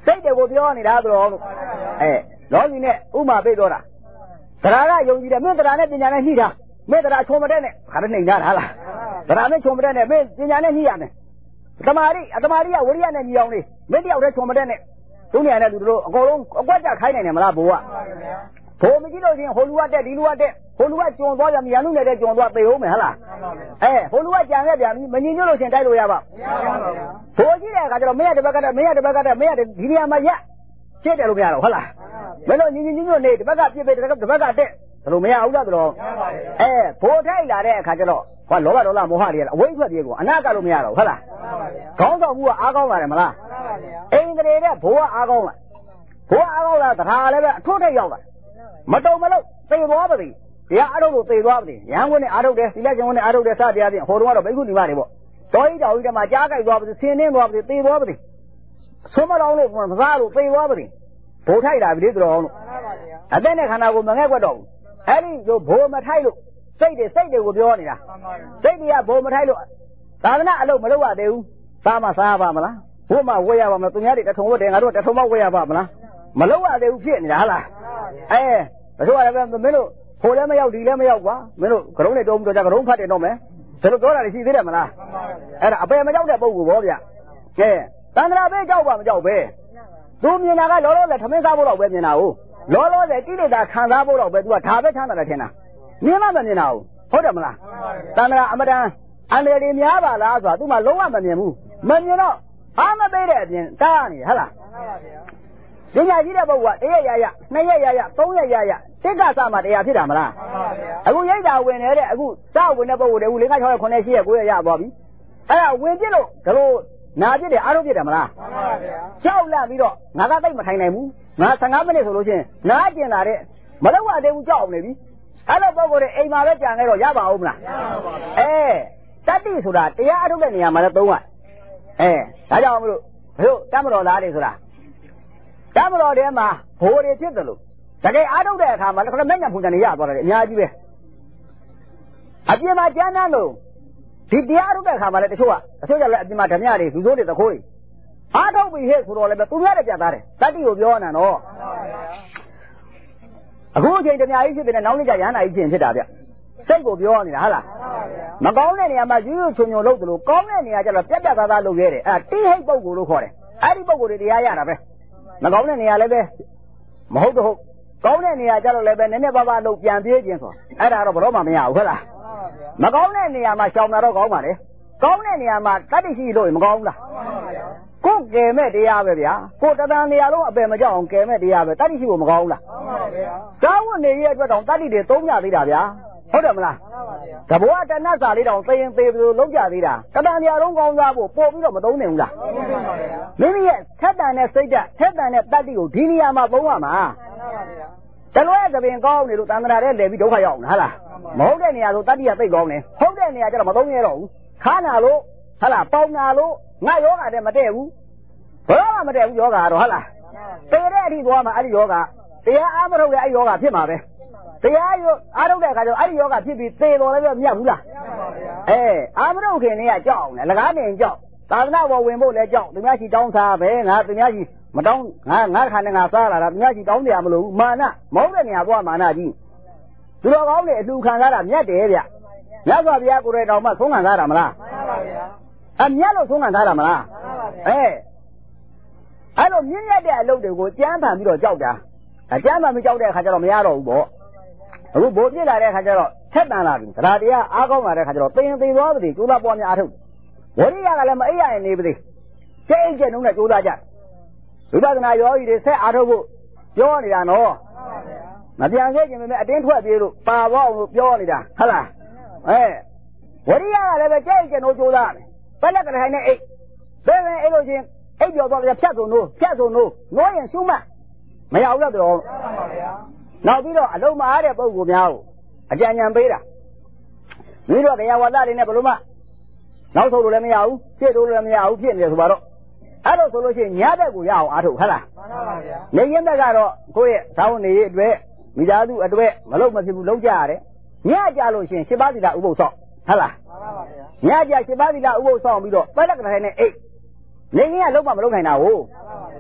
စိတ်တွေကိုပြောနေတာတော်လို့လောကီနဲ့ဥမာပိတ်တော့တာတရားကယုံကြည်တယ်မင်းတရားနဲ့ပညာနဲ့နှိတာမင်းတရားချုံမတဲ့နဲ့ခါတော့နှိမ်ကြတာလားတရားနဲ့ချုံမတဲ့နဲ့မင်းပညာနဲ့နှိရမယ်တမာရီအတမာရီကဝိရိယနဲ့ညီအောင်လေးမင်းတယောက်တည်းချုံမတဲ့နဲ့သူနေရတဲ့သူတို့အကုန်လုံးအကွက်ကြခိုင်းနိုင်တယ်မလားဘိုးကဘိုးမကြည့်လို့ချင်းဟိုလူကတက်ဒီလူကတက်ဟိုလူကကျွံသွားကြမြရနုနဲ့တဲ့ကျွံသွားသေအောင်မယ်ဟလားဟိုလူကကြံခဲ့ပြန်ပြီမငြင်းညွှတ်လို့ချင်းတိုက်လို့ရပါဘိုးကြည့်တဲ့အခါကျတော့မင်းရတစ်ဘက်ကတက်မင်းရတစ်ဘက်ကတက်မင်းရဒီနေရာမှာရက်ရှင်းတယ်လို့မရတော့ဟုတ်လားမင်းတို့ညီညွတ်နေတစ်ဘက်ကပြစ်ပေးတစ်ဘက်ကတက်ဒါလို့မရဘူးလားတော်ဘိုးထိုက်လာတဲ့အခါကျတော့ဟောလောဘဒေါသမောဟတွေကအဝိဇ္ဇာပြေကိုအနာကလို့မရတော့ဟုတ်လားခေါင်းဆောင်မှုကအားကောင်းလာတယ်မလားအိမ်ကလေးတဲ့ဘိုးကအားကောင်းလာဘိုးအားကောင်းလာသထာလည်းပဲအထွတ်ထိပ်ရောက်လာမတုံမလို့သေသွားပါသည်တရားအားထုတ်လို့သေသွားပါသည်ရဟန်းဝင်နဲ့အားထုတ်တယ်သီလရှင်ဝင်နဲ့အားထုတ်တယ်စတရားဖြင့်ဟိုတုန်းကတော့ဘိက္ခုနီမတွေပေါ့တော်ကြီးတော်ကြီးတမှာကြားကြိုက်သွားပါသည်ဆင်းနှင်းသွားပါသည်သေသွားပါသည်ဆုံးမတော်လို့မစားလို့သေသွားပါသည်ဘိုးထိုက်လာပြီလေတော်လို့အသက်နဲ့ခန္ဓာကိုမငဲ့ကွက်တော့ဘူးအဲ့ဒီဘိုးမထိုက်လို့စိတ်တွေကိုပြောနေတာစိတ်တွေကဘိုးမထိုက်လို့သာသနာအလုပ်မလုပ်ရသေးဘူးစားမစားပါမလားဘိုးမဝဲရပါမလားသူများတွေတထုံဝတ်တယ်ငါတို့တထုံမဝဲရပါမလားမလုပ်ရသေးဘူးဖြစ်နေတာဟာလားဘယ်လိုရလဲမင်းတို့ဖိုလည်းမရောက်ဒီလည်းမရောက်ကွာမင်းတို့ကရုံးနဲ့တုံးတော့ကြကရုံးဖတ်တယ်တော့မယ်ဒါလိုပြောတာရှိသေးတယ်မလားအဲ့ဒါအပယ်မကြောက်တဲ့ပုံကိုဗောဗျကဲတန္တရာပဲကြောက်ပါမကြောက်ပဲသူမြင်တာကလောလောဆယ်ထမင်းစားဖို့တော့ပဲမြင်တာဟုတ်လောလောဆယ်ကိလေသာခံစားဖို့တော့ပဲသူကဒါပဲချမ်းသာတယ်ထင်တာမြင်မှမမြင်တာဟုတ်တယ်မလားတန္တရာအမတန်အန္တရာယ်များပါလားဆိုတာသူမှလုံးဝမမြင်ဘူးမမြင်တော့အားမပေးတဲ့အပြင်တားနေဟဟလားပညာရှိတဲ့ပုဂ္ဂိုလ်က1ရက်ရ2ရက်ရ3ရက်ရတိက္ကစမှတရားဖြစ်တာမလားအခုရိတ်တာဝင်နေတဲ့အခုစဝင်တဲ့ပုဂ္ဂိုလ်တွေအခု5 6 9 10 9 9ရသွားပြီအဲ့ဒါဝင်ပြစ်လို့ဒါလို့နာပြစ်တယ်အားထုတ်ပြစ်တယ်မလားကြောက်လန့်ပြီးတော့ငါကသိမထိုင်နိုင်ဘူးငါ15မိနစ်ဆိုလို့ချင်းနားကျင်လာတဲ့မလောက်ရသေးဘူးကြောက်နေပြီအဲ့လိုပုဂ္ဂိုလ်တွေအိမ်မှာပဲကြံခဲ့တော့ရပါဦးမလားတတ္တိဆိုတာတရားအားထုတ်တဲ့နေရာမှာလည်းသုံးရဒါကြောင့်မလို့တို့တမတော်သားတွေဆိုတာတမတော်ထဲမှာဘိုးတွေဖြစ်တယ်လို့တကယ်အားထုတ်တဲ့အခါမှာလည်းခဏမဲ့ညာဖုန်ကြနေရသွားတယ်အများကြီးပဲအပြင်မှာကျမ်းမ်းလို့ဒီတရားထုတ်တဲ့အခါမှာလည်းတချို့ကလည်းအပြင်မှာဓမြတွေလူစိုးတွေသခိုးတွေအားထုတ်ပြီးဟဲ့ဆိုတော့လည်းသူများတွေပြတ်သားတယ်တတ္တိကိုပြောနေတာနော်အခုအချိန်ဓမြကြီးဖြစ်တဲ့နောက်နေ့ကျရဟန္တာကြီးဖြစ်ဖြစ်တာဗျစိတ်ကိုပြောနေတာဟုတ်လားမကောင်းတဲ့နေရာမှာရွရွချွံချွံလုပ်တယ်လို့ကောင်းတဲ့နေရာကျတော့ပြတ်ပြတ်သားသားလုပ်ရဲတယ်အဲ့ဒါတိဟိတ်ပုဂ္ဂိုလ်လို့ခေါ်တယ်အဲ့ဒီပုဂ္ဂိုလ်တွေတရားရတာပဲမကောင်းတဲ့နေရာလည်းပဲမဟုတ်တော့ဟုတ်ကောင်းတဲ့နေရာကျတော့လည်းပဲနည်းနည်းပါးပါးလုပ်ပြန်ပြေးခြင်းဆိုအဲ့ဒါတော့ဘယ်တော့မှမရဘူးဟုတ်လားမကောင်းတဲ့နေရာမှာရှောင်တာတော့ကောင်းပါလေကောင်းတဲ့နေရာမှာတတ္တိရှိလို့မကောင်းဘူးလားကိုယ်ကယ်မဲ့တရားပဲဗျာကိုယ်တဏ္ဍာနေရာလုံးအပယ်မကြောက်အောင်ကယ်မဲ့တရားပဲတတ္တိရှိဖို့မကောင်းဘူးလားသာဝတ်နေရဲ့အတွက်တောင်တတ္တိတွေသုံးကြသေးတာဗျာဟုတ်တယ်မလားတဘောကတဏ္ဍစာလေးတောင်သေရင်သေပြီးလုံးကြသေးတာတဏ္ဍာနေရာလုံးကောင်းစားဖို့ပို့ပြီးတော့မသုံးနိုင်ဘူးလားမိမိရဲ့ထက်တန်တဲ့စိတ်ဓာတ်ထက်တန်တဲ့တတ္တိကိုဒီနေရာမှာသုံးရမှာတလွဲသပင်ကောင်းနေလို့တန်ត្រာတဲ့လဲပြီးဒုက္ခရောက်အောင်လားမဟုတ်တဲ့နေရာဆိုတတ္တိကသိကောင်းတယ်ဟုတ်တဲ့နေရာကျတော့မသုံးရတော့ဘူးခါနာလို့ဟလားပေါင်နာလို့ငါယောဂတဲ့မတည့်ဘူးဘယ်တော့မှမတည့်ဘူးယောဂကတော့ဟလားသေတဲ့အထိသွားမှာအဲ့ဒီယောဂတရားအားမထုတ်တဲ့အဲ့ဒီယောဂဖြစ်မှာပဲတရားရောအားထုတ်တဲ့အခါကျတော့အဲ့ဒီယောဂဖြစ်ပြီးသေတော်လည်းပြမြတ်ဘူးလားအာမထုတ်ခင်နေကကြောက်အောင်လေလကားနေကြောက်သာသနာ့ဘောဝင်ဖို့လည်းကြောက်သူများရှိတောင်းစားပဲငါသူများရှိမတောင်းငါခါနဲ့ငါစားလာတာသူများရှိတောင်းတရားမလို့ဘူးမာနမဟုတ်တဲ့နေရာသွားမာနကြီးသူတော်ကောင်းတွေအလှခံကားတာမြတ်တယ်ဗျမြတ်စွာဘုရားကိုယ်တော်တောင်မှဆုံးခံကားတာမလားမြတ်လို့ဆုံးခံကားတာမလားအဲ့လိုမြင့်မြတ်တဲ့အလုပ်တွေကိုကြမ်းဖန်ပြီးတော့ကြောက်တာကြမ်းဖန်ပြီးကြောက်တဲ့အခါကျတော့မရတော့ဘူးပေါ့အခုဘိုးပြစ်လာတဲ့အခါကျတော့ထက်တန်လာပြီသရတရားအားကောင်းလာတဲ့အခါကျတော့သိရင်သိသွားပါသေးကျိုးသားပွားများအားထုတ်ဝရိယကလည်းမအိပ်ရရင်နေပါသေးကျဲအိတ်ကျဲနှုံးနဲ့ကျိုးသားကြဝိပဿနာယောဂီတွေဆက်အားထုတ်ဖို့ပြောနေတာနော်မပြန်ခဲ့ခြင်းပဲအတင်းထွက်ပြေးလို့ပါပေါအောင်လို့ပြောနေတာဟုတ်လားဝရိယကလည်းပဲကျဲအိတ်ကျဲနှုံးကျိုးသားပလက်ကထိုင်နဲ့အိတ်ဘယ်ဝင်အိတ်လို့ချင်းအိတ်ပြောတော့ဖြတ်စုံနိုးနိုးရင်ရှုမှတ်မရဘူးတော့နောက်ပြီးတော့အလုံးမအားတဲ့ပုံကိုများကိုအကြံဉာဏ်ပေးတာမိတော့တရားဝါဒတွေနဲ့ဘယ်လိုမှနောက်ဆုံးလို့လည်းမရဘူးဖြစ်လို့လည်းမရဘူးဖြစ်နေတယ်ဆိုတော့အဲ့လိုဆိုလို့ရှိရင်ညဘက်ကိုရအောင်အားထုတ်ဟုတ်လားမှန်ပါဗျာနေရင်ဘက်ကတော့ကိုယ့်ရဲ့သာဝန်နေရဲ့အတွက်မိသားစုအတွက်မလုပ်မဖြစ်ဘူးလုပ်ကြရတယ်ညကြလို့ရှိရင်7ပါးသီလဥပုသ်ဆောက်ဟုတ်လားမှန်ပါဗျာညကြ7ပါးသီလဥပုသ်ဆောက်ပြီးတော့ပလက်ကထိုင်နဲ့အိတ်နေရင်ကလုံးမလုပ်နိုင်တာဟုတ်မှန်ပါဗျာ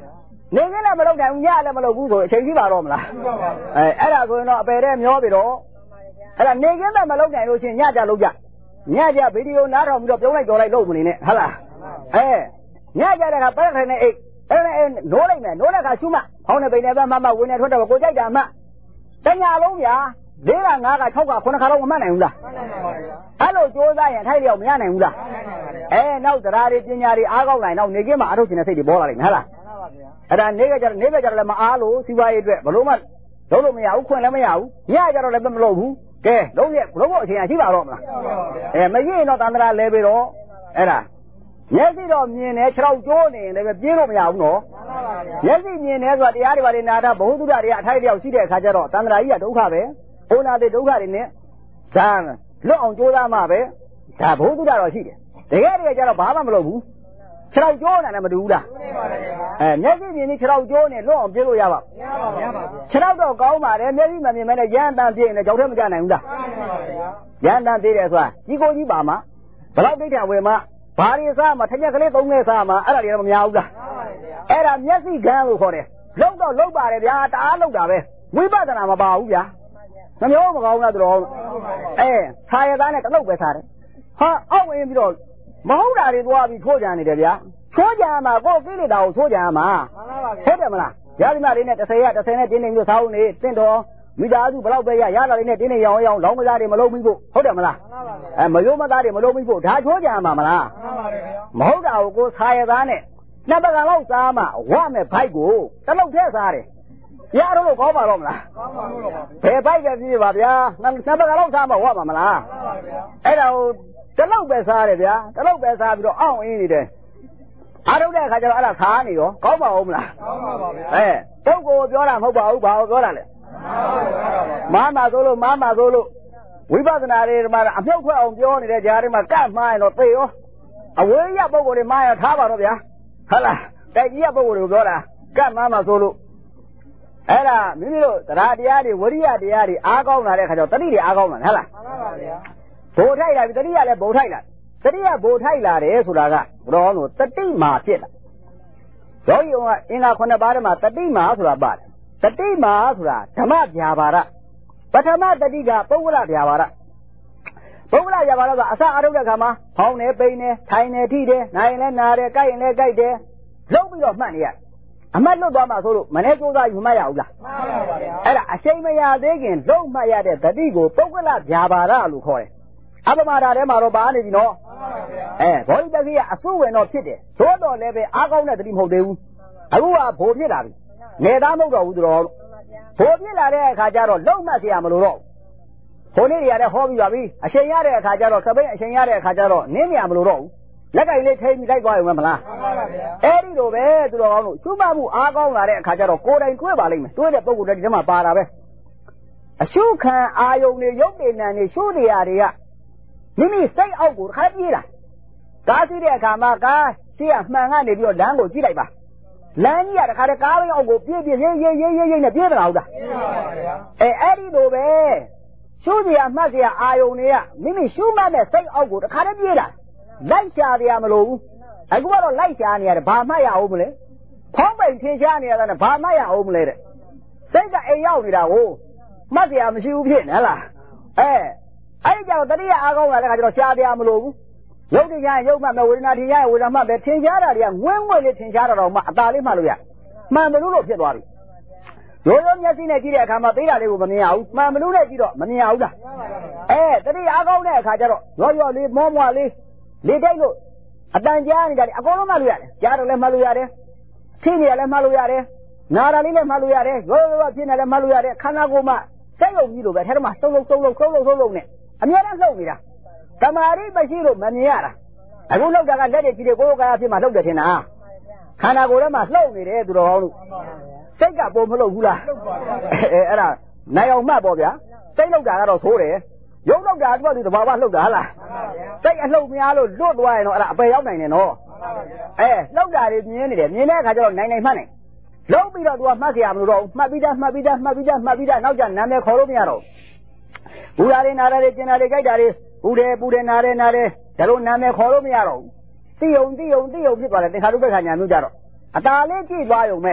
နေကင်းလည်းမလုပ်နိုင်ဘူးညလည်းမလုပ်ဘူးဆိုအချိန်ကြီးပါတော့မလားအဲ့ဒါဆိုရင်တော့အပယ်တဲ့မျောပြီတော့အဲ့ဒါနေကင်းလည်းမလုပ်နိုင်လို့ချင်းညကြလုပ်ကြညကြဗီဒီယိုနားထောင်ပြီးတော့ပြုံးလိုက်ကြော်လိုက်လုပ်မနေနဲ့ဟုတ်လားညကြတဲ့ခါပတ်ထိုင်နေအိတ်အဲ့ဒါနိုးလိုက်မယ်နိုးတဲ့ခါရှုမှဖောင်းနေပိန်နေပဲမဝင်နေထွက်တယ်ကိုကြိုက်တာမှတညာလုံးဗျာ၄က၅က6က9ခါလုံးမမှတ်နိုင်ဘူးလားအဲ့လိုကြိုးစားရင်ထိုက်လျောက်မရနိုင်ဘူးလားနောက်တရားတွေပညာတွေအားကောင်းနိုင်တော့နေကင်းမှာအထုတ်ခြင်းတဲ့စိတ်တွေပေါ်လာလိမ့်မယ်ဟုတ်လားအဲ့ဒါနေကကြလည်းမအားလို့စီးပွားရေးအတွက်ဘလို့မှလုံးလို့မရဘူးခွင့်လည်းမရဘူးညကြတော့လည်းမလုပ်ဘူးကဲလုံးဖို့အချိန်ရှိပါတော့မလားမရရင်တော့တန်ត្រာလဲပြီးတော့အဲ့ဒါမျက်စိတော့မြင်တယ်ခြေထောက်ကျိုးနေရင်လည်းပြေးလို့မရဘူးနော်မျက်စိမြင်တယ်ဆိုတာတရားတွေပါလေနာတာဘုဟုတ္တတွေကအထိုက်တယောက်ရှိတဲ့အခါကျတော့တန်ត្រာကြီးကဒုက္ခပဲဘုနာတိဒုက္ခတွေနဲ့ဇာလွတ်အောင်ကြိုးစားမှပဲဒါဘုဟုတ္တတော့ရှိတယ်တကယ်ကျတော့ဘာမှမလုပ်ဘူးခြေထောက်ကျိုးနေတာမတူဘူးလားမျက်စိမြင်ပြီးခြေထောက်ကျိုးနေလွတ်အောင်ပြေးလို့ရပါခြေထောက်တော့ကောင်းပါတယ်မျက်စိမမြင်မဲနဲ့ရန်တန်ပြေးနေကြောက်ထဲမကြနိုင်ဘူးလားရန်တန်ပြေးတယ်ဆိုတာကြီးကိုကြီးပါမှာဘလောက်ဒိဋ္ဌံဝေမှာဘာတွေစားမှာထညက်ကလေး၃ခဲစားမှာအဲ့ဒါတွေတော့မများဘူးလားအဲ့ဒါမျက်စိကန်းလို့ခေါ်တယ်လောက်တော့လောက်ပါတယ်ဗျာတအားလောက်တာပဲဝိပဿနာမပါဘူးဗျာမမျိုးမကောင်းလားသူတော်ဆာရသားနဲ့တလောက်ပဲစားတယ်ဟာအောက်ဝင်ပြီးတော့မဟုတ်တာတွေသွားပြီးထိုးကြနေတယ်ဗျာထိုးကြမှာကိုကိလေသာကိုထိုးကြမှာဟုတ်တယ်မလားရာဇမလေးနဲ့30နဲ့တင်းနေမျိုးစားဦးနေတင့်တော်မိသားစုဘလောက်ပဲရလာလေးနဲ့တင်းနေရောင်းလောင်းကစားတွေမလုံးမိဖို့ဟုတ်တယ်မလားမယိုးမသားတွေမလုံးမိဖို့ဒါထိုးကြမှာမလားမဟုတ်တာကိုဆာရသားနဲ့နှစ်ပကံလောက်စားမှဝမဲ့ဘိုက်ကိုတလောက်ထဲစားတယ်ရတော့လို့ကောင်းပါတော့မလားဘယ်ဘိုက်ပဲပြေးပါဗျာနှစ်ပကံလောက်စားမှဝမှာမလားအဲ့ဒါတလောက်ပဲစားတယ်ဗျာတလောက်ပဲစားပြီးတော့အောင့်အင်းနေတယ်အားထုတ်တဲ့အခါကျတော့အဲ့ဒါစားနေရောကောင်းပါဦးမလားကောင်းပါပါဗျာပုဂ္ဂိုလ်ပြောတာမဟုတ်ပါဘူးဘာကိုပြောတာလဲမာမဆိုလို့ဝိပဿနာတွေမှာအမြုပ်ထွက်အောင်ပြောနေတဲ့ကြားထဲမှာကတ်မှားရင်တော့သိရောအဝေးရပုဂ္ဂိုလ်တွေမှားရထားပါတော့ဗျာဟုတ်လားတိုက်ကြီးရပုဂ္ဂိုလ်တွေကိုပြောတာကတ်မှားမှာဆိုလို့အဲ့ဒါမိမိတို့တရားတရားတွေဝရိယတရားတွေအားကောင်းလာတဲ့အခါကျတော့တတိတွေအားကောင်းလာတယ်ဟုတ်လားမှန်ပါဗျာဘိုလ်ထိုက်လာပြီတတိယလည်းဘိုလ်ထိုက်လာတတိယဘိုလ်ထိုက်လာတယ်ဆိုတာကဘုတော်တို့တတိမာဖြစ်လာယောဂီကအင်္ဂါ9ပါးထဲမှာတတိမာဆိုတာပါတယ်တတိမာဆိုတာဓမ္မဗျာပါဒပထမတတိကပုဂ္ဂလဗျာပါဒပုဂ္ဂလဗျာပါဒကအစအထုတ်တဲ့ခါမှာဖောင်းနေပိန်နေထိုင်နေထိတယ်နိုင်လဲနာတယ်ကြိုက်ရင်လဲကြိုက်တယ်လုံးပြီးတော့မှတ်နေရအမှတ်လွတ်သွားမှဆိုလို့မနေ့ကြိုးစားယူမှတ်ရအောင်လားမှန်ပါဗျာအဲ့ဒါအချိန်မရသေးခင်လုံးမှတ်ရတဲ့တတိကိုပုဂ္ဂလဗျာပါဒလို့ခေါ်တယ်အပမဒါထဲမှာတော့ပါနေပြီနော်ဘောဓိတက္ခိကအစုဝင်တော့ဖြစ်တယ်သို့တော်လည်းပဲအားကောင်းတဲ့တတိမဟုတ်သေးဘူးအခုကဘိုးဖြစ်လာပြီနေသားမဟုတ်တော့ဘူးတော်ဘိုးဖြစ်လာတဲ့အခါကျတော့လုံးမှတ်เสียမလို့တော့ဘိုးလေးတွေကလည်းဟောပြီးပါပြီအချိန်ရတဲ့အခါကျတော့ကပိန်းအချိန်ရတဲ့အခါကျတော့နင်းမြမလို့တော့ဘူးလက်ကင်လေးထိပြီးလိုက်သွားရုံပဲမလားအဲ့ဒီလိုပဲသူတော်ကောင်းတို့ရှုမှတ်မှုအားကောင်းလာတဲ့အခါကျတော့ကိုယ်တိုင်တွေးပါလိမ့်မယ်တွေးတဲ့ပုံကိုယ်တည်းဒီမှာပါတာပဲအရှုခံအာယုန်တွေရုပ်တည်နံတွေရှုနေရတွေကမိမိစိတ်အောက်ကိုတစ်ခါပြေးလာကားစီးတဲ့အခါမှာကားရှေ့ကမှန်ကနေပြီးတော့လမ်းကိုကြည့်လိုက်ပါလမ်းကြီးကတစ်ခါတည်းကားဘင်းအောက်ကိုပြေးရေးနဲ့ပြေးမလာဘူးလားပြေးပါပါဗျာအဲ့ဒီလိုပဲရှုစရာမှတ်စရာအာယုန်တွေကမိမိရှုမှတ်တဲ့စိတ်အောက်ကိုတစ်ခါတည်းပြေးလာလိုက်ရှာရမလို့ဘူးအခုကတော့လိုက်ရှာနေရတယ်ဘာမှတ်ရအောင်မလဲဖောင်းပိန်ထင်ရှားနေရတာနဲ့ဘာမှတ်ရအောင်မလဲတဲ့စိတ်ကအိမ်ရောက်နေတာကိုမှတ်စရာမရှိဘူးဖြစ်နေဟလားအဲ့ဒီကြောင့်တတိယအားကောင်းလာတဲ့ခါကျတော့ရှားပြမလို့ဘူးရုပ်တရားရုပ်မှတ်မယ်ဝေဒနာတရားဝေဒနာမှတ်ပဲထင်ရှားတာတွေကငွင်းငွေလေးထင်ရှားတာတော့မှအသာလေးမှတ်လို့ရမှန်မလို့ဖြစ်သွားပြီရိုးရိုးမျက်စိနဲ့ကြည့်တဲ့အခါမှာသေးတာလေးကိုမမြင်ရဘူးမှန်မလို့နဲ့ကြည့်တော့မမြင်ရဘူးလားတတိယအားကောင်းတဲ့အခါကျတော့ရောလေးမောမွားလေးလေတိုက်လို့အတန်ကြားနေကြတယ်အကုန်လုံးမှတ်လို့ရတယ်ကြားတော့လည်းမှတ်လို့ရတယ်ထိနေရလည်းမှတ်လို့ရတယ်နာတာလေးလည်းမှတ်လို့ရတယ်ရိုးရိုးဖြစ်နေလည်းမှတ်လို့ရတယ်ခန္ဓာကိုယ်မှာစိတ်ယုံကြီးလိုပဲထဲမှာသုံးလုံးနဲ့အများနဲ့လှုပ်နေတာသမာဓိမရှိလို့မမြင်ရတာအခုလှုပ်တာကလက်တွေကြည့်တယ်ကိုယ်ကာယဖြစ်မှလှုပ်တယ်ထင်တာခန္ဓာကိုယ်ထဲမှာလှုပ်နေတယ်သူတော်ကောင်းလို့စိတ်ကပုံမလှုပ်ဘူးလားအဲ့ဒါနိုင်အောင်မှတ်ပေါ့ဗျာစိတ်လှုပ်တာကတော့သိုးတယ်ရုပ်လှုပ်တာသူကသဘာဝလှုပ်တာဟလားစိတ်အလှုပ်များလို့လွတ်သွားရင်တော့အဲ့ဒါအပယ်ရောက်နိုင်တယ်နော်လှုပ်တာတွေမြင်နေတယ်မြင်တဲ့အခါကျတော့နိုင်မှတ်နိုင်လုံးပြီးတော့သူကမှတ်เสียမလို့တော့မှတ်ပြီးသားနောက်ကျနာမည်ခေါ်လို့မရတော့ဘူးရာတွေနာတွေကျင်တာတွေကြိုက်တာတွေပူတယ်နာတယ်ဒါလိုနာမည်ခေါ်လို့မရတော့ဘူးသိုံဖြစ်သွားတယ်သင်္ခါရုပ္ပခဏညာမျိုးကြတော့အတာလေးကြည့်သွားရုံပဲ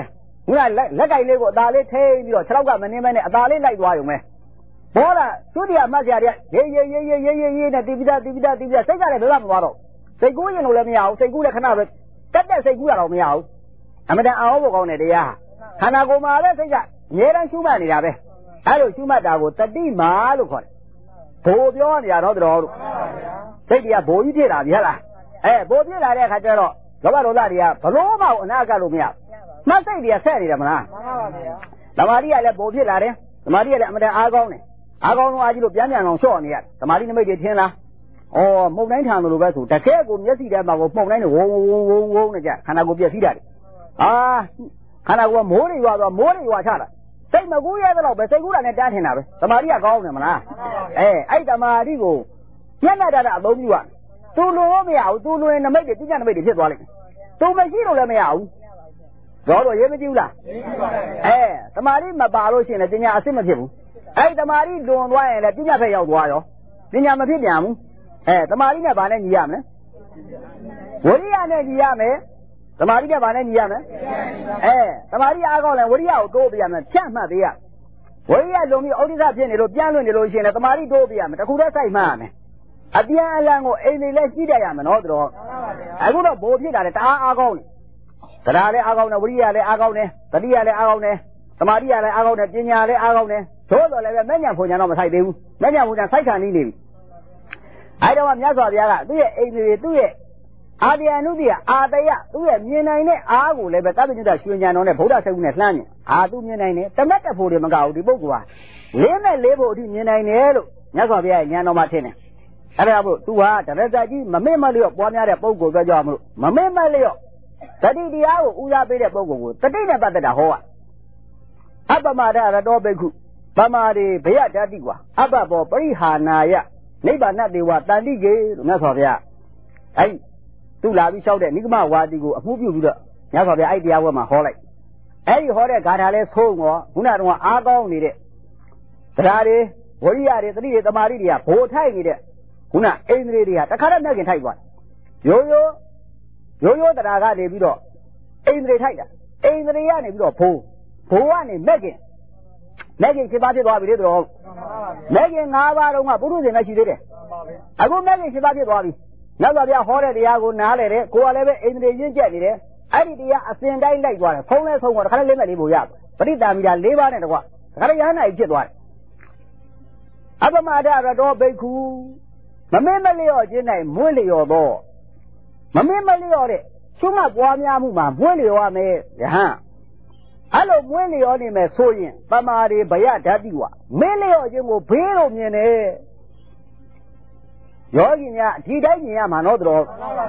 ခုနလက်ကင်လေးကိုအသာလေးထိပြီးတော့6ကမနှင်းမဲနဲ့အသာလေးလိုက်သွားရုံပဲဘောလားသူတည်းကမှတ်စရာတည်းရေးနဲ့တိပိတာစိတ်ကလည်းဘယ်မှမသွားတော့စိတ်ကူးရင်လို့လည်းမရဘူးစိတ်ကူးလည်းခဏပဲတက်စိတ်ကူးရတော့မရဘူးအမတန်အောင်ဖို့ကောင်းတဲ့တရားခန္ဓာကိုယ်မှာပဲစိတ်ကအများတန်းရှုမှတ်နေတာပဲအဲ့လိုရှုမှတ်တာကိုတတိမာလို့ခေါ်တယ်ဘိုးပြောနေရတော့တော်တို့စိတ်တွေကဘိုးကြီးဖြစ်လာပြီဟဲ့လားဘိုးဖြစ်လာတဲ့အခါကျတော့လောဘဒေါသတွေကဘလို့မှအနာကလို့မရမှတ်စိတ်တွေကဆက်နေတယ်မလားမှန်ပါဗျာသမာဓိကလည်းဘိုးဖြစ်လာတယ်သမာဓိကလည်းအမတန်အားကောင်းတယ်အားကောင်းတော့အားကြီးလို့ပြန်အောင်လျှော့နေရတယ်သမာဓိနမိတ်တွေထင်းလားမုံတိုင်းထံလို့ပဲဆိုတကယ်ကိုမျက်စိထဲမှာကိုပုံတိုင်းနဲ့ဝုံနဲ့ကြခန္ဓာကိုယ်ပြည့်စည်တာလေခန္ဓာကိုယ်မိုးတွေရွာသွားမိုးတွေရွာချတာစိတ်မကူးရတဲ့တော့ပဲစိတ်ကူးတာနဲ့တားထင်တာပဲသမာဓိကကောင်းတယ်မလားအဲ့သမာဓိကိုညံ့တာအသုံးပြုရသူလွန်လို့မရဘူးသူလွန်နမိတ်တွေပြညာနမိတ်တွေဖြစ်သွားလိမ့်မယ်သူမရှိလို့လည်းမရဘူးတော့ရေးမကြည့်ဘူးလားသမာဓိမပါလို့ရှိရင်လည်းပညာအစစ်မဖြစ်ဘူးအဲ့သမာဓိလွန်သွားရင်လည်းပညာဖက်ရောက်သွားရောပညာမဖြစ်ပြန်ဘူးသမာဓိနဲ့ဘာနဲ့ညီရမလဲဝိရိယနဲ့ညီရမယ်သမာဓိနဲ့ဘာနဲ့ညီရမလဲသမာဓိအားကောင်းလဲဝိရိယကိုတိုးပြရမယ်ဖြတ်မှတ်ပေးရဝိရိယလုံးပြီးဩဒိသဖြစ်နေလို့ပြန်လွင့်နေလို့ရှိရင်လည်းသမာဓိတိုးပြရမယ်တခုတည်းစိုက်မှတ်ရမယ်အပြန်အလှန်ကိုအိမ်လေးလဲရှိတတ်ရမယ်နော်တော်အခုတော့ဘိုးဖြစ်တာလေတအားအားကောင်းတယ်တရားလည်းအားကောင်းတယ်ဝိရိယလည်းအားကောင်းတယ်တတိယလည်းအားကောင်းတယ်သမာဓိလည်းအားကောင်းတယ်ပညာလည်းအားကောင်းတယ်သို့တော်လည်းပဲမဲ့ညာဖွညာတော့မဆိုင်သေးဘူးမဲ့ညာဖွညာစိုက်ခံနေပြီအဲ့တော့မြတ်စွာဘုရားကသူ့ရဲ့အိမ်တွေသူ့ရဲ့အာတယနုတိယအာတယသူ့ရဲ့မြင်နိုင်တဲ့အားကိုလည်းပဲသဗ္ဗညုတရွှေဉာဏ်တော်နဲ့ဗုဒ္ဓဆက်ကနဲ့လှမ်းနေသူမြင်နိုင်တယ်တမက်တဖို့တွေမကဘူးဒီပုဂ္ဂိုလ်ဟာလေးမဲ့လေးဖို့အထိမြင်နိုင်တယ်လို့မြတ်စွာဘုရားရဲ့ဉာဏ်တော်မှာထင်တယ်အဲ့ဒါမို့သူဟာတရဇကြီးမမေ့မလျော့ပွားများတဲ့ပုဂ္ဂိုလ်ပြောကြမလို့မမေ့မလျော့တတိတရားကိုဦးစားပေးတဲ့ပုဂ္ဂိုလ်ကိုတတိနဲ့ပတ်သက်တာဟောအပ္ပမဒရတောဘိက္ခုပမာတွေဘယဓာတိကွာအပ္ပဘောပရိဟာနာယနိဗ္ဗာန်တေဝတန်တိကေလို့မြတ်စွာဘုရားအဲ့သူလာပြီးလျှောက်တဲ့နိဂမဝါဒီကိုအမှုပြုပြီးတော့မြတ်စွာဘုရားအဲ့တရားဝဲမှာဟောလိုက်အဲ့ဒီဟောတဲ့ဂါထာလဲဆိုးရောခုနကတော့အားကောင်းနေတဲ့တရားတွေဝိရိယတွေသတိတွေတမာတိတွေကဘိုးထိုက်နေတဲ့ခုနအိန္ဒြေတွေကတခါတည်းမြတ်ခင်ထိုက်သွားရိုးရိုးတရားကနေပြီးတော့အိန္ဒြေထိုက်တာအိန္ဒြေကနေပြီးတော့ဘိုးကနေမြတ်ခင်7ပါးဖြစ်သွားပြီလေတော်မြတ်ခင်5ပါးတော့ကပုရုဇဉ်နဲ့ရှိသေးတယ်အခုမြတ်ခင်7ပါးဖြစ်သွားပြီမြတ်စွာဘုရားဟောတဲ့တရားကိုနားလေတယ်ကိုယ်ကလည်းပဲအိန္ဒြေရင့်ကျက်နေတယ်အဲ့ဒီတရားအစဉ်တိုင်းလိုက်သွားတယ်ဆုံးတော့တခါတည်းလေးမဲ့လေးပို့ရပရိတာမီတာ4ပါးနဲ့တကွတခါတည်းရဟန္တာကြီးဖြစ်သွားတယ်အပ္ပမဒရတောဘိက္ခုမမေ့မလျော့ခြင်း၌မွေ့လျော့သောမမေ့မလျော့တဲ့ရှုမှတ်ပွားများမှုမှာမွေ့လျော့ရမယ်ယဟန်အဲ့လိုမွေ့လျော့နေမယ်ဆိုရင်ပမာတွေဘယဓာတိဝမေ့လျော့ခြင်းကိုဘေးလို့မြင်တယ်ယောဂီများဒီတိုင်းမြင်ရမှာနော်တော်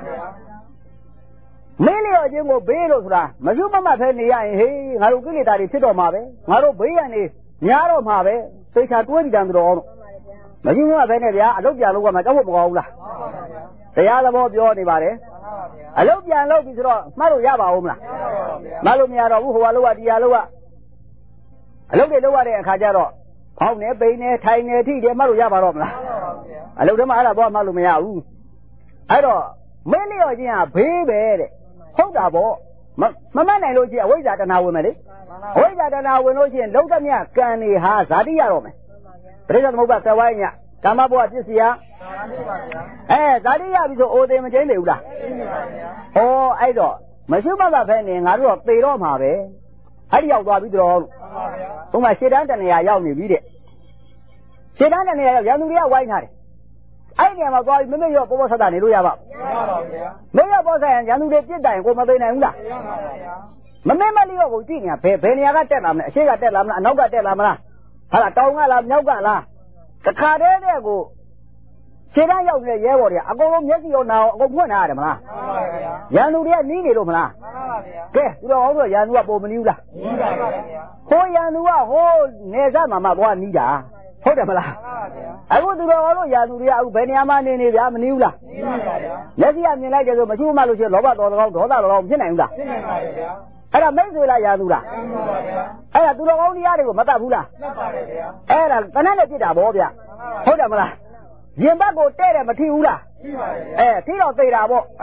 မေ့လျော့ခြင်းကိုဘေးလို့ဆိုတာမရှုမမှတ်ဖဲနေရရင်ဟေးငါတို့ကိလေသာတွေဖြစ်တော့မှာပဲငါတို့ဘေးရန်နေများတော့မှာပဲသိချာတွေးကြည့်တယ်တော်မရှုမမှတ်ဖဲနဲ့ဗျာအလုပ်ပြန်လုပ်ရမှာကြောက်ဖို့မကောင်းဘူးလားတရားသဘောပြောနေပါတယ်အလုပ်ပြန်လုပ်ပြီဆိုတော့မှတ်လို့ရပါဦးမလားမှတ်လို့မရတော့ဘူးဟိုကလုပ်ရတရားလုပ်ရအလုပ်တွေလုပ်ရတဲ့အခါကျတော့ဖောက်နေပိန်နေထိုင်နေထိတယ်မှတ်လို့ရပါတော့မလားအလုပ်ထဲမှာအဲ့ဒါတော့မှတ်လို့မရဘူးအဲ့တော့မေ့လျော့ခြင်းဟာဘေးပဲတဲ့ဟုတ်တာပေါ့မမှတ်နိုင်လို့ရှိရင်အဝိဇ္ဇာတဏှာဝင်မယ်လေအဝိဇ္ဇာတဏှာဝင်လို့ရှိရင်လုံးသမျှကံတွေဟာဇာတိရတော့မယ်ပရိစ္ဆေသမုပ္ပါသဝိုင်းညကာမဘဝပစ္စည်းဟာဇာတိရပြီဆိုအိုသေးမချင်းနေဘူးလားအဲ့တော့မရှိမမဖဲနေငါတို့တော့သေတော့မှာပဲအဲ့ဒီရောက်သွားပြီတော်ဘုမရှေ့တန်းတနေရာရောက်နေပြီတဲ့ရှေ့တန်းတနေရာရောက်ရန်သူတွေကဝိုင်းထားတယ်အဲ့ဒီနေရာမှာသွားပြီးမမေ့ရောပေါ်ပေါ်ဆက်တာနေလို့ရပါ့မရပါဘူးဗျာမမေ့ရောပေါ်ဆက်ရင်ရန်သူတွေပြစ်တိုင်ကိုမသိနိုင်ဘူးလားမမေ့မလျော့ကိုကြည့်နေတာဘယ်နေရာကတက်လာမလဲအရှိကတက်လာမလားအနောက်ကတက်လာမလားဟာလားတောင်ကလားမြောက်ကလားတခါတည်းတဲ့ကိုခြေတန်းရောက်နေတဲ့ရဲဘော်တွေအကုန်လုံးမျက်စိရောနာရောအကုန်ဖွင့်ထားရတယ်မလားမှန်ပါဗျာရန်သူတွေကနီးနေလို့မလားမှန်ပါဗျာကဲသူတော်ဟောဆိုရန်သူကပုံမနီးဘူးလားနီးပါဗျာဟိုရန်သူကဟိုနေစားမှာသွားနီးတာဟုတ်တယ်မလားမှန်ပါဗျာအခုသူတော်ဟောလို့ရန်သူတွေကအခုဘယ်နေရာမှာနေဗျာမနီးဘူးလားနီးပါဗျာမျက်စိကမြင်လိုက်တယ်ဆိုမရှိမှလို့ရှိရင်လောဘတော်တော်ဒေါသတော်ဖြစ်နိုင်ဘူးလားဖြစ်နိုင်ပါဗျာအဲ့ဒါမိတ်ဆွေလားရန်သူလားမှန်ပါဗျာအဲ့ဒါသူတော်ကောင်းတရားတွေကိုမတတ်ဘူးလားတတ်ပါတယ်ဗျာအဲ့ဒါတနက်နဲ့ပြစ်တာဗောဗျာဟုတ်တယ်မလားရင်ဘတ်ကိုတဲ့တယ်မထီဘူးလားထီပါတယ်ထိတော့သေးတာပေါ့အဲ့ဒါ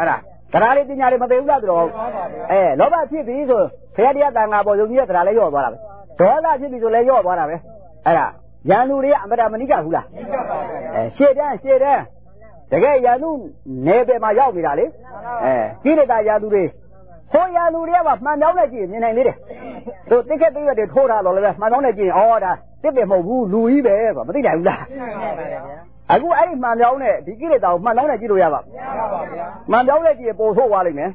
Tarari Pinari Matula draw. Loba Chippy, so Fedia Tanga was near Tralayo Barabe. Tola Chippy to lay your Barabe. Yanuria, Madame Manica Hula. She there. The gay Yanu, Nebe Mayaw Vidali. Kineta Yadure. So Yanuria was my knowledge in a little. So take it to the total of my knowledge in order. Tipemo Louis Bear, but I go any Mandone, the Gilida of Mandona Giroyava. Mandona Gibo Walling,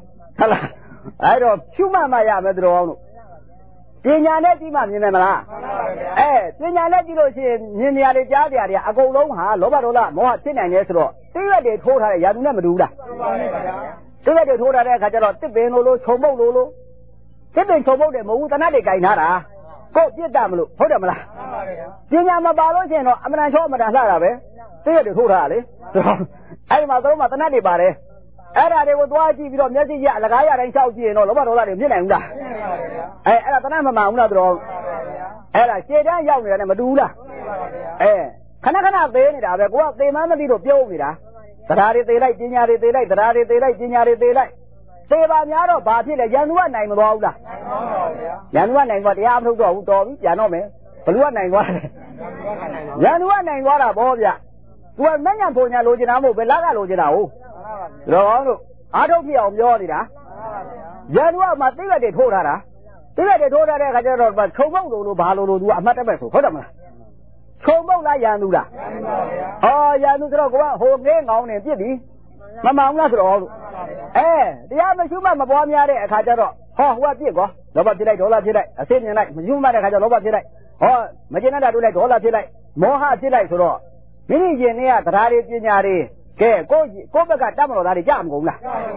I don't Chuma Maya Medro. Tinyaneti Mamma. Tinyaneti Ninia Jadia, I go long, Lobarola, more thin and yes, they told her Yaduna Meduda. They told her that I got Tibeno, Tomo Lolo. Tipping Tomo, the Mutanati Gainara. Go get them, hold them. Tinama Balogeno, I'm not sure Madame. They told her. I'm a Roma Tanati Bare. Era they would watch you on Nessie, Lagaya and South and all over in Minanga. Era Tanama Mauna draw. Era Sheda Young and Madula. Kanakana, they go up, they mamma did of Jovida. Tarari they like, Dinari they like, Tarari they like, Dinari they like. Say about Yaro, Party, the young one name of Oda. Young one name what the Abu go, Dobby, Yanome, Blue name what? Young one name what a Bobia. To a man and Ponia Logina, Belaga Logina. I don't hear of Yorida. Janua Matia de Torara. They told her but Kobo Balo do a matabeso. Hold on. Kobo la Yanuda. Oh, Yanudra, whole game on a Jibby. Mamma, not all. The Amazuma Mabomia, Kajaro. Oh, what you go? Nobody like Ola Jilai, a senior like Mazuma Kajaloba Jilai. Oh, Magina do like Ola Jilai. Moha Jilai to all. Mini Genia, Tarari Ginari. Go back at Damro, that is Jamgola.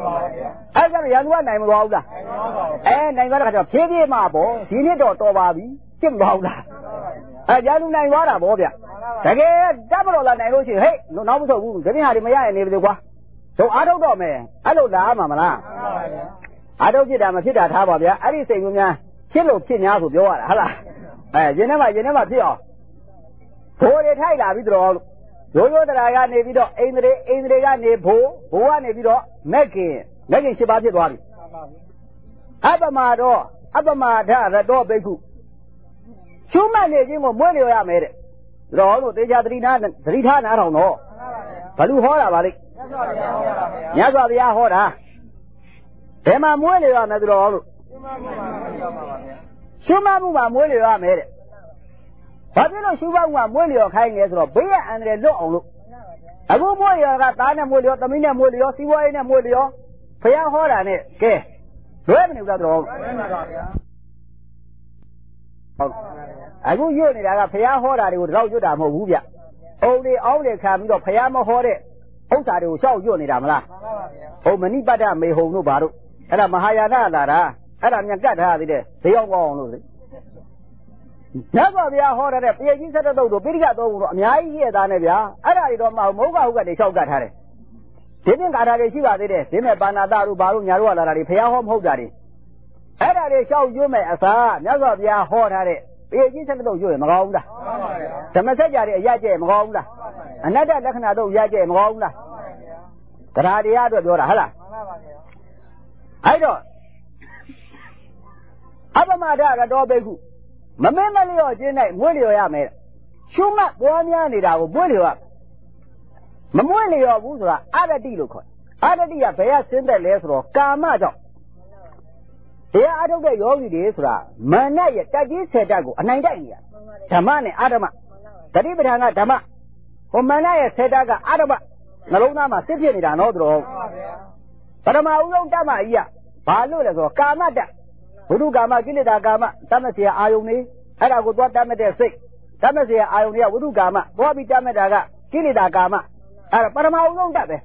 I got a young one named Roda. And I got a Piggy Marble, Sinito Tobabi, Kim Roda. A young name Wada Bobia. Again, Damro, and I hey, no, no, so getting out of my eye and everything. So I don't know, man. I don't know, Mamma. I don't get a Machida Tababia. I didn't say, Kilo Kinya to your Hala. You never feel. For it, I withdraw. Yoyo that I got Nevido, Andre Nepo, Boa Nevido, making Shibati Body. Abamado, Abamada, the door Beku. Human aging of Monia made it. Rono, they have 3 times, I don't know. Palu Hora, Valley. Yazavia Hora. Tema Monia on the door. Shumamu Monia made it. But you know, she won't want Molio kindness or beer and the look. I go Molio, Ratana Molio, Tamina Molio, Siwana Molio, Paya Hora, okay. Revenue got wrong. I go unit, I got Paya Hora, would rouse you down, Movia. Only come to Payama Hore, Ota will show you in Amla. Oh, many bada may hold no bottle. And I'm a Hayana, and I'm not got it. They all want Never be a horror of the said to Birigato, Mia, Danavia, and I don't know Moga who got the show got her. Didn't got a Shiva did it, Dime Banadaru Baru Yarua, Pay home Hogari. And I show you may as a never be a horror. Be said to you in Magonda. The message Yaje Magonda. Another Lakanado Yaje Magonda. The Radiado Hala. I don't. Abamada Dobehu. Mamma Jenny, Molio Yame. Shuma, Boamia, Bolio. Mamolio Wuzra, other Diluco. Other dia Paya Senda Lesro, Kamajo. Here I don't get Yogi Desra, Manaya, Tadi Sedago, and Nidania. Tamane Adama. Tadibana Dama. For Manaya Sedaga Adama. Narona, Sicilian, and Odro. Parama Dama, ya. Palu, Kamada. Udugama, Gilida Gama, Tamasia Ione, and I would want Damade sick. Tamasia Ionia, Udugama, Bobby Damadaga, Gilida Gama, and Parama Dabe.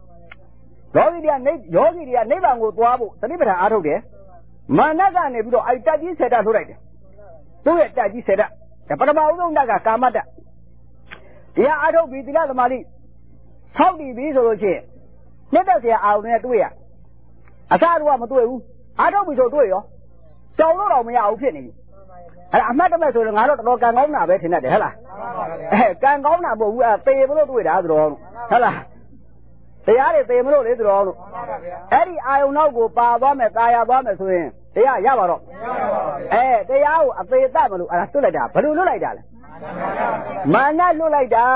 Yogi, never would wobble, the Libera out of there. Managa Nebudo, I thought you said that right. Do it that you said that. The Parama Daga Kamada. Yeah, I don't be the other money. How do you be so here? Let us hear out near to where. I can't want to do. I don't be so do you. So long, we are opening. I'm not a mess with another Gangona betting at the Hella. Gangona, but we are able to do it out wrong. Hella. တရားတွေသိမလို့လေသူတော်လို့အဲ့ဒီအာယုံနောက်ကိုပါသွားမယ်ตายရသွားမယ်ဆိုရင်တရားရပါတော့တရားကိုအသေးတတ်မလို့အဲ့ဒါလွတ်လိုက်တာဘယ်လိုလွတ်လိုက်တာလဲမာနလွတ်လိုက်တာ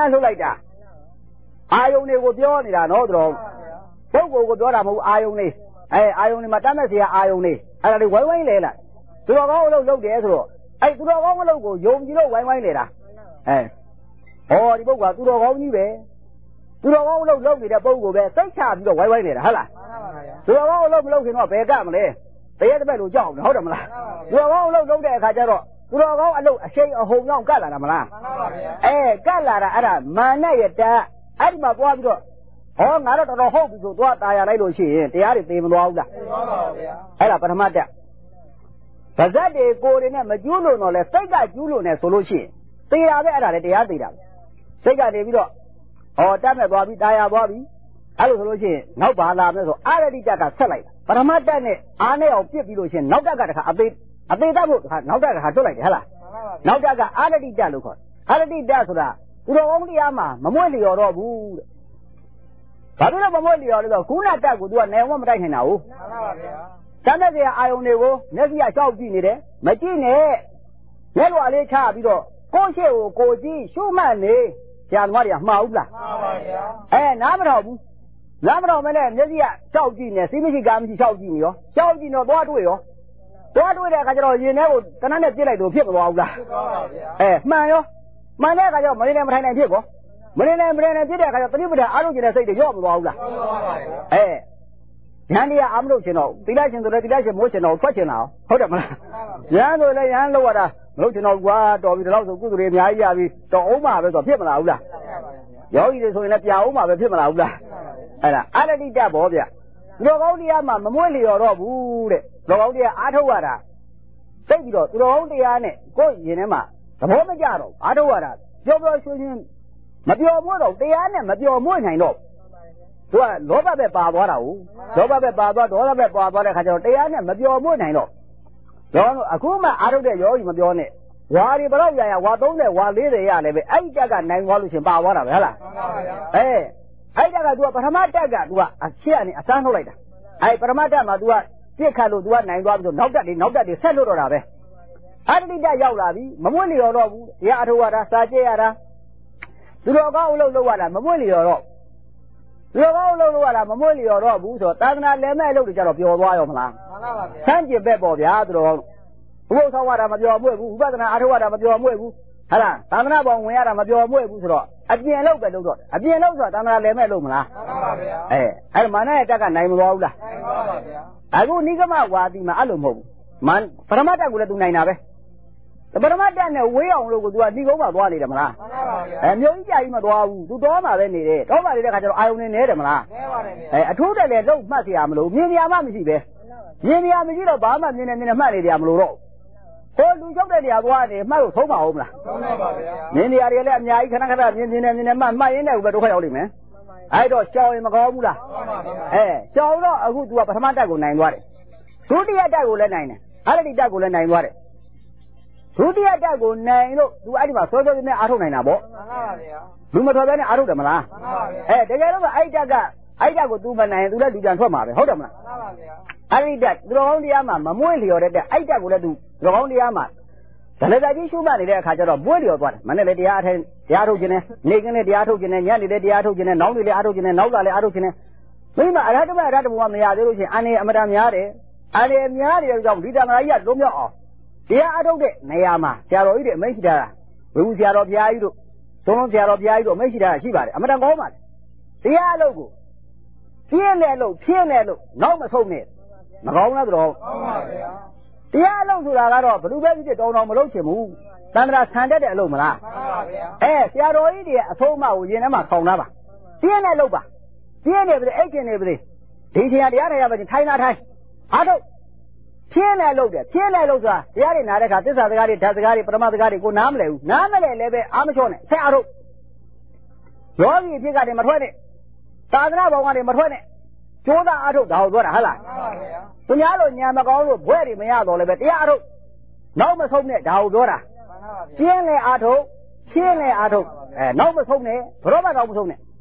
အာယုံတွေကိုပြောနေတာနော်သူတော်ပုဂ္ဂိုလ်ကိုပြောတာမဟုတ်အာယုံလေးအာယုံတွေမှာတတ်မဲ့เสียအာယုံလေးအဲ့ဒါတွေဝိုင်းဝိုင်းလဲလိုက်သူတော်ကောင်းအလုပ်လုပ်တယ်ဆိုတော့အဲ့သူတော်ကောင်းအလုပ်ကိုယုံကြည်လို့ဝိုင်းဝိုင်းလဲတာဒီပုဂ္ဂိုလ်ကသူတော်ကောင်းကြီးပဲသူတော်ကောင်းအလုပ်လုပ်နေတဲ့ပုဂ္ဂိုလ်ပဲစိတ်ချပြီးတော့ဝိုင်းဝိုင်းနေတာဟုတ်လားသူတော်ကောင်းအလုပ်မလုပ်ခင်တော့ဘယ်ကမလဲတရက်တစ်ပတ်လို့ကြောက်တယ်ဟုတ်တယ်မလားသူတော်ကောင်းအလုပ်လုပ်တဲ့အခါကျတော့သူတော်ကောင်းအလုပ်အရှိန်အဟုန်ကြောင့်ကတ်လာတာမလားကတ်လာတာအဲ့ဒါမာနရဲ့တတ်အဲ့ဒီမှာသွားပြီးတော့ငါတော့တော်တော်ဟုတ်ပြီဆိုသွားตายရလိုက်လို့ရှိရင်တရားတွေသိမသွားဘူးလားသိသွားပါဗျာအဲ့ဒါပထမတက်ဗဇတ်တွေကိုယ်တွေနဲ့မကျူးလို့တော့လဲစိတ်ကကျူးလို့နဲ့ဆိုလို့ရှိရင်သေတာပဲအဲ့ဒါလည်းတရားသေတာပဲစိတ်ကနေပြီးတော့တတ်မဲ့သွားပြီးตายရသွားပြီအဲ့လိုဆိုလို့ရှိရင်နောက်ပါလာမယ်ဆိုအာရတိတက်ကဆက်လိုက်ပထမတက်နဲ့အားနဲ့အောင်ပြစ်ပြီးလို့ရှိရင်နောက်တက်ကတခါအသေးတတ်ဖို့နောက်တက်ကတခါတွတ်လိုက်တယ်ဟဲ့လားနောက်တက်ကအာရတိတက်လို့ခေါ်အာရတိတက်ဆိုတာသူတော်ကောင်းတရားမှာမမွေ့လျော်တော့ဘူးတဲ့ဘာလို့လဲမမွေ့လျော်လဲဆိုခုနတက်ကို तू ကနိုင်ဝမတိုက်နိုင်တာဟုတ်မှန်ပါဗျာတမ်းတဲ့အာယုန်တွေကိုမျက်စိကရှောက်ကြည့်နေတယ်မကြည့်နဲ့မျက်လွှာလေးချပြီးတော့ကိုယ့်ရှေ့ကိုကိုကြည့်ရှုမှတ်နေဆရာသမားတွေကမှားဘူးလားမှားပါဗျာနားမတော်ဘူးနားမတော်မနဲ့မျက်စိကရှောက်ကြည့်နေစိမရှိကားမရှိရှောက်ကြည့်နေရောရှောက်ကြည့်တော့သွားတွေ့ရောသွားတွေ့တဲ့အခါကျတော့ရင်ထဲကိုတနက်နဲ့ပြစ်လိုက်တော့ဖြစ်မသွားဘူးလားဖြစ်သွားပါဗျာမှန်ရောမှန်တဲ့အခါကျတော့မနေနဲ့မထိုင်နိုင်ဖြစ်ကောမနေနဲ့ပြစ်တဲ့အခါကျတော့တတိပဒအားလုံးကျင်တဲ့စိတ်တွေရော့မသွားဘူးလားရော့သွားပါဗျာဉာဏ်တရားအာမလို့ရှင်တော့တိလိုက်ရှင်ဆိုလည်းတိလိုက်ရှင်မိုးရှင်တော့ထွက်ရှင်တာဟုတ်တယ်မလားဉာဏ်ဆိုလည်းဉာဏ်လောက်ရတာမလို့ရှင်တော့ကွာတော်ပြီဒီလောက်ဆိုကုသိုလ်တွေအများကြီးရပြီတော်အောင်ပါပဲဆိုဖြစ်မလားဘူးလားယောဂီတွေဆိုရင်လည်းပြအောင်ပါပဲဖြစ်မလားဘူးလားအဲ့ဒါအာရတိတဘောဗျသူတော်ကောင်းတရားမှာမမွေ့လျော်တော့ဘူးတဲ့သူတော်ကောင်းတရားအားထုတ်ရတာသိပြီးတော့သူတော်ကောင်းတရားနဲ့ကိုယ်ရင်ထဲမှာသဘောမကျတော့အားထုတ်ရတာပြောရွှင်မပျော်မွေ့တော့တရားနဲ့မပျော်မွေ့နိုင်တော့သူကလောဘပဲပါသွားတာဟုတ်လောဘပဲပါသွားဒေါသပဲပါသွားတဲ့ခါကျတော့တရားနဲ့မပျော်မွေ့နိုင်တော့အခုမှအားထုတ်တဲ့ယောဂီမပြောနဲ့ဝါတွေဘယ်တော့ရဝါ30ဝါ40ရလည်းပဲအဲ့ဒီတက်ကနိုင်သွားလို့ရှင်ပါသွားတာပဲဟုတ်လားမှန်ပါဗျာအဲ့တက်က तू ကပထမတက်က तू ကအချက်အနေအစမ်းထုတ်လိုက်တာအဲ့ပထမတက်မှာ तू ကပြစ်ခတ်လို့ तू ကနိုင်သွားပြီဆိုနောက်တက်တွေဆက်လို့တော့တာပဲအဲ့ဒီတက်ရောက်လာပြီမမွေ့လျော်တော့ဘူးတရားအထုတ်ရတာစာကျက်ရတာသူတော်ကောင်းအလုပ်လုပ်ရတာမမွေ့လျော်တော့သူတော်ကောင်းအလုပ်လုပ်ရတာမမွေ့လျော်တော့ဘူးဆိုတော့သာသနာလည်းမဲ့အလုပ်တွေကြတော့ပျော်သွားရောမလားမှန်ပါပါဗျာဆန်းကျင်ဘက်ပေါ့ဗျာသူတော်ကောင်းဘုရားဆောင်ရတာမပျော်မွေ့ဘူးဥပဒနာအထုတ်ရတာမပျော်မွေ့ဘူးဟုတ်လားသာသနာပေါင်းဝင်ရတာမပျော်မွေ့ဘူးဆိုတော့အပြင်လုပ်ပဲလုပ်တော့အပြင်လုပ်ဆိုတာသာသနာလည်းမဲ့လုပ်မလားမှန်ပါဗျာအဲ့မာနရဲ့တက်ကနိုင်မသွားဘူးလားနိုင်ပါပါဗျာအခုနိဂမဝါဒီမှာအဲ့လိုမဟုတ်ဘူးပရမတ္တကိုလည်း तू နိုင်တာပဲပရမတ္တနဲ့ဝေးအောင်လို့ကို तू ကဒီကုန်းမှာသွားနေတယ်မလားမှန်ပါပါဗျာမြို့ကြီးကြာကြီးမသွားဘူး तू တော့မှာပဲနေတယ်တော့မှာနေတဲ့ခါကျတော့အာယုန်နေတယ်မလားနေပါတယ်ဗျာအထိုးတက်လည်းလုံးမှတ်เสียမလို့မြင်နေရမှမရှိပဲမြင်နေရမရှိတော့ဘာမှမြင်နေမှတ်နေတယ်မလို့တော့ဟိုလူချုပ်တဲ့နေရာသွားနေမှတ်လို့ဆုံးပါဦးမလားဆုံးပါပါဗျာမြင်နေရတယ်လည်းအများကြီးခဏခဏမြင်နေမှတ်ရင်းနဲ့ပဲဒုက္ခရောက်လိမ့်မယ်အဲ့တော့ကြောင်ရင်မကောင်းဘူးလားမှန်ပါဗျာကြောင်တော့အခု तू ကပထမတက်ကိုနိုင်သွားတယ်ဒုတိယတက်ကိုလည်းနိုင်တယ်အဲ့ဒီတက်ကိုလည်းနိုင်သွားတယ်ဒုတိယတက်ကိုနိုင်လို့ तू အဲ့ဒီမှာစောစောနဲ့အားထုတ်နိုင်တာပေါ့မှန်ပါဗျာလူမထွက်ဘဲနဲ့အားထုတ်တယ်မလားမှန်ပါဗျာတကယ်တော့အဲ့တက်ကို तू မနိုင်ရင် तू လည်းလူကြံထွက်မှာပဲဟုတ်တယ်မလားမှန်ပါဗျာအဲ့ဒီတက်သူတော်ကောင်းတရားမှာမမွေ့လျော်တဲ့တက်အဲ့တက်ကိုလည်း तू သူတော်ကောင်းတရားမှာဒလတာကြီးရှုမှတ်နေတဲ့အခါကျတော့မွေ့လျော်သွားတယ်မနဲ့လည်းတရားထုတ်ခြင်းနဲ့နေကင်းလည်းတရားထုတ်ခြင်းနဲ့ညနေလည်းတရားထုတ်ခြင်းနဲ့နောက်နေ့လည်းအားထုတ်ခြင်းနဲ့နောက်လာလည်းအားထုတ်ခြင်းနဲ့မိမအရဟတဘုံကမရသေးလို့ရှိရင်အနေအမတန်များတယ်အနေများတယ်ကြောင့်ဒီတန်ခါကြီးကလုံးမြောက်အောင်တရားအားထုတ်တဲ့နေရာမှာဆရာတော်ကြီးတွေအမိန့်ရှိတာဝေဘူးဆရာတော်ဘုရားကြီးတို့သုံးလုံးဆရာတော်ဘုရားကြီးတို့အမိန့်ရှိတာရှိပါတယ်အမတန်ကောင်းပါတယ်တရားအလုပ်ကိုပြင်းတယ်လို့နောက်မဆုံးနဲ့မကောင်းလားတော့ကောင်းပါဗျာတရားအလုပ်ဆိုတာကတော့ဘယ်သူပဲဖြစ်တောင်းမလုပ်ချင်ဘူးသန္တရာဆန်တတ်တဲ့အလုပ်မလားမှန်ပါဗျာဆရာတော်ကြီးတွေအဆုံးအမကိုရင်ထဲမှာခေါင်ထားပါပြင်းတယ်လို့ပါပြင်းနေပြီအိတ်ကျင်နေပြီဒီချိန်တရားထိုင်ရပါချင်းထိုင်လာထိုင်အားထုတ်ပြင်းတယ်လို့ဆိုတာတရားတွေနားတဲ့အခါသစ္စာစကားတွေဓာတ်စကားတွေပရမစကားတွေကိုနားမလဲဘူးနားမလဲလည်းပဲအားမချောနဲ့ဆက်အားထုတ်ယောဂီအဖြစ်ကနေမထွက်နဲ့သာသနာ့ဘောင်ကနေမထွက်နဲ့ကျိုးသားအားထုတ်ဒါကိုပြောတာဟုတ်လားမှန်ပါဗျာသူများတို့ညာမကောင်းလို့ဘွဲ့တွေမရတော့လည်းပဲတရားအားထုတ်နောက်မဆုံးနဲ့ဒါကိုပြောတာမှန်ပါဗျာပြင်းလဲအားထုတ်ရှင်းလဲအားထုတ်နောက်မဆုံးနဲ့ဘရောမတော့မဆုံးနဲ့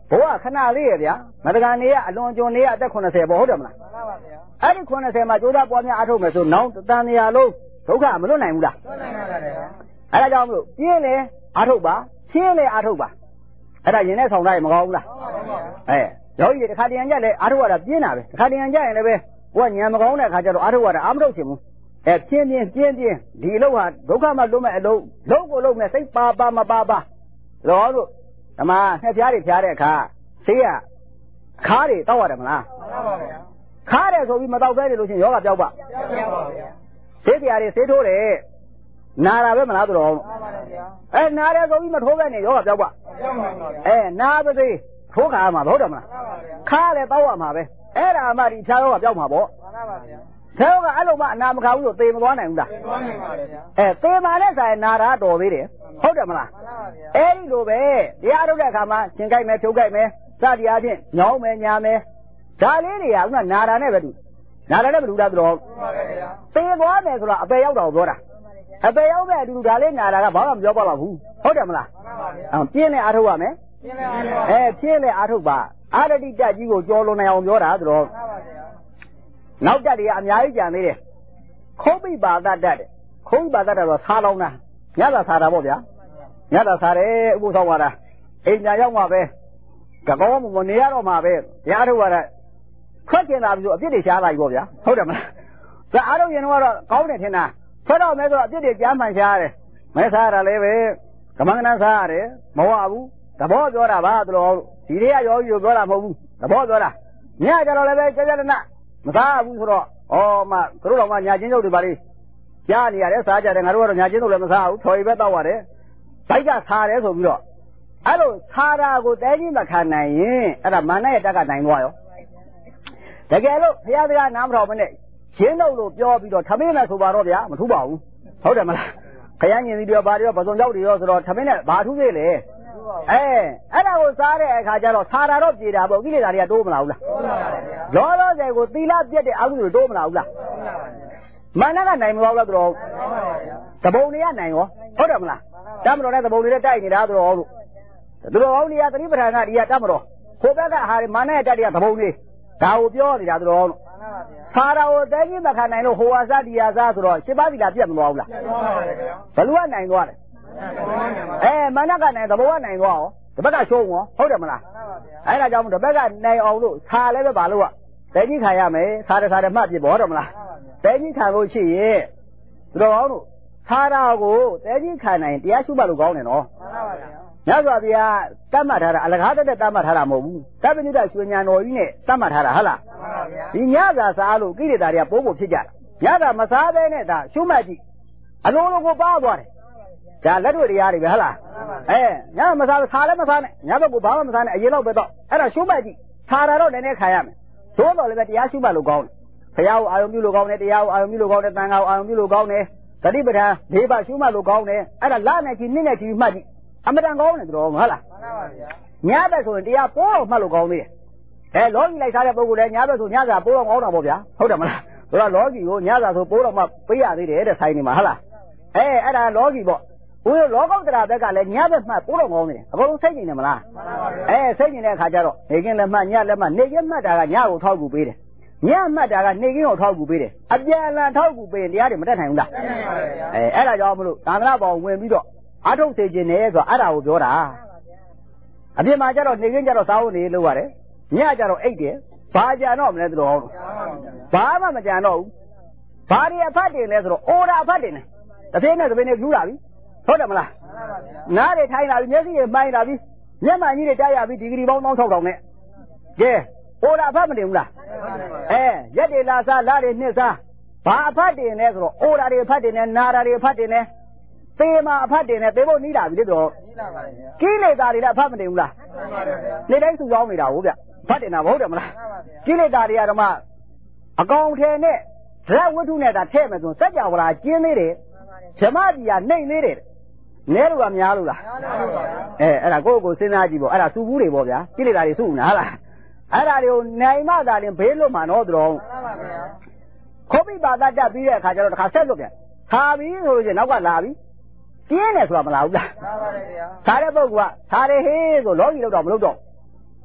ဘောကခဏလေးရဗျာမတကန်နေရအလွန်ကျွံနေရအသက်80ပေါ့ဟုတ်တယ်မလားမှန်ပါဗျာအဲ့ဒီ80မှာကြိုးစားပွားများအားထုတ်မယ်ဆိုနောက်တန်နေရာလုံးဒုက္ခမလွတ်နိုင်ဘူးလားလွတ်နိုင်ပါဗျာအဲ့ဒါကြောင့်မလို့ပြင်းလေအားထုတ်ပါချင်းလေအားထုတ်ပါအဲ့ဒါရင်နဲ့ဆောင်ထားရင်မကောင်းဘူးလားမှန်ပါဗျာယောဂီတစ်ခါတည်းရကြလဲအားထုတ်ရတာပြင်းတာပဲတစ်ခါတည်းရကြရင်လည်းပဲဘုကညံမကောင်းတဲ့အခါကျတော့အားထုတ်ရတာအားမထုတ်ချင်ဘူးပြင်းဒီအလုပ်ဟာဒုက္ခမှလွတ်မဲ့အလုပ်လုံးကိုလုံးနဲ့စိတ်ပါမပါလောတို့ဓမ္မငှက်ဖျားတွေဖျားတဲ့အခါဆေးရခါးတွေတောက်ရတယ်မလားမှန်ပါဗျာခါးတယ်ဆိုပြီးမတောက်ပဲနေလို့ချင်းယောဂပြောက်ပါပြောက်ပါဗျာဆေးတရားတွေဆေးထိုးတယ်နာတာပဲမလားတော်မှန်ပါဗျာနာတယ်ဆိုပြီးမထိုးပဲနေယောဂပြောက်ပါပြောက်ပါဗျာနာပါစေထိုးခါမှာဟုတ်တယ်မလားမှန်ပါဗျာခါးလည်းတောက်ရမှာပဲအဲ့ဒါမှဒီဖျားယောဂပြောက်မှာပေါ့မှန်ပါဗျာဆေးယောဂအဲ့လိုမှအနာမခါဘူးဆိုသေမသွားနိုင်ဘူးလားသေသွားနိုင်ပါဗျာသေပါနဲ့ဆိုင်နာတာတော်သေးတယ်ဟုတ်တယ်မလားမှန်ပါဗျာအဲ့ဒီလိုပဲတရားထုတ်တဲ့အခါမှာရှင်ကြိုက်မယ်ဖြုတ်ကြိုက်မယ်စသည်အားဖြင့်ညောင်းမယ်ညာမယ်ဒါလေးတွေကဥနာတာနဲ့ပဲတူနာတာနဲ့မတူတာတော်သေသွားမယ်ဆိုတော့အပေရောက်တော့ပြောတာအပေရောက်မဲ့အတူဒါလေးနာတာကဘာမှမပြောပါဘူးဟုတ်တယ်မလားမှန်ပါဗျာပြင်းနဲ့အားထုတ်ရမယ်ပြင်းနဲ့အားထုတ်ဖြင်းနဲ့အားထုတ်ပါအာရတိတက်ကြီးကိုကြော်လွန်နိုင်အောင်ပြောတာတော်မှန်ပါဗျာနောက်တက်တွေကအများကြီးကြံသေးတယ်ခုံးပိပါဒတ်တဲ့ခုံးပါဒတ်တော့ဆားလောင်းတာညသာဆားတာပေါ့ဗျာညသာဆားတယ်ဥပုသ်ဆောင်ပါတာအိမ်ညာရောက်မှပဲကကောင်းမနေရတော့မှပဲတရားထုတ်ရတာထွက်ကျင်လာပြီဆိုအပြစ်တွေရှားလာပြီပေါ့ဗျာဟုတ်တယ်မလားဒါအားထုတ်ရင်တော့ကောင်းတယ်ထင်တာထွက်တော့မဲဆိုအပြစ်တွေကြားမှန်ရှားတယ်မဲစားရတာလည်းပဲကမ္မန္တစားရတယ်မဝဘူးသဘောပြောတာပါတော်ဒီတွေကယောဂီကိုပြောတာမဟုတ်ဘူးသဘောပြောတာညကြတော့လည်းပဲကြကြနမစားဘူးဆိုတော့မှတို့တော်မှညာချင်းချုပ်တွေပါလေကြားနေရတယ်စားကြတယ်ငါတို့ကတော့ညာချင်းချုပ်လည်းမစားဘူးထော်ရီပဲတောက်ရတယ်ဘိုက်ကစားတယ်ဆိုပြီးတော့အဲ့လိုစားတာကိုတဲကြီးမခံနိုင်ရင်အဲ့ဒါမာနရဲ့တက်ကနိုင်သွားရောတကယ်လို့ဘုရားတရားနားမတော်မနဲ့ရှင်းလို့ပြောပြီးတော့ထမင်းနဲ့ဆိုပါတော့ဗျာမထူးပါဘူးဟုတ်တယ်မလားခရမ်းညင်စီတွေဘာတွေရောပစုံရောက်တွေရောဆိုတော့ထမင်းနဲ့ဘာထူးသေးလဲအဲ့ဒါကိုစားတဲ့အခါကျတော့စားတာတော့ပြေတာပေါ့ကိလေသာတွေကတိုးမလာဘူးလားတိုးလာပါဗျာလောလောဆယ်ကိုသီလပြည့်တဲ့အကုသိုလ်တိုးမလာဘူးလားမာနကနိုင်မသွားဘူးလားတော်တပုံတွေကနိုင်ရောဟုတ်တယ်မလားတမတော်နဲ့တပုံတွေနဲ့တိုက်နေတာတော်လို့သူတော်ဟောင်းတွေကသတိပဋ္ဌာန်ကဒီကတမတော်ခိုးဘက်ကဟာမာနရဲ့တက်တွေကတပုံတွေဒါကိုပြောနေတာတော်လို့စားတာကိုတဲကြီးမခံနိုင်လို့ဟိုဝါစားဒီယာစားဆိုတော့ရှင်းပါးသီလပြတ်မသွားဘူးလားဘလူကနိုင်သွားတယ်မာနကနိုင်သဘောကနိုင်သွားရောတပတ်ကရှုံးရောဟုတ်တယ်မလားအဲ့ဒါကြောင့်တပတ်ကနိုင်အောင်လို့ဆာလည်းပဲဘာလို့တဲကြီးခံရမယ်စားတယ်မှတ်ပြပေါ့ဟုတ်တယ်မလားတဲကြီးခံလို့ရှိရင်သူတော်အောင်လို့စားတာကိုတဲကြီးခံနိုင်တရားရှုမှတ်လို့ကောင်းတယ်နော်မှန်ပါဗျာညစွာဘုရားတတ်မှတ်ထားတာအလကားတက်တတ်မှတ်ထားတာမဟုတ်ဘူးတပ္ပညုတရွှေညာတော်ကြီးနဲ့တတ်မှတ်ထားတာဟုတ်လားမှန်ပါဗျာဒီညစာစားလို့ကိလေသာတွေကပိုးဖို့ဖြစ်ကြတာညစာမစားဘဲနဲ့ဒါရှုမှတ်ကြည့်အလုံးလုံးကိုပါသွားတယ်ဒါလက်တွေ့တရားတွေပဲဟုတ်လားညမစားလည်းမစားနဲ့ညဘက်ကဘာမှမစားနဲ့အရင်တော့ပဲတော့အဲ့ဒါရှုမှတ်ကြည့်စားတာတော့နည်းနည်းခံရမယ်သို့တော်လည်းပဲတရားရှုမှတ်လို့ကောင်းတယ်ဘုရားကိုအာရုံပြုလို့ကောင်းတယ်တရားကိုအာရုံပြုလို့ကောင်းတယ်သံဃာကိုအာရုံပြုလို့ကောင်းတယ်သတိပဋ္ဌာန်၄ပါးရှုမှတ်လို့ကောင်းတယ်အဲ့ဒါလနဲ့ကြီးနှစ်နဲ့ကြီးမှတ်ကြည့်အမတန်ကောင်းတယ်တော်ဟုတ်လားမှန်ပါဗျာညဘက်ဆိုရင်တရားပိုးတော့မှတ်လို့ကောင်းသေးတယ်လောကီလိုက်စားတဲ့ပုဂ္ဂိုလ်လည်းညဘက်ဆိုညစာပိုးတော့ကောင်းတာပေါ့ဗျာဟုတ်တယ်မလားဆိုတော့လောကီကိုညစာဆိုပိုးတော့မှပေးရသေးတယ်တဲ့ဆိုင်နေမှာဟုတ်လားအဲ့ဒါလောကီပေါ့ဘုရားလောကုတ္တရာဘက်ကလည်းညဘက်မှပိုးတော့ကောင်းနေတယ်အကုန်လုံးစိတ်နေတယ်မလားမှန်ပါဗျာစိတ်နေတဲ့အခါကျတော့နေကင်းလည်းမှညလည်းမှနေကင်းမှတ်တာကညကိုထောက်ကူပေးတယ်ညမှတ်တာကနေကင်းကိုထောက်ကူပေးတယ်အပြန်အလှန်ထောက်ကူပေးရင်တရားတွေမတက်နိုင်ဘူးလားတက်နိုင်ပါဗျာအဲ့ဒါကြောင့်မလို့သာသနာ့ဘောင်ဝင်ပြီးတော့အထုတ်စေခြင်းနဲ့ဆိုအဲ့ဒါကိုပြောတာအပြင်မှာကျတော့နေကင်းကျတော့စားဖို့နေလို့ရတယ်ညကျတော့အိတ်တယ်ဘာကြံတော့မလဲသူတော်ဟောဘာမှမကြံတော့ဘူးဘာတွေအဖတ်တင်လဲဆိုတော့အိုရာအဖတ်တင်တယ်တစ်သေးနဲ့တစ်သေးနဲ့ကျူးလာပြီဟုတ်တယ်မလားနားတွေထိုင်းလာပြီမျက်စိတွေမှိုင်းလာပြီမျက်မှန်ကြီးတွေတိုက်ရပြီဒီဂရီပေါင်း1600နဲ့ကဲအိုရာအဖတ်မတင်ဘူးလားရက်တွေလာစားလာတွေနှစ်စားဘာအဖတ်တင်လဲဆိုတော့အိုရာတွေအဖတ်တင်တယ်နာရာတွေအဖတ်တင်တယ်သေမှာအဖတ်တင်တယ်သေဖို့နီးလာပြီလေတော့ကိလေသာတွေလည်းအဖတ်မတင်ဘူးလားနေတိုင်းစုကြောင်းနေတာဟုတ်ဗျဖတ်တင်တာမဟုတ်တယ်မလားကိလေသာတွေကတော့မှအကောင်ထဲနဲ့ဇက်ဝတ္ထုနဲ့ဒါထည့်မယ်ဆိုစัจ java လာကျင်းသေးတယ်ဓမ္မကြီးကနှိမ့်သေးတယ်နဲလို့ကများလို့လားအဲ့ဒါကိုစဉ်းစားကြည့်ပေါ့အဲ့ဒါစုဘူးတွေပေါ့ဗျာကိလေသာတွေစုနေတာဟုတ်လားအဲ့ဒါတွေကိုနိုင်မှသာရင်ဘေးလွတ်မှာတော့တော်ခုပိပါဒတက်ပြီးတဲ့အခါကျတော့တစ်ခါဆက်လွတ်ပြန်ခါပြီးဆိုရင်နောက်ကလာပြီပြင်းတယ်ဆိုတာမလာဘူးလားမှန်ပါတယ်ဗျာခါတဲ့ပုဂ္ဂိုလ်ကခါတယ်ဟေးဆိုလောကီလောက်တော့မလုပ်တော့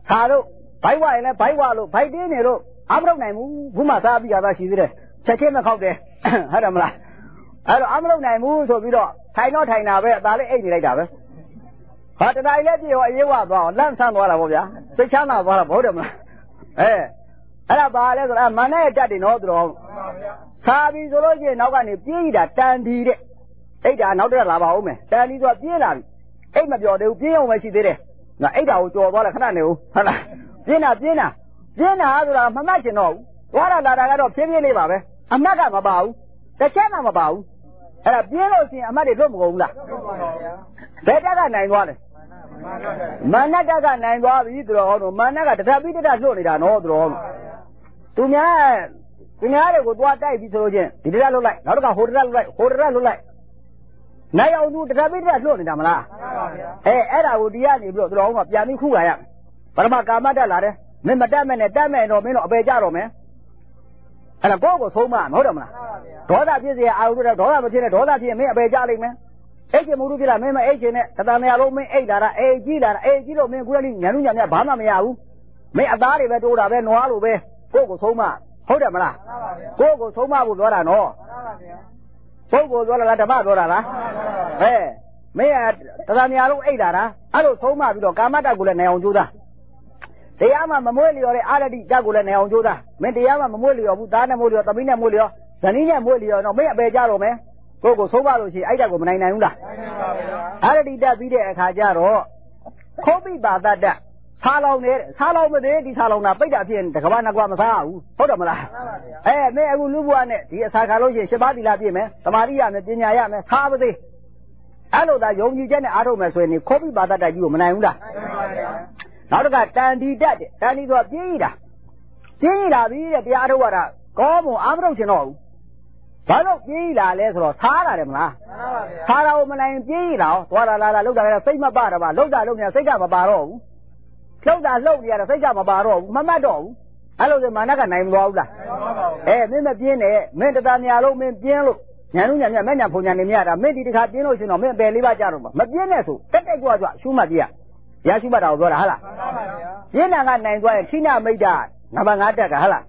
Haro, Baiwa and Baiwalo, Baidino, Amro Guma Sabi, she did. Check him out there. Hadamla. Amro Namu, so we don't. Tai not Taina, where Dale 80 like that. But I let you about Lansan Walla, the channel was about them. Eh, Alabala, Mana Daddy, no draw. Sabi Zology, Nogani, Pida, Tandy. Ada another lava home. That is what Pina. Aim of your Pino when she did it. Now, Ada to a Canano. Pina. I'm imagine no. What a lot of Pini Liva. I'm not about. The channel about. And a Pino see a muddy room. Better than 9 1. Manaka 9 1 either or Manaka, the Tabita does not need an order. To me, I would what I be so gen. Did I look like? Not a hotel like. Now do the rabbit as long as Damala. Eh, I would be any blow wrong of Yami who I am. But my Gamada ladder, Madame and a Daman or Mino Bejaro man. And a go was home man, Hodama. Dola busy, I would have dollar here, dollar here, me a Bejali man. Age Murugila, Mema agent, Tadamia Rome, Ada, A Gila, A Gilo, me grilling, Yanunya, Bama Miau. May a body that would have been no other way. Go was home man. Hodama. Go was home man with what I know. Fogo la Dora, eh, may I Tadamiaro Ada, I don't so much with Kamata Gulane Judah. The Yama Mamoli or Aladi Jagulane Judah, Mediama Mamoli or Dana Molio, Tabina Molio, Zanina Molio, no Mea Bejaro, me, Fogo Soba, Ida Gumananga. Aladi da Vide Hajaro, Kobe Bada, Salon, the Salon, Peda, the Kavana Guamasa, Hodamala. Eh, may I will look one, the Sakaloji, Shabadi Labime, Tamaria, and Dinyayam, Harvey. Hello, that young Eugene Aromas when you copy Bada that you, Mananga. Now got Tandy Dad, Tandy to a Pida. Pida, the Adawara, Como Ambrosino. Follow Pida, let's go, Tara, Tara, Oman, Pida, what I look at a same about, look at a Sega Baro. Close that low, the other Sega Baro, Mamado. Hello, the Manaka name Walda. Eh, Mena Piene, Mentanialo, Piano, Yanunya, Mena Punania, Medica Dino, Beliva Jaruma, Mabienesu, Petegua, Shumadia, Yashubara, Hala. Yena named why Tina made that, Nabangata Hala.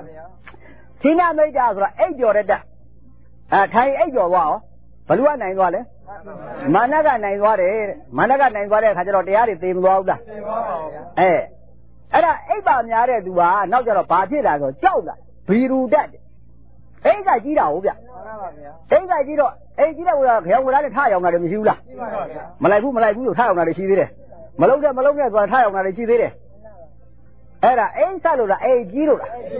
Tina made that 8 years at high 8 years wow, Palua 9 Wale. Managa 9 Wale, Hajaro, Tim Walda. Eh. Era Eba Yare Dua, not your party as a Joga, Piru dead. Ega Gida, Ega Gida, Ega will have a tie on the Missoula. Malabu, tie on the Chivire. Maloga was high on the Chivire. Era A Salula, A Giro.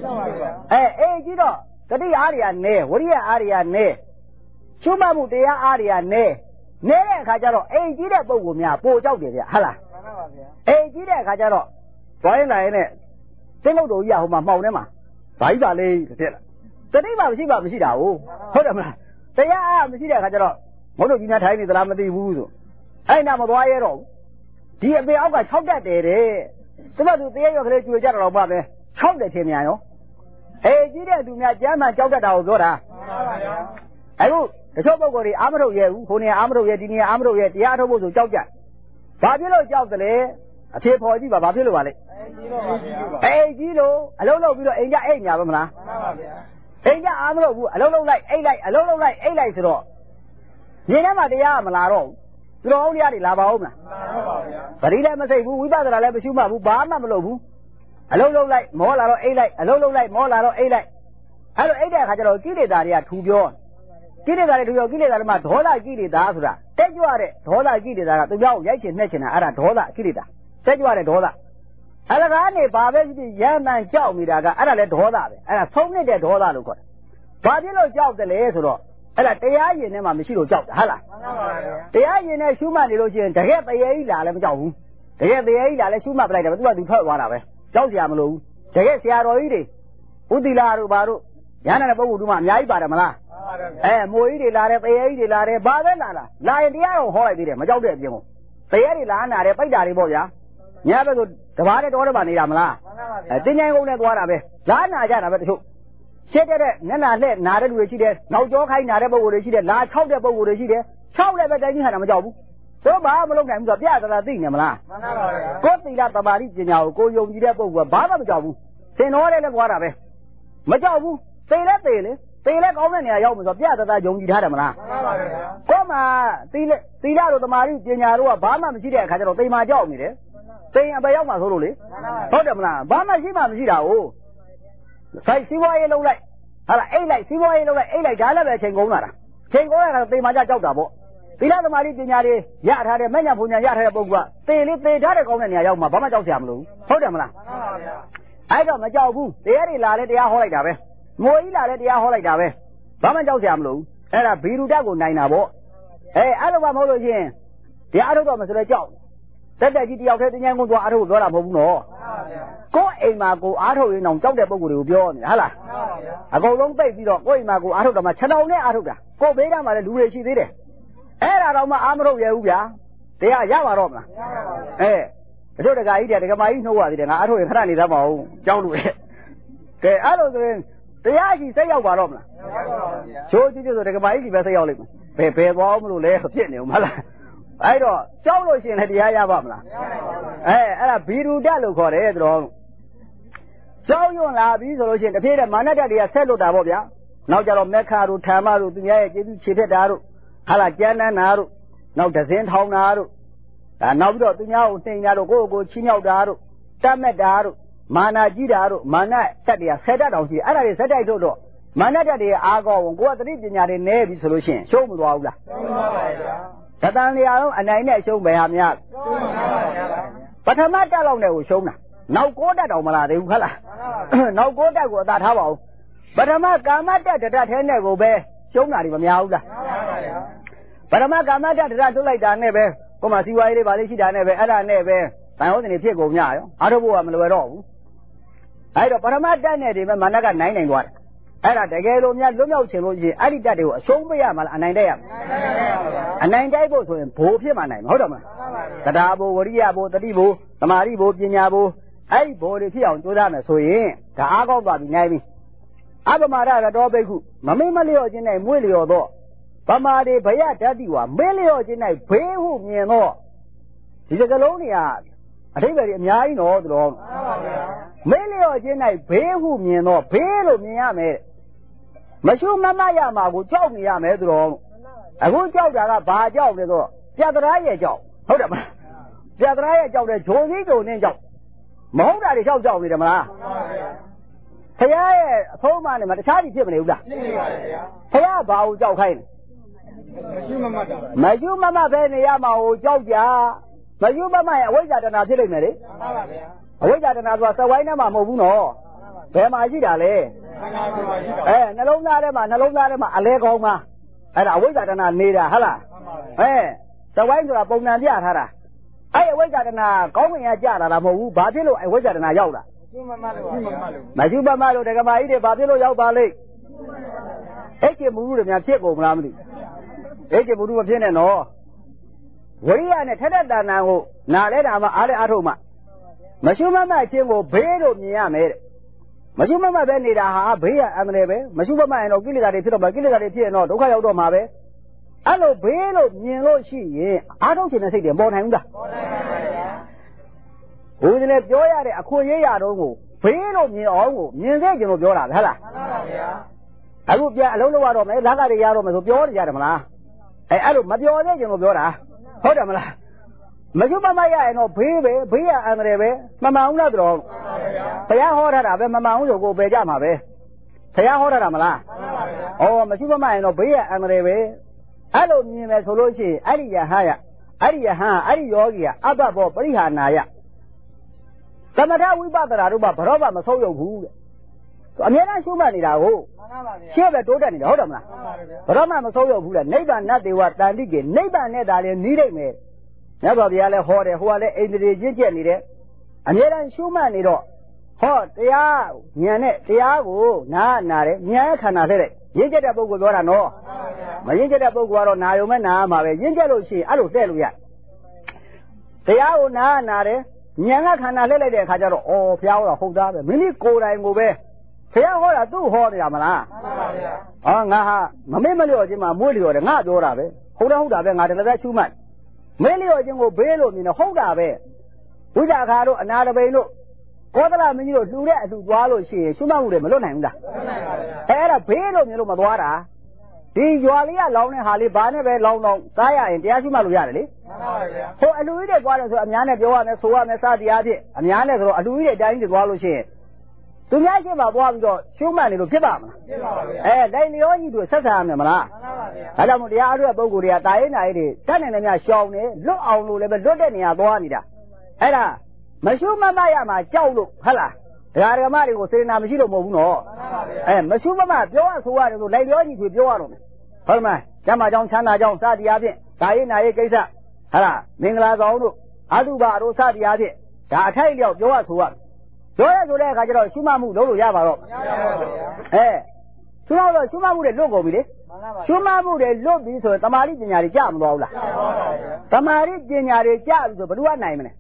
A Giro, the Aria Ne, what is Aria Ne? Chumamu de Aria Ne. Ne Hajaro, A Gida Bogumia, Bo Jogia, Hala. A Gida Hajaro. Why not? Single do Yahoma Monema. Baidali, the name of Shiba Mishida. Hold on. Say, ah, Mishida Hajaro. What do you not have the Lamadi Wuzu? I know why at all. Dear, we all got choked that day. So, what do they to a general mother? Choked it, Timiano. Hey, did I do not jam and choke at our daughter? I will. The Sobogori Amro Yehu, Honia Amro Yedinia Amro Yet, the Ato was to choke that. Babilo jogged the lay. A tape for you, Babilo Valley. Hey, Gino, I don't know if you ain't got any of them. Ain't got Amro, I don't know like A lights at all. You never the Amalaro. You only had the Lava. But he never say, we better let you Shuma, Bama Lobu. I don't know like Molaro A light, I don't know like Molaro A light. I don't know had a Gilida to your Gilida to your Gilida, Hola Gilida. Take you at it, Hola Gilida, the young Yakin Nation, Ara Hola Gilida. Take you at it, Hola. Alagani, Babi, young man, Joe Miraga, and I let Hola, and I told me that Hola look. Babilo job the Lazo, and I tell you, never Michio job, Hala. The Ayan Schumann illusion to get the Aila, let me go. To get the Aila, let Schumann like what you heard one of it. Josiamlu, to get Siaroidi, Udila Baru, Yana Boduma, Yaibadamala. Eh, Moidi Lare, Aidi Lare, Badana, Lion the Arrow Holiday, Major Demo. Fairy Lana, a Paidari Boya. Never good, the Valley or Banamala. I think I won't one of it. Lana Jana, but who? Said that Nana let Nada, which is no joke, I never would see that large how the boat would see there. How ever then you had a job. ဆိုဘာမလုပ်နိုင်ဘူးဆိုပြသလားသိနေမလားမှန်ပါပါကိုသီလသမာဓိပညာကိုယုံကြည်တဲ့ပုဂ္ဂိုလ်ကဘာမှမကြောက်ဘူးသင်တော်တယ်လည်းကြွားတာပဲမကြောက်ဘူးသိလဲသိလေသိလဲကောင်းတဲ့နေရာရောက်မှဆိုပြသယုံကြည်ထားတယ်မလားမှန်ပါပါကိုမှသီလတို့သမာဓိပညာတို့ကဘာမှမရှိတဲ့အခါကျတော့သိမှကြောက်နေတယ်သိရင်အပယ်ရောက်မှဆိုလို့လေဟုတ်တယ်မလားဘာမှရှိမှမရှိတာကိုစိုက်စီးပွားရေးလုပ်လိုက်ဟာလားအိတ်လိုက်စီးပွားရေးလုပ်လိုက်အိတ်လိုက်ဒါလည်းပဲချိန်ကုန်လာတာချိန်ကုန်ရတာသိမှကြောက်တာပေါ့သီလသမာဓိပညာတွေရထားတဲ့မဲ့ညာဘုံညာရထားတဲ့ပုဂ္ဂိုလ်ကသေလေးသေထားတဲ့ကောင်းတဲ့နေရာရောက်မှဘာမှကြောက်စရာမလိုဘူးဟုတ်တယ်မလားမှန်ပါဗျာအဲ့တော့မကြောက်ဘူးတရားတွေလာလဲတရားဟောလိုက်တာပဲငိုကြီးလာလဲတရားဟောလိုက်တာပဲဘာမှကြောက်စရာမလိုဘူးအဲ့ဒါဘီရူတကိုနိုင်တာပေါ့အဲ့လိုမှမဟုတ်လို့ရှိရင်တရားအထုတ်တော့မဆိုလဲကြောက်တက်တက်ကြီးတယောက်တည်းတင်းကျန်းကုန်းသွားအထုတ်ပြောတာမဟုတ်ဘူးနော်ကိုယ်အိမ်မှာကိုအားထုတ်ရင်တော့ကြောက်တဲ့ပုဂ္ဂိုလ်တွေကိုပြောနေတာဟုတ်လားအကုန်လုံးသိပြီးတော့ကိုယ်အိမ်မှာကိုအားထုတ်တာမှခြေတော်နဲ့အားထုတ်တာကိုယ်ဘေးကမှလည်းလူတွေရှိသေးတယ်အဲ့ဒါတော့မှအာမထုတ်ရဘူးဗျာတရားရပါတော့မလားတို့တက္ကကြီးတက္ကမကြီးနှုတ်ရသေးတယ်ငါအားထုတ်ရင်ခဏနေသားမအောင်ကြောက်လို့ကဲအဲ့လိုဆိုရင်တရားရှိစိတ်ရောက်ပါတော့မလားချိုးကြည့်ဆိုတက္ကမကြီးဒီပဲစိတ်ရောက်လိမ့်မယ်ဘယ်သွားမလို့လဲဖြစ်နေဦးမလားအဲ့တော့ကြောက်လို့ရှိရင်လည်းတရားရပါမလားအဲ့ဒါဘီရူတလို့ခေါ်တယ်တော်ကြောက်ရွံ့လာပြီဆိုလို့ရှိရင်တဖြည်းတည်းမာနတ္တတွေကဆက်လွတ်တာပေါ့ဗျာနောက်ကြတော့မက္ခတို့ထာမတို့သူများရဲ့ကျေးဇူးခြေထက်တာတို့ဟာလာကျမ်းနန်းတာတို့နောက်ဒဇင်းထောင်တာတို့နောက်ပြီးတော့သူများကိုနှိမ်တာတို့ကိုယ့်ကိုချီးမြှောက်တာတို့တတ်မဲ့တာတို့မာနကြီးတာတို့မာနတက်တွေကဆယ်တက်တောင်ရှိအဲ့ဒါတွေဇက်တိုက်ထုတ်တော့မာနတက်တွေအားကောဝင်ကိုယ်ကသတိပညာတွေနည်းပြီဆိုလို့ရှိရင်ရှုံးမသွားဘူးလားရှုံးပါပါဗျာတတန်လျာလုံးအနိုင်နဲ့ရှုံးပဲဟာများရှုံးပါပါဗျာပထမတက်လောက်နဲ့ကိုရှုံးတာနောက်9တက်တောင်မလာသေးဘူးဟုတ်လားနောက်9တက်ကိုအသာထားပါဦးပထမကာမတက်တထဲနဲ့ကိုပဲရှုံးတာတွေမများဘူးလားပထမကာမတက်တထုတ်လိုက်တာနဲ့ပဲကိုမစီဝါရေးလေးပါလေးရှိတာနဲ့ပဲအဲ့ဒါနဲ့ပဲတန်ဟောစဉ်ဖြစ်ကုန်ကြရောအားထုတ်ဖို့ကမလွယ်တော့ဘူးအဲ့တော့ပထမတက်နဲ့ဒီမဲ့မာနကနိုင်သွားတယ်အဲ့ဒါတကယ်လို့များလွတ်မြောက်ချင်လို့ရှိရင်အဲ့ဒီတက်တွေကိုအရှုံးပေးရမှာလားအနိုင်တိုက်ရမှာအနိုင်တိုက်ဖို့ဆိုရင်ဘိုးဖြစ်မှနိုင်မှာဟုတ်တယ်မလားတရားဘိုးဝရိယဘိုးတတိဘိုးသမာဓိဘိုးပညာဘိုးအဲ့ဒီဘိုးတွေဖြစ်အောင်ကြိုးစားမယ်ဆိုရင်ဒါအားကောင်းသွားပြီနိုင်ပြီအပမာဒရတောဘိက္ခုမမေ့မလျော့ခြင်း၌မွေ့လျော့တော့ဗမာတွေဘယဓာတိဝါမေ့လျော့ခြင်း၌ဘေးဟုမြင်တော့ဒီစကလုံးတွေကအထိပ္ပယ်တွေအများကြီးနော်သူတော်မေ့လျော့ခြင်း၌ဘေးဟုမြင်တော့ဘေးလို့မြင်ရမယ်မရှုမမရမှာကိုကြောက်နေရမယ်သူတော်အခုကြောက်တာကဘာကြောက်လဲဆိုတော့ပြတရာရဲ့ကြောက်ဟုတ်တယ်မလားပြတရာရဲ့ကြောက်တဲ့ဂျုံစည်းဂျုံနဲ့ကြောက်မဟုတ်တာတွေကြောက်နေတယ်မလားဘုရားရဲ့အဖုံးမနဲ့မတခြားကြီးဖြစ်မနေဘူးလားဖြစ်နေပါရဲ့ဗျာဘုရားဘာကိုကြောက်ခိုင်းလဲမရှုမမပဲနေရမှာကိုကြောက်ကြမရှုမမရဲ့အဝိဇ္ဇာတဏှာဖြစ်လိမ့်မယ်လေမှန်ပါဗျာအဝိဇ္ဇာတဏှာဆိုတာစက်ဝိုင်းထဲမှာမဟုတ်ဘူးနော်ဘယ်မှာရှိတာလဲနှလုံးသားထဲမှာအလဲကောင်းမှာအဲ့ဒါအဝိဇ္ဇာတဏှာနေတာဟုတ်လားစက်ဝိုင်းဆိုတာပုံစံပြထားတာအဲ့အဝိဇ္ဇာတဏှာကောင်းဝင်ရကြတာလားမဟုတ်ဘူးဘာဖြစ်လို့အဝိဇ္ဇာတဏှာရောက်လာမရှုမမလို့ဒကမာကြီးတွေဘာဖြစ်လို့ရောက်ပါလိမ့်အဲ့ကျမူတွေများဖြစ်ကုန်မလားမသိအဲ့ကျမူမဖြစ်နဲ့နော်ဝိရိယနဲ့ထက်တဲ့တဏ္ဍာကိုနာလဲတာမှအားလဲအားထုတ်မှမရှုမမခြင်းကိုဘေးလို့မြင်ရမယ်တဲ့မရှုမမပဲနေတာဟာဘေးရအန္တရာယ်ပဲမရှုမမရင်တော့ကိလေသာတွေဖြစ်တော့မှကိလေသာတွေဖြစ်ရင်တော့ဒုက္ခရောက်တော့မှာပဲအဲ့လိုဘေးလို့မြင်လို့ရှိရင်အားထုတ်ခြင်းနဲ့စိတ်တွေပေါ်နိုင်ဘူးလားပေါ်နိုင်ပါဗျာဘုရားလည်းပြောရတဲ့အခွင့်အရေးရတော့ကိုဘေးလို့မြင်အောင်ကိုမြင်စေခြင်းလို့ပြောတာပဲဟုတ်လားမှန်ပါဗျာအခုပြန်အလုံးလုံးရတော့မယ်လက်ကတွေရတော့မယ်ဆိုပြောနေကြတယ်မလားအဲ့လိုမပြောသေးခြင်းလို့ပြောတာဟုတ်တယ်မလားမရှုမမရရင်တော့ဘေးရအန္တရာယ်ပဲမမှန်ဘူးလားတော်ဘုရားဟောထားတာပဲမမှန်ဘူးဆိုကိုပယ်ကြမှာပဲဘုရားဟောထားတာမလားမရှုမမရင်တော့ဘေးရအန္တရာယ်ပဲအဲ့လိုမြင်မယ်ဆိုလို့ရှိရင်အဲ့ဒီယဟအဲ့ဒီယောဂီကအဘဘောပရိဟာနာယသမထဝိပဿနာတို့ကဘရောမမဆုံးယုံဘူးတဲ့အများအားရှုမှတ်နေတာကိုရှေ့ပဲတိုးတက်နေတာဟုတ်တယ်မလားဘရောမဆုံးယုံဘူးလေနိဗ္ဗာန်နတ်တေဝတန်တိကေနိဗ္ဗာန်နဲ့ဒါလည်းနီးလိုက်မယ်မြတ်စွာဘုရားလည်းဟောတယ်ဟိုကလည်းအိန္ဒြေကျင့်ကြက်နေတယ်အများအားရှုမှတ်နေတော့ဟောတရားဉာဏ်နဲ့တရားကိုနာတယ်ဉာဏ်ခန္ဓာလှည့်လိုက်ရင့်ကျက်တဲ့ပုဂ္ဂိုလ်ပြောတာနော်မရင့်ကျက်တဲ့ပုဂ္ဂိုလ်ကတော့နာယုံမဲ့နာမှာပဲရင့်ကျက်လို့ရှိရင်အဲ့လိုတဲ့လို့ရတရားကိုနာတယ်ဉာဏ်ကခန္ဓာလှည့်လိုက်တဲ့အခါကျတော့ဘုရားဟောတာဟုတ်သားပဲမိမိကိုယ်တိုင်ကိုပဲဘုရားဟောတာသူ့ဟောနေတာမလားမှန်ပါဗျာငါဟာမမေ့မလျော့ခြင်းမှာမွေးလျော်တယ်ငါပြောတာပဲဟုတ်တာပဲငါတလည်းရှုမှတ် Melio Jingo Belo in a Hoga, Ujacaro, another Belo, Kodala Mino, Lura, Dualo, she, Suma would have Melonanga. Had a Belo Milomadora. The Yualia long and Hali Bana, long, Saya, and Yasima reality. So I do it one as Amana, Joanna, Suana, Sadiati, Amana, I do it dying to Wallo share. To make him a one go, Schumann, it'll give up. And then the only do Sasam, I don't know the other Boguria, Diana, Tanan and Yashone, look on Lula, Dodania, Boanida. Ella, Mashuma Maya, Joe, Hala. The Aramari was saying, I'm Giro Mono. And Mashuma, Joa, who are like the only with Joan. Herma, Jama John Chana John Sadiati, Diana Gaza, Hala, Mingla Zono, Aduba, Rosadiati, Tatalia, Joa, who are. Joa, Zola, Shumamu, Lolo Yavaro. Eh, Shumamu, the logo with it. Shumamu, the logo, so Tamari Dinari Jam Lola. Tamari Dinari Jam, but one name.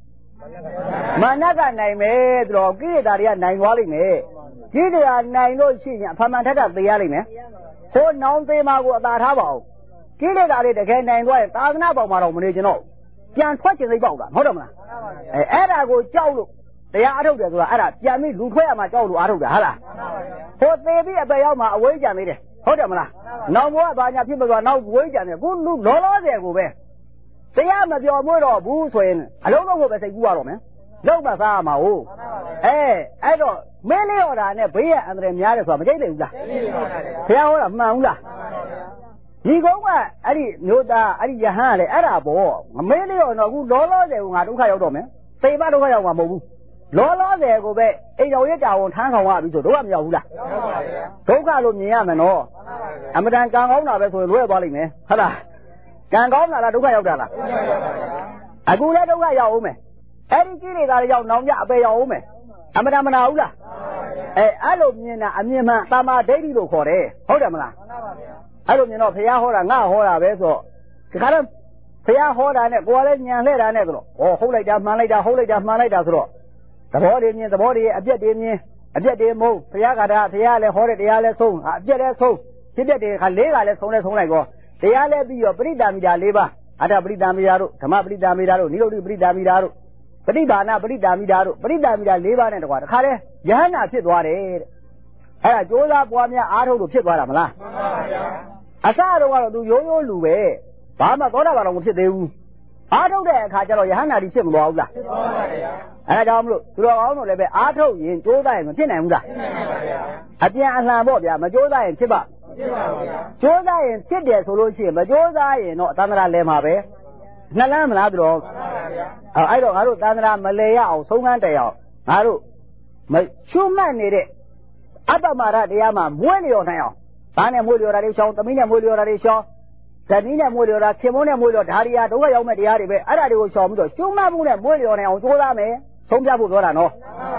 Managa name, Drogi, Daria, nine walling, Gida, nine no chin, Pamantata, the Yalime. So now they mago that havo. Gida, the can nine wife, Tagnabo, Maromo, Jan Twitch is a bowl, Hodoma. Ada go Joe, the Arab, Arab, Yami, Luquea, my Joe, Arab, Hala. So they be a Bayama, away, Jamie, Hodoma. No more about your people are now waiting, good look, Lola, there go there. They are your mother, Booswin. I don't know what they do, man. No, but I'm a old. Eh, I don't. Many or I never hear and then Yara from Jada. Tell of Manga. You go where? I did know that I did Yahan, Arabo. Many or no good Lola, they will not do Kayodome. Say, by the way, I want to Lola, they go back. 8 years I won't hang on to do I'm Yoda. Toka Lumiam and all. I'm a damn gang owner, that's what we're about me. Hala. Can't go on, I do my other. I go let away your home. Any killing that you know, ya obey your home. I'm a damn aula. I don't mean a Mima, Tama, Daily look for it. Hold them. I don't know, Piahora, now, Hora, Beso. Karam, Piahora, and Guaran, and Leda Negro, or Holy Manada, Holy Manada. The body, a jet in me, a jet in move, Piagada, Piale, Hore, the Ale Song, a jet so. She did it, Halela, let's go. They are be your Bridamida labor, Ada Bridamidaro, Tama Bridamidaro, Nilo Bridamidaro, Bridana Bridamidaro, Bridamida labor and what? Hare, Jana Pitware. Hey, Jola Boamia Aro to Pitwaramala. Asado want to do yo lue. Bama Goda will sit there. Ado there, Kajaro Yana, the same Lola. And I don't look through all the level Ato in Joda and Tinanga. At the Anabobia, Majoda and Tiba. Joda and Tidia solution, but Joda and not Tanara Lemabe. Nalam Ladro. I don't Tanara Malaya or Songa. I do. My two men need it. Abamara de Yama, Mulio now. Sana Mulio Radisha, Tamina Mulio Radisha. Tanina Mulio, Kimona Mulio, Daria, the way of Mediari, I do show them the Shuma Muna Mulio and Jola me. Songa Bugorano.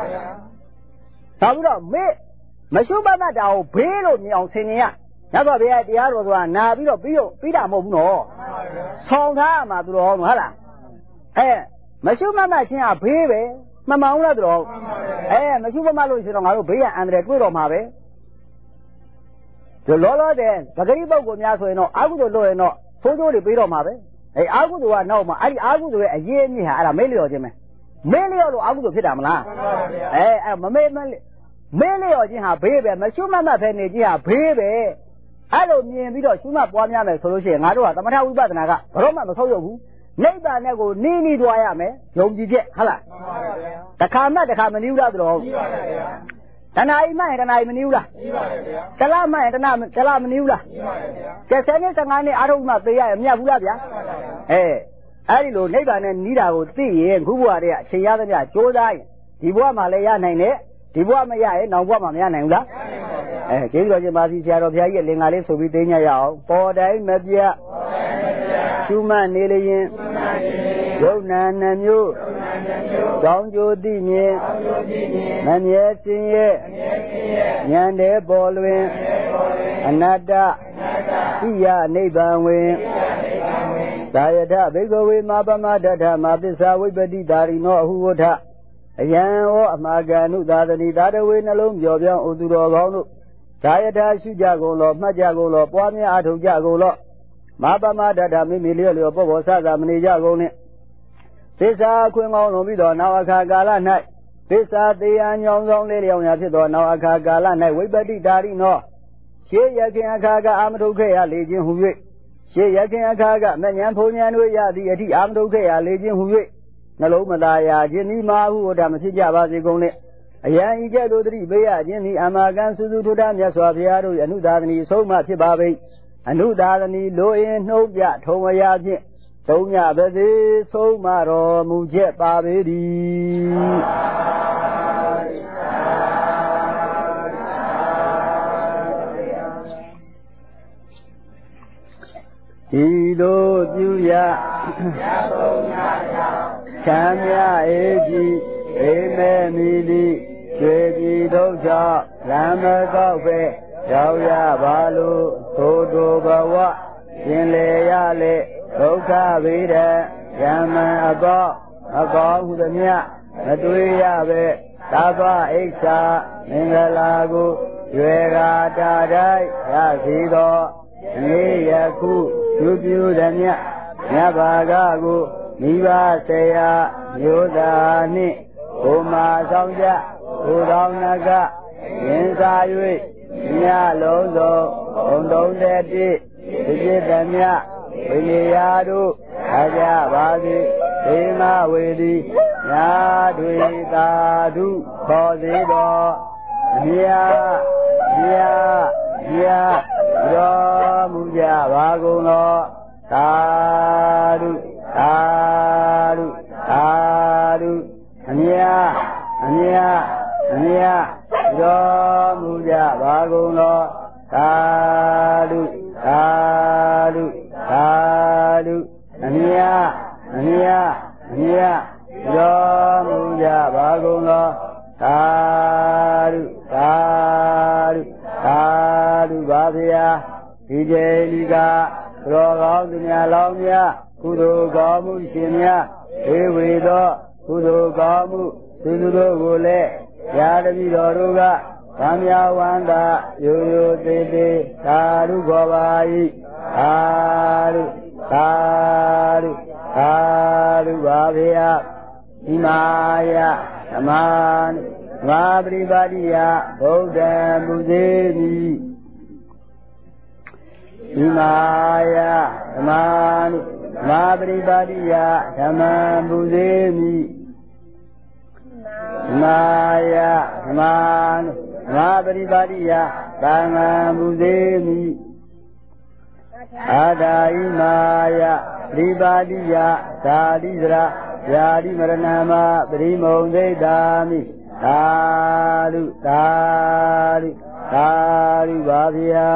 Tabuda me. Mashuba Madao, Pelo Nion Senia. Never be at the other one, Navio, Pida Mono. Songa Maduro, Hala. Eh, Mashuma Machina, Pebe, Mamma Dro. Eh, Mashuba Malusion, Bia, and the Guido Mabe. The Lola then, the Garibo Gunaso, I would do no, so do the Bido Mabe. I would do no, I would do a year near a Melio Jimmy. Melio, I would do Pidamla. Eh, I'm a Melio Jiha baby, Mashuma Penija baby. I don't mean we don't Shuma Boyam solution. I don't know how we better naga. Roma was so Neighbor Nego Nini do I am, Yom Dije, Hala. The Kama, the Kamanula drove. And I might and I manula. Salama and Salamanula. Casanis and I don't know the Yavula. Eh, I don't know, neighbor and Nida would see who are there. She other Jodai. Diwa Malaya Nine. Diwa Maya, no woman, Yananga. Eh, King Masi Jaro Pia, Lingale, so we didn't yell. 4 days, Media. Human alien. Yonan and you. Don't you dine. And yet, Yande Baldwin. Another. Iya neighbor win. Diada, big away, Mabama, Dada, Mabisa, we bedi dari no who would have. Ayan or Maganu, Dadani, Dada win alone, Jovian, Uduro, Diada, Sujagolo, Majagolo, Pamia, Atu Jagolo. မာပမတတမိမိလျော့လျော့ပေါ်ပေါ်ဆဆမနေကြကုန်နဲ့သစ္စာခွင့်ကောင်းလုံးပြီးတော့နောက်အခါကာလ၌သစ္စာတရားညောင်းဆောင်လေးလျောင်းရာဖြစ်သောနောက်အခါကာလ၌ဝိပတ္တိတာရိနောရှေးရခင်အခါကအာမထုတ်ခဲ့ရလေခြင်းဟူ၍ရှေးရခင်အခါကမဉ္ဇဉ်ဖုန်ဉဏ်တို့ရသည့်အထိအာမထုတ်ခဲ့ရလေခြင်းဟူ၍နှလုံးမသာရာခြင်းဤမာဟုဝတ္တမဖြစ်ကြပါစေကုန်နဲ့အယံဤကဲ့သို့သတိပေးရခြင်းဤအမာကံစုစုထုထမြတ်စွာဘုရားတို့၏အနုသာသနီဆုံးမဖြစ်ပါ၏အနုသာသနီလိုအင်နှုတ်ပြထုံဝရာဖြင့်သုံးညပါစေဆုံးမတော်မူချက်ပါပေသည်ဤသို့ပြုရချမ်းမြအေကြီးအိမဲမီလီရွှေပြည်ထုတ်ချလမ်းမကောက်ပဲရောက်ရပါလို့သို့တို့ဘဝရှင်လေရလေဒုက္ခဗိဒယမံအပေါအကောင်းဟုသမျှမတွေ့ရပဲသဗ္ဗအိစ္ဆာမင်္ဂလာကိုရွယ်ကာတာတိုင်းရစီသောအနည်းယခုပြုပြုသည်မြတ်ဘာကကိုမိဘဆရာမျိုးသားနှင့်ဘုမာဆောင်ကြဘုတော်နကရင်စား၍မြတ်လုံးစုံဘုံ31ဖြစ်သည်မြတ်ဝိနည်းယာတို့အားကြပါစေဒေမဝေဒီညာတွေသာဓုခေါ်စေတော်မြတ်တော်မူကြပါကုန်သောသာဓုသာဓုသာဓုအမြတ်တော်မူကြပါကုန်သောသာဓုသာဓုသာဓုအမြတ်တော်မူကြပါကုန်သောသာဓုသာဓုသာဓုပါဗျာဒီကျေဒီကတော်ကောင်းသူများလောင်းများကုသိုလ်ကောင်းမှုရှင်များဧဝေသောကုသိုလ်ကောင်းမှုသူတို့ကိုလည်းရာတပိတော်တို့ကဗာမြဝန္တာရိုးရိုးသေးသေးသာဓုခေါ်ပါ၏သာဓုသာဓုသာဓုပါဗျာဒီမာယဓမ္မငါပရိပါတိယဗုဒ္ဓံမူစေမိဒီမာယဓမ္မငါပရိပါတိယဓမ္မံမူစေမိမာယဓမ္မငါပရိပါတိယသံဃံမူစေမိအာဒါယိမာယပရိပါတိယသာတိစရာယာတိမရဏမပရိမုံသိတာမိသာဓုသာဓုသာဓုပါဗျာ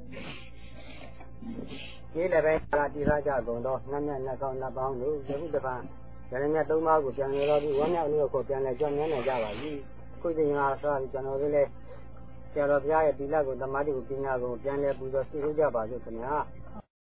ဒီလည်းပဲတိရကြကုန်သောနှမျက်နှကောင်းနှပေါင်းတို့ယခုတပံရဏမြတ်၃ပါးကိုပြန်လည်တော်ပြီးဝမ်းမြောက်လို့ကိုပြန်လည်ကြွမြန်းနေကြပါပြီခုချိန်မှာဆိုပြီးကျွန်တော်တို့လည်းဆရာတော်ဘုရားရဲ့သီလကိုသမာဓိကိုပညာကိုပြန်လည်ပူဇော်ဆုလုပ်ကြပါစို့ခင်ဗျာ